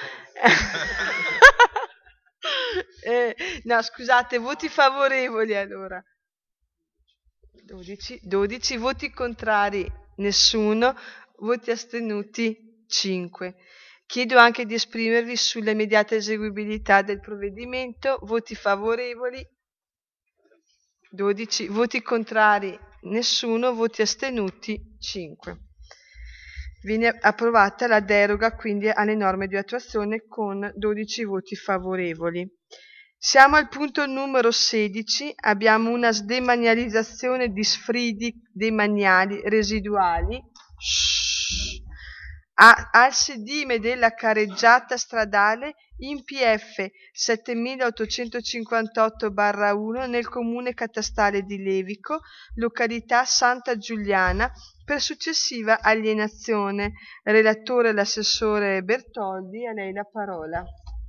eh, no, scusate, voti favorevoli allora. dodici, dodici, voti contrari, nessuno, voti astenuti cinque. Chiedo anche di esprimervi sull'immediata eseguibilità del provvedimento. Voti favorevoli dodici, voti contrari nessuno, voti astenuti cinque. Viene approvata la deroga quindi alle norme di attuazione con dodici voti favorevoli. Siamo al punto numero sedici, abbiamo una sdemanializzazione di sfridi demaniali residuali a, al sedime della careggiata stradale in P F settemilaottocentocinquantotto barra uno nel comune catastale di Levico, località Santa Giuliana, per successiva alienazione. Relatore l'assessore Bertoldi, a lei la parola.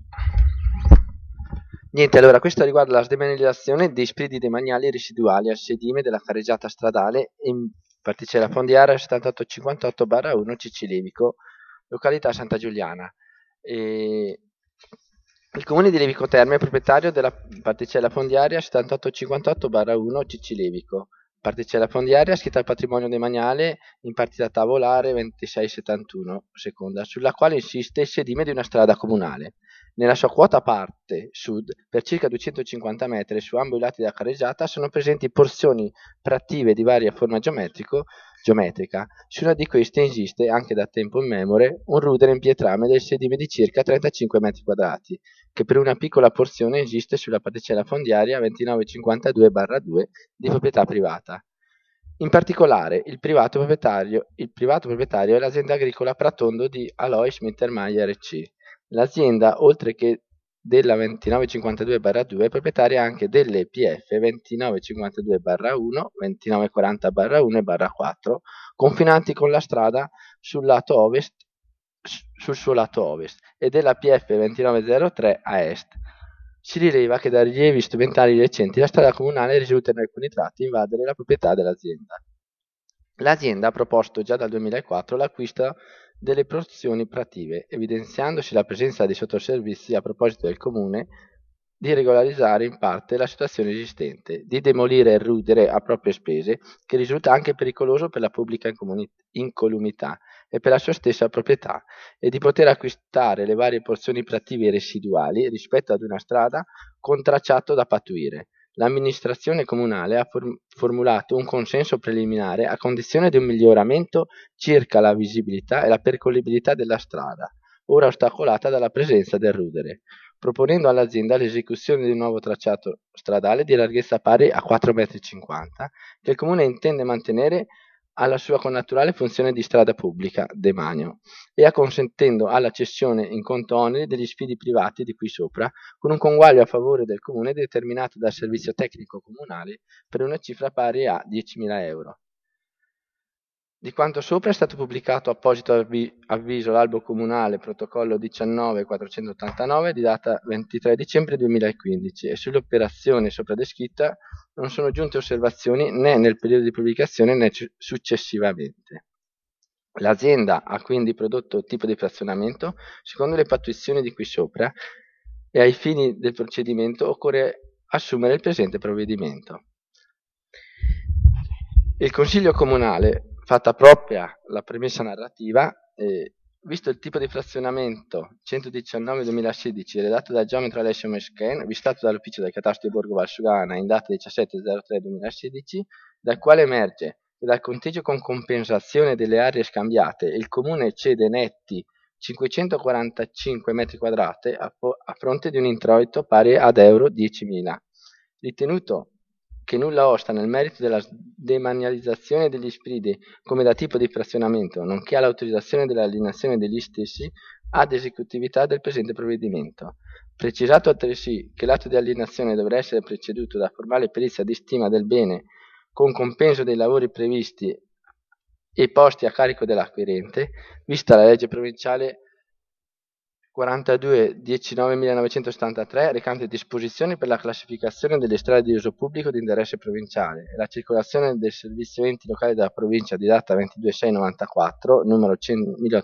Niente, allora questo riguarda la sdemanializzazione dei sfridi demaniali residuali al sedime della careggiata stradale in particella fondiaria settantotto cinquantotto barra uno C C Levico, località Santa Giuliana. E il comune di Levico Terme è proprietario della particella fondiaria settantotto cinquantotto barra uno C C Levico, particella fondiaria scritta al patrimonio demaniale in partita tavolare ventisei settantuno seconda, sulla quale insiste il sedime di una strada comunale. Nella sua quota parte sud, per circa duecentocinquanta metri su ambo i lati della careggiata, sono presenti porzioni prative di varia forma geometrico, geometrica. Su una di queste insiste, anche da tempo immemore, un rudere in pietrame del sedime di circa trentacinque metri quadrati, che per una piccola porzione insiste sulla particella fondiaria ventinove cinquantadue barra due di proprietà privata. In particolare, il privato proprietario, il privato proprietario è l'azienda agricola Pratondo di Alois Mittermeier R C. L'azienda, oltre che della ventinove cinquantadue barra due, è proprietaria anche delle P F ventinove cinquantadue barra uno, ventinove quaranta barra uno e barra quattro, confinanti con la strada sul lato ovest, sul suo lato ovest, e della P F ventinove zero tre a est. Si rileva che da rilievi strumentali recenti la strada comunale risulta in alcuni tratti invadere la proprietà dell'azienda. L'azienda ha proposto già dal duemilaquattro l'acquisto delle porzioni prative, evidenziandosi la presenza di sottoservizi a proposito del comune di regolarizzare in parte la situazione esistente, di demolire il rudere a proprie spese, che risulta anche pericoloso per la pubblica incolumità e per la sua stessa proprietà, e di poter acquistare le varie porzioni prative residuali rispetto ad una strada con tracciato da pattuire. L'amministrazione comunale ha form- formulato un consenso preliminare a condizione di un miglioramento circa la visibilità e la percorribilità della strada, ora ostacolata dalla presenza del rudere, proponendo all'azienda l'esecuzione di un nuovo tracciato stradale di larghezza pari a quattro virgola cinquanta metri, che il comune intende mantenere alla sua connaturale funzione di strada pubblica demanio, e acconsentendo alla cessione in conto oneri degli sfidi privati di qui sopra, con un conguaglio a favore del comune determinato dal servizio tecnico comunale per una cifra pari a diecimila euro. Di quanto sopra è stato pubblicato apposito avviso all'albo comunale protocollo diciannove quattrocentottantanove di data ventitré dicembre duemilaquindici, e sull'operazione sopra descritta non sono giunte osservazioni né nel periodo di pubblicazione né successivamente. L'azienda ha quindi prodotto il tipo di frazionamento secondo le pattuizioni di qui sopra, e ai fini del procedimento occorre assumere il presente provvedimento. Il Consiglio Comunale, fatta propria la premessa narrativa, eh, visto il tipo di frazionamento centodiciannove duemilasedici redatto da Geometra Alessio Meschen, vistato dall'ufficio del catasto di Borgo Valsugana in data diciassette zero tre duemilasedici, dal quale emerge che dal conteggio con compensazione delle aree scambiate il comune cede netti cinquecentoquarantacinque metri quadrati a, a fronte di un introito pari ad euro diecimila. Ritenuto che nulla osta nel merito della demanializzazione degli sfridi come da tipo di frazionamento, nonché all'autorizzazione dell'alienazione degli stessi ad esecutività del presente provvedimento. Precisato altresì che l'atto di alienazione dovrà essere preceduto da formale perizia di stima del bene con compenso dei lavori previsti e posti a carico dell'acquirente, vista la legge provinciale quarantadue diciannove millenovecentosettantatré recante disposizioni per la classificazione delle strade di uso pubblico di interesse provinciale e la circolazione del servizio enti locali della provincia di data ventidue sei novantaquattro, numero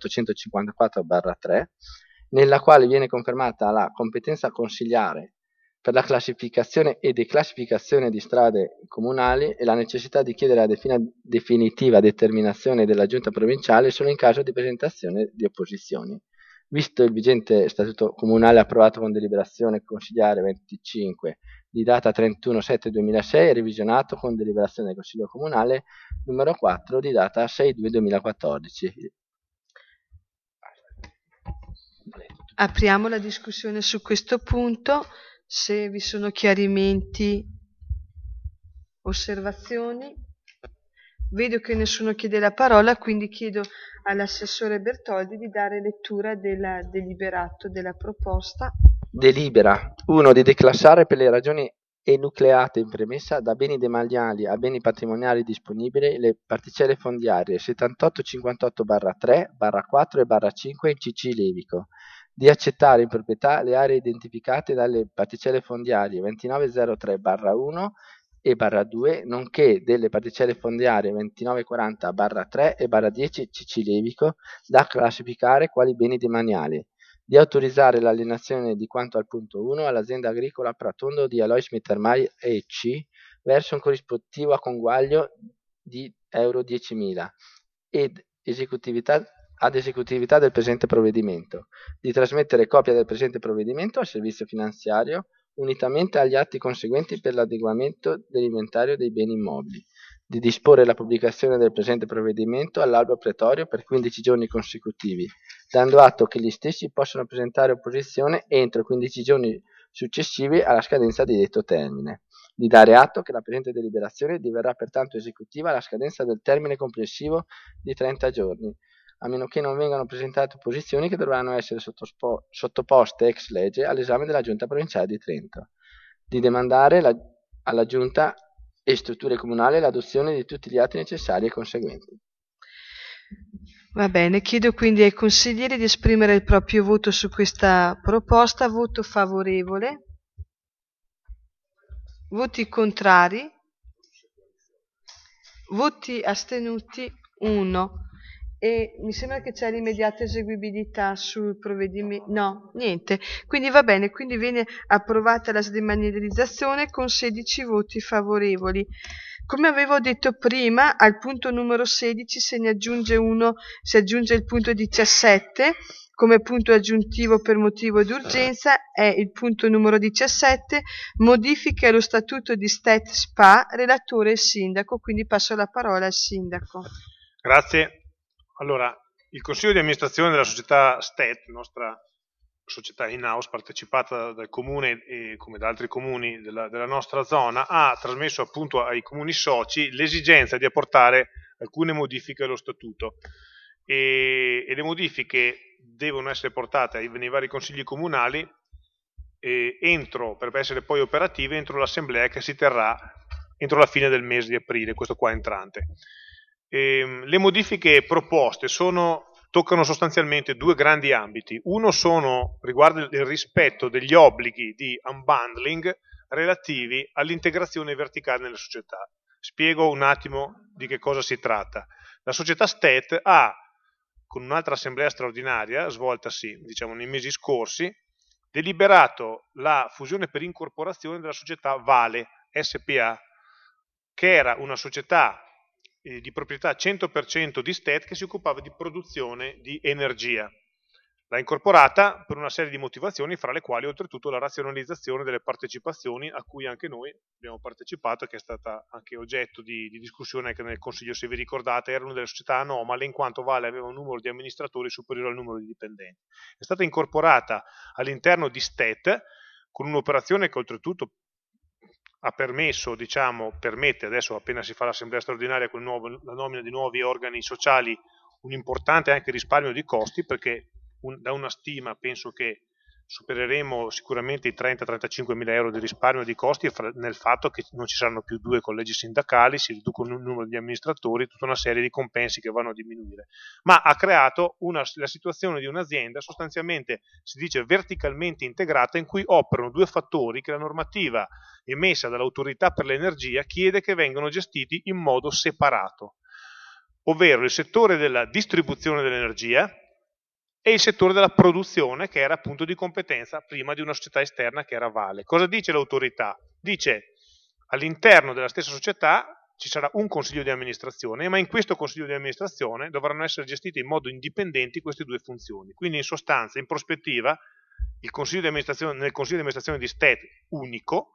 milleottocentocinquantaquattro barra tre, nella quale viene confermata la competenza consigliare per la classificazione e declassificazione di strade comunali e la necessità di chiedere la defina- definitiva determinazione della giunta provinciale solo in caso di presentazione di opposizioni. Visto il vigente statuto comunale approvato con deliberazione consigliare venticinque di data trentuno sette duemilasei e revisionato con deliberazione del Consiglio Comunale numero quattro di data sei due duemilaquattordici. Apriamo la discussione su questo punto. Se vi sono chiarimenti, osservazioni. Vedo che nessuno chiede la parola, quindi chiedo all'assessore Bertoldi di dare lettura del deliberato della proposta. Delibera uno di declassare per le ragioni enucleate in premessa da beni demaniali a beni patrimoniali disponibili le particelle fondiarie settantotto cinquantotto barra tre, barra quattro e barra cinque in C C Levico, di accettare in proprietà le aree identificate dalle particelle fondiarie ventinove zero tre barra uno e barra due, nonché delle particelle fondiarie ventinove quaranta barra tre e barra dieci C C Levico da classificare quali beni demaniali, di autorizzare l'alienazione di quanto al punto uno all'azienda agricola Pratondo di Alois Mittermeier E C verso un corrispettivo a conguaglio di euro diecimila ed esecutività ad esecutività del presente provvedimento, di trasmettere copia del presente provvedimento al servizio finanziario unitamente agli atti conseguenti per l'adeguamento dell'inventario dei beni immobili, di disporre la pubblicazione del presente provvedimento all'albo pretorio per quindici giorni consecutivi, dando atto che gli stessi possono presentare opposizione entro quindici giorni successivi alla scadenza di detto termine, di dare atto che la presente deliberazione diverrà pertanto esecutiva alla scadenza del termine complessivo di trenta giorni, a meno che non vengano presentate opposizioni che dovranno essere sottospo- sottoposte ex legge all'esame della Giunta Provinciale di Trento, di demandare la, alla Giunta e strutture comunali l'adozione di tutti gli atti necessari e conseguenti. Va bene, chiedo quindi ai consiglieri di esprimere il proprio voto su questa proposta. Voto favorevole. Voti contrari. Voti astenuti uno. E mi sembra che c'è l'immediata eseguibilità sul provvedimento. No, niente. Quindi va bene, quindi viene approvata la sdemanializzazione con sedici voti favorevoli. Come avevo detto prima, al punto numero sedici se ne aggiunge uno, si aggiunge il punto diciassette come punto aggiuntivo per motivo d'urgenza, è il punto numero diciassette, modifiche allo statuto di Stet S P A, relatore il sindaco, quindi passo la parola al sindaco. Grazie. Allora, il Consiglio di amministrazione della società Stet, nostra società in-house partecipata dal Comune e come da altri comuni della, della nostra zona, ha trasmesso appunto ai comuni soci l'esigenza di apportare alcune modifiche allo statuto e, e le modifiche devono essere portate ai, nei vari consigli comunali e entro, per essere poi operative, entro l'assemblea che si terrà entro la fine del mese di aprile, questo qua entrante. E, le modifiche proposte sono, toccano sostanzialmente due grandi ambiti. Uno sono, riguarda il rispetto degli obblighi di unbundling relativi all'integrazione verticale nelle società. Spiego un attimo di che cosa si tratta. La società Stet ha, con un'altra assemblea straordinaria, svoltasi diciamo nei mesi scorsi, deliberato la fusione per incorporazione della società Vale S P A, che era una società di proprietà cento per cento di Stet che si occupava di produzione di energia. L'ha incorporata per una serie di motivazioni, fra le quali oltretutto la razionalizzazione delle partecipazioni a cui anche noi abbiamo partecipato e che è stata anche oggetto di, di discussione anche nel Consiglio, se vi ricordate, erano delle società anomale in quanto Vale aveva un numero di amministratori superiore al numero di dipendenti. È stata incorporata all'interno di Stet con un'operazione che oltretutto ha permesso, diciamo, permette adesso appena si fa l'assemblea straordinaria con il nuovo, la nomina di nuovi organi sociali, un importante anche risparmio di costi, perché un, da una stima penso che supereremo sicuramente i trenta trentacinque mila euro di risparmio di costi nel fatto che non ci saranno più due collegi sindacali, si riducono il numero di amministratori, tutta una serie di compensi che vanno a diminuire, ma ha creato una, la situazione di un'azienda sostanzialmente, si dice, verticalmente integrata, in cui operano due fattori che la normativa emessa dall'autorità per l'energia chiede che vengano gestiti in modo separato, ovvero il settore della distribuzione dell'energia, e il settore della produzione, che era appunto di competenza prima di una società esterna che era Vale. Cosa dice l'autorità? Dice all'interno della stessa società ci sarà un consiglio di amministrazione, ma in questo consiglio di amministrazione dovranno essere gestite in modo indipendente queste due funzioni. Quindi in sostanza, in prospettiva, il consiglio di amministrazione, nel consiglio di amministrazione di S T E T unico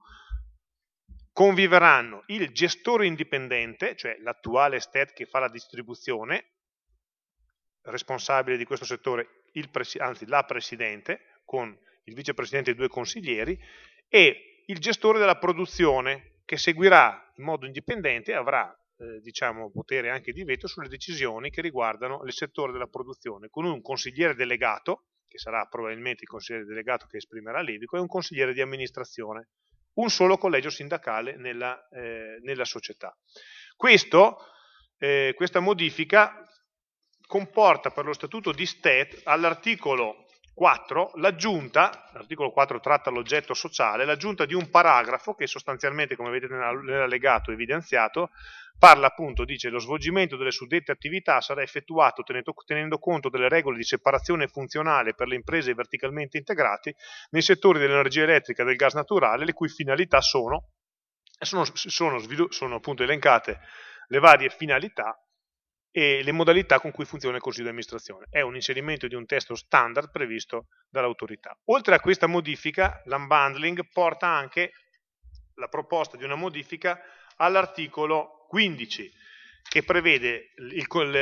conviveranno il gestore indipendente, cioè l'attuale S T E T che fa la distribuzione, responsabile di questo settore, il presi- anzi la presidente, con il vicepresidente e due consiglieri, e il gestore della produzione, che seguirà in modo indipendente e avrà eh, diciamo, potere anche di veto sulle decisioni che riguardano il settore della produzione, con un consigliere delegato, che sarà probabilmente il consigliere delegato che esprimerà l'Evico, e un consigliere di amministrazione, un solo collegio sindacale nella, eh, nella società. Questo, eh, questa modifica comporta per lo statuto di S T E T all'articolo quattro l'aggiunta, l'articolo quattro tratta l'oggetto sociale, l'aggiunta di un paragrafo che sostanzialmente, come vedete nell'allegato evidenziato, parla appunto, dice lo svolgimento delle suddette attività sarà effettuato tenendo, tenendo conto delle regole di separazione funzionale per le imprese verticalmente integrate nei settori dell'energia elettrica e del gas naturale, le cui finalità sono, sono, sono, sono appunto elencate le varie finalità e le modalità con cui funziona il consiglio di amministrazione. È un inserimento di un testo standard previsto dall'autorità. Oltre a questa modifica, l'unbundling porta anche la proposta di una modifica all'articolo quindici, che prevede il, il,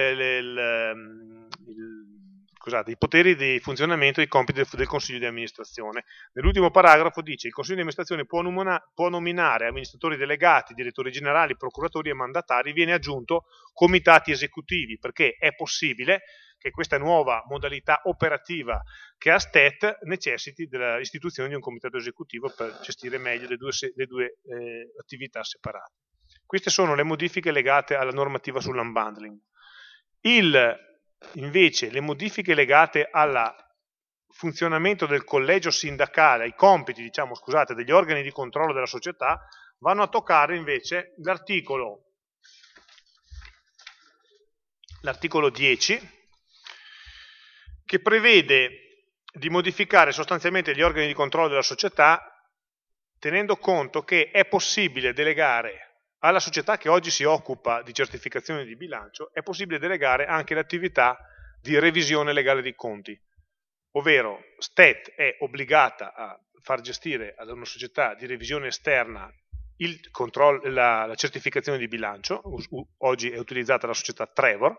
il, il, scusate, i poteri di funzionamento e i compiti del, del consiglio di amministrazione. Nell'ultimo paragrafo dice: il consiglio di amministrazione può, nomina, può nominare amministratori delegati, direttori generali, procuratori e mandatari, viene aggiunto comitati esecutivi, perché è possibile che questa nuova modalità operativa che ha S T E T necessiti dell'istituzione di un comitato esecutivo per gestire meglio le due, le due eh, attività separate. Queste sono le modifiche legate alla normativa sull'unbundling. Il Invece le modifiche legate al funzionamento del collegio sindacale, ai compiti, diciamo, scusate, degli organi di controllo della società, vanno a toccare invece l'articolo l'articolo dieci, che prevede di modificare sostanzialmente gli organi di controllo della società, tenendo conto che è possibile delegare alla società che oggi si occupa di certificazione di bilancio, è possibile delegare anche l'attività di revisione legale dei conti, ovvero S T E T è obbligata a far gestire ad una società di revisione esterna il controllo, la, la certificazione di bilancio, oggi è utilizzata la società Trevor,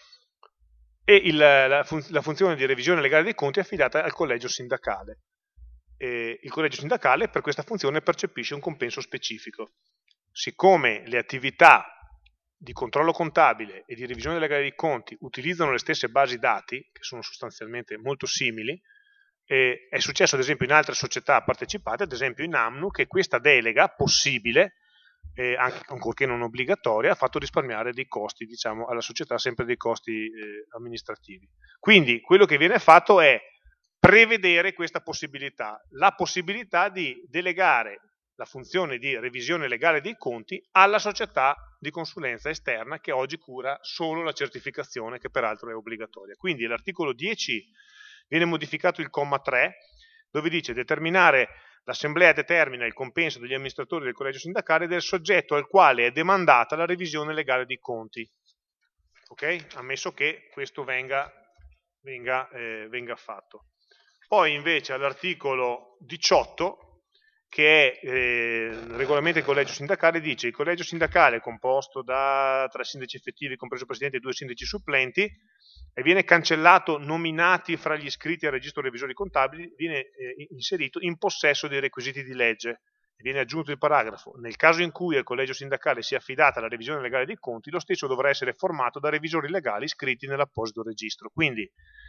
e il, la, fun- la funzione di revisione legale dei conti è affidata al collegio sindacale. E il collegio sindacale per questa funzione percepisce un compenso specifico. Siccome le attività di controllo contabile e di revisione legale dei conti utilizzano le stesse basi dati, che sono sostanzialmente molto simili, eh, è successo ad esempio in altre società partecipate, ad esempio in Amnu, che questa delega possibile, eh, anche ancorché non obbligatoria, ha fatto risparmiare dei costi, diciamo, alla società, sempre dei costi eh, amministrativi. Quindi quello che viene fatto è prevedere questa possibilità, la possibilità di delegare la funzione di revisione legale dei conti alla società di consulenza esterna che oggi cura solo la certificazione, che peraltro è obbligatoria. Quindi l'articolo dieci viene modificato il comma tre, dove dice: determinare l'assemblea determina il compenso degli amministratori del collegio sindacale del soggetto al quale è demandata la revisione legale dei conti. Ok? Ammesso che questo venga, venga, eh, venga fatto. Poi invece all'articolo diciotto, che è eh, il regolamento del collegio sindacale, dice: il collegio sindacale è composto da tre sindaci effettivi, compreso il presidente, e due sindaci supplenti, e viene cancellato nominati fra gli iscritti al registro revisori contabili, viene eh, inserito in possesso dei requisiti di legge, e viene aggiunto il paragrafo: nel caso in cui al collegio sindacale sia affidata la revisione legale dei conti, lo stesso dovrà essere formato da revisori legali iscritti nell'apposito registro. Quindi,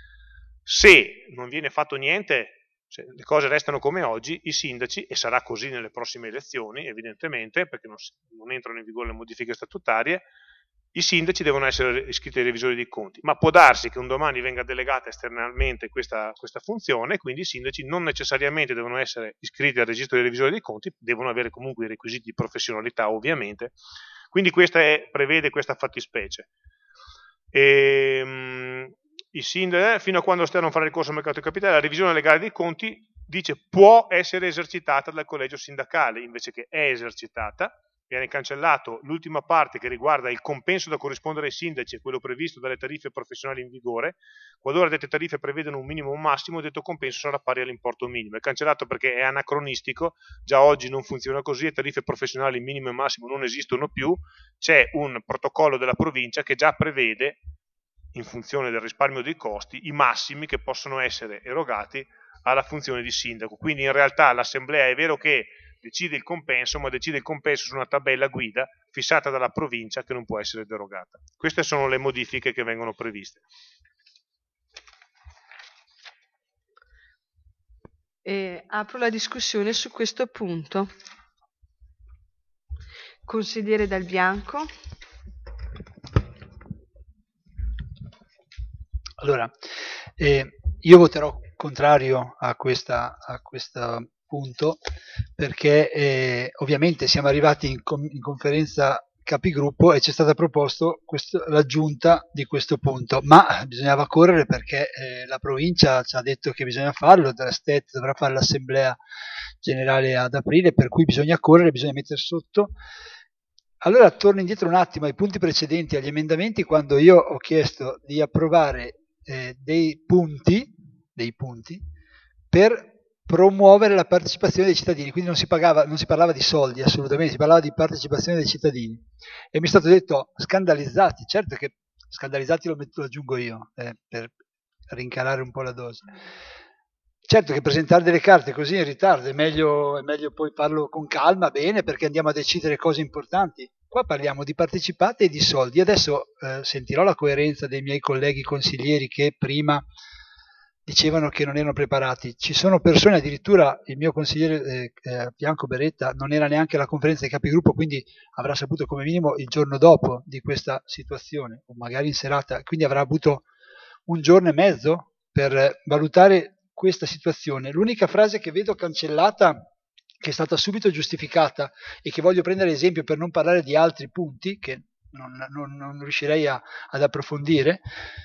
se non viene fatto niente, cioè, le cose restano come oggi, i sindaci, e sarà così nelle prossime elezioni evidentemente, perché non, non entrano in vigore le modifiche statutarie, i sindaci devono essere iscritti ai revisori dei conti, ma può darsi che un domani venga delegata esternamente questa, questa funzione, quindi i sindaci non necessariamente devono essere iscritti al registro dei revisori dei conti, devono avere comunque i requisiti di professionalità ovviamente, quindi questa è, prevede questa fattispecie. E, i sindaci, fino a quando la Stet non farà ricorso al mercato di capitale, la revisione legale dei conti dice può essere esercitata dal collegio sindacale, invece che è esercitata. Viene cancellato l'ultima parte che riguarda il compenso da corrispondere ai sindaci, quello previsto dalle tariffe professionali in vigore. Qualora dette tariffe prevedono un minimo o un massimo, detto compenso sarà pari all'importo minimo. È cancellato perché è anacronistico, già oggi non funziona così, le tariffe professionali minimo e massimo non esistono più, c'è un protocollo della provincia che già prevede, in funzione del risparmio dei costi, i massimi che possono essere erogati alla funzione di sindaco. Quindi in realtà l'assemblea è vero che decide il compenso, ma decide il compenso su una tabella guida fissata dalla provincia che non può essere derogata. Queste sono le modifiche che vengono previste. E apro la discussione su questo punto. Consigliere Dal Bianco. Allora, eh, io voterò contrario a questa, a questo punto perché eh, ovviamente siamo arrivati in, com- in conferenza capigruppo e ci è stata proposta l'aggiunta di questo punto, ma bisognava correre perché eh, la provincia ci ha detto che bisogna farlo, la Stet dovrà fare l'assemblea generale ad aprile, per cui bisogna correre, bisogna mettere sotto. Allora torno indietro un attimo ai punti precedenti, agli emendamenti, quando io ho chiesto di approvare eh, dei punti, dei punti per promuovere la partecipazione dei cittadini, quindi non si, pagava, non si parlava di soldi assolutamente, si parlava di partecipazione dei cittadini. E mi è stato detto scandalizzati, certo che scandalizzati lo, metto, lo aggiungo io, eh, per rincalare un po' la dose. Certo che presentare delle carte così in ritardo è meglio, è meglio poi farlo con calma, bene, perché andiamo a decidere cose importanti. Qua parliamo di partecipate e di soldi. Adesso eh, sentirò la coerenza dei miei colleghi consiglieri che prima dicevano che non erano preparati. Ci sono persone, addirittura il mio consigliere eh, Bianco Beretta non era neanche alla conferenza dei capigruppo, quindi avrà saputo come minimo il giorno dopo di questa situazione, o magari in serata, quindi avrà avuto un giorno e mezzo per valutare questa situazione. L'unica frase che vedo cancellata, che è stata subito giustificata e che voglio prendere esempio per non parlare di altri punti che non, non, non riuscirei a, ad approfondire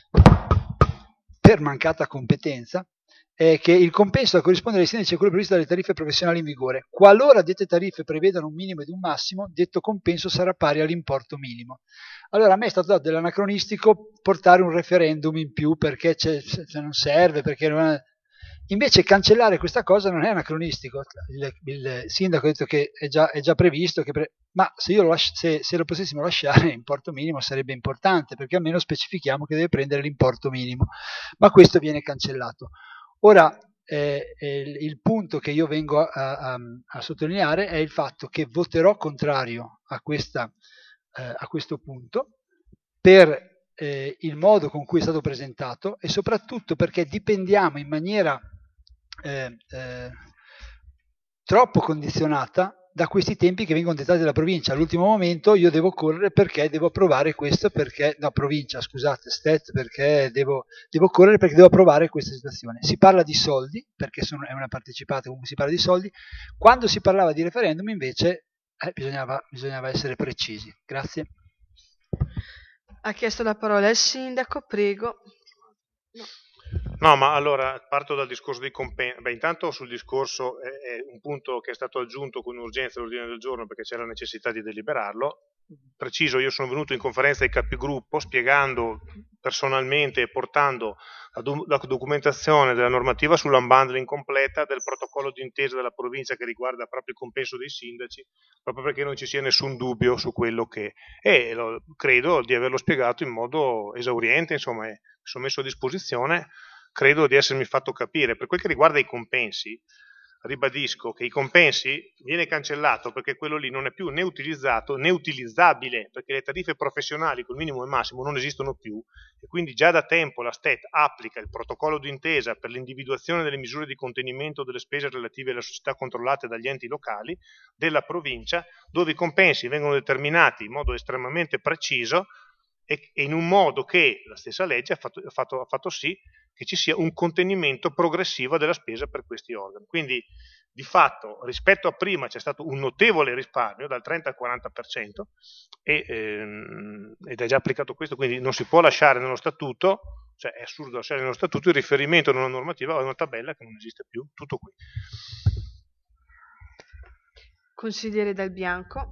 per mancata competenza, è che il compenso da corrispondere ai sindaci è quello previsto dalle tariffe professionali in vigore. Qualora dette tariffe prevedano un minimo ed un massimo, detto compenso sarà pari all'importo minimo. Allora a me è stato dato dell'anacronistico portare un referendum in più perché c'è, se non serve, perché non è... Invece cancellare questa cosa non è anacronistico. Il, il sindaco ha detto che è già, è già previsto, che pre... ma se, io lo lasci... se, se lo potessimo lasciare l'importo minimo sarebbe importante, perché almeno specifichiamo che deve prendere l'importo minimo, ma questo viene cancellato. Ora eh, eh, il punto che io vengo a, a, a sottolineare è il fatto che voterò contrario a, questa, eh, a questo punto per eh, il modo con cui è stato presentato e soprattutto perché dipendiamo in maniera Eh, eh, troppo condizionata da questi tempi che vengono dettati dalla provincia. All'ultimo momento io devo correre perché devo approvare questo, perché la no, provincia, scusate, Stet, perché devo, devo correre perché devo approvare questa situazione. Si parla di soldi, perché sono, è una partecipata, comunque si parla di soldi. Quando si parlava di referendum invece eh, bisognava, bisognava essere precisi. Grazie. Ha chiesto la parola il sindaco, prego. No. No, ma allora parto dal discorso dei compensi. Beh, intanto sul discorso è, è un punto che è stato aggiunto con urgenza all'ordine del giorno perché c'era la necessità di deliberarlo. Preciso, io sono venuto in conferenza dei capigruppo spiegando personalmente e portando la, do- la documentazione della normativa sull'unbundling completa del protocollo d'intesa della provincia che riguarda proprio il compenso dei sindaci, proprio perché non ci sia nessun dubbio su quello che è. E lo, credo di averlo spiegato in modo esauriente, insomma, mi sono messo a disposizione. Credo di essermi fatto capire. Per quel che riguarda i compensi, ribadisco che i compensi viene cancellato perché quello lì non è più né utilizzato né utilizzabile, perché le tariffe professionali col minimo e il massimo non esistono più e quindi già da tempo la Stet applica il protocollo d'intesa per l'individuazione delle misure di contenimento delle spese relative alle società controllate dagli enti locali della provincia, dove i compensi vengono determinati in modo estremamente preciso e in un modo che la stessa legge ha fatto, ha fatto, ha fatto sì che ci sia un contenimento progressivo della spesa per questi organi. Quindi di fatto rispetto a prima c'è stato un notevole risparmio dal trenta al quaranta per cento e, ehm, ed è già applicato questo, quindi non si può lasciare nello statuto Cioè è assurdo lasciare nello statuto il riferimento ad una normativa o ad una tabella che non esiste più, tutto qui. Consigliere Dal Bianco.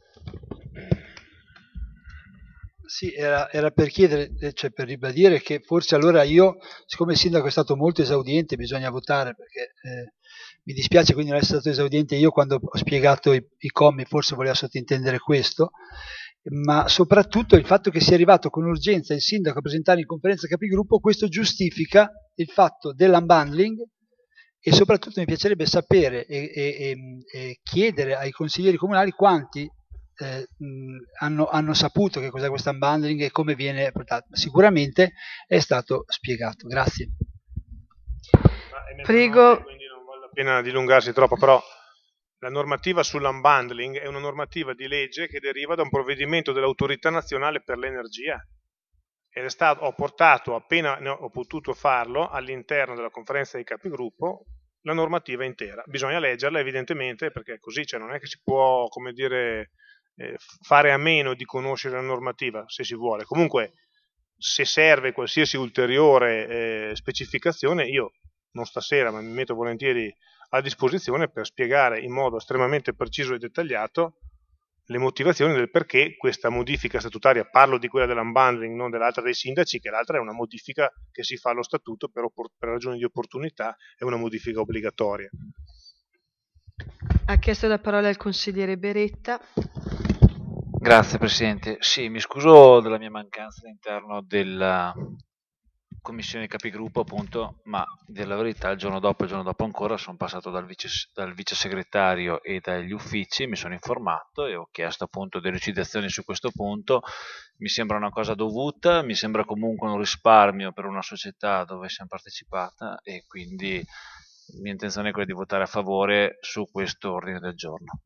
Sì, era, era per chiedere, cioè per ribadire che forse allora io, siccome il sindaco è stato molto esaudiente, bisogna votare perché eh, mi dispiace quindi non essere stato esaudiente io quando ho spiegato i, i commi, forse voleva sottintendere questo, ma soprattutto il fatto che sia arrivato con urgenza il sindaco a presentare in conferenza capigruppo, questo giustifica il fatto dell'unbundling e soprattutto mi piacerebbe sapere e, e, e, e chiedere ai consiglieri comunali quanti Eh, mh, hanno, hanno saputo che cos'è questo unbundling e come viene portato. Sicuramente è stato spiegato. Grazie. Prego. Quindi non vale la pena dilungarsi troppo, però la normativa sull'unbundling è una normativa di legge che deriva da un provvedimento dell'Autorità Nazionale per l'Energia ed è stato, ho portato appena ne ho potuto farlo all'interno della conferenza dei capigruppo la normativa intera. Bisogna leggerla evidentemente perché così, cioè non è che si può, come dire, Eh, fare a meno di conoscere la normativa se si vuole. Comunque se serve qualsiasi ulteriore eh, specificazione io non stasera ma mi metto volentieri a disposizione per spiegare in modo estremamente preciso e dettagliato le motivazioni del perché questa modifica statutaria, parlo di quella dell'unbundling, non dell'altra dei sindaci, che l'altra è una modifica che si fa allo statuto per, oppor- per ragioni di opportunità, è una modifica obbligatoria. Ha chiesto la parola il consigliere Beretta. Grazie Presidente. Sì, mi scuso della mia mancanza all'interno della Commissione Capigruppo, appunto, ma della verità il giorno dopo, il giorno dopo ancora, sono passato dal vice, dal vice segretario e dagli uffici, mi sono informato e ho chiesto appunto delucidazioni su questo punto. Mi sembra una cosa dovuta, mi sembra comunque un risparmio per una società dove siamo partecipata e quindi la mia intenzione è quella di votare a favore su questo ordine del giorno.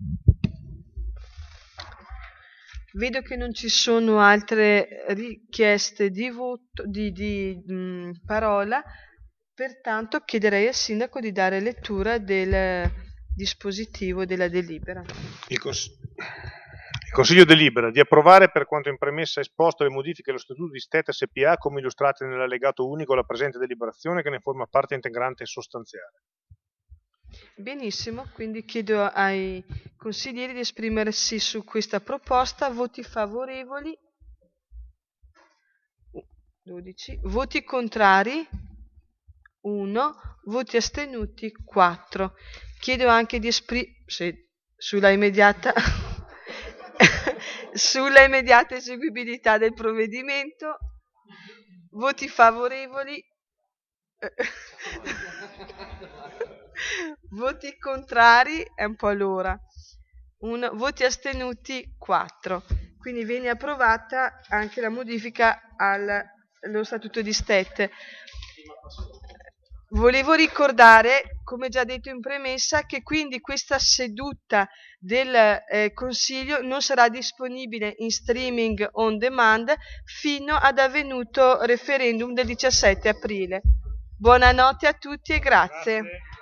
Vedo che non ci sono altre richieste di voto, di, di mh, parola, pertanto chiederei al sindaco di dare lettura del dispositivo della delibera. Il, cons- il Consiglio delibera di approvare per quanto in premessa esposto le modifiche allo Statuto di Stetta S P A come illustrate nell'allegato unico alla presente deliberazione che ne forma parte integrante e sostanziale. Benissimo, quindi chiedo ai consiglieri di esprimersi su questa proposta. Voti favorevoli? dodici. Voti contrari? uno. Voti astenuti? quattro. Chiedo anche di esprimere sì, sulla immediata sulla immediata eseguibilità del provvedimento. Voti favorevoli? Voti contrari è un po' l'ora. Uno, voti astenuti quattro. Quindi viene approvata anche la modifica al, allo Statuto di Stette. Volevo ricordare, come già detto in premessa, che quindi questa seduta del eh, Consiglio non sarà disponibile in streaming on demand fino ad avvenuto referendum del diciassette aprile. Buonanotte a tutti e grazie. Grazie.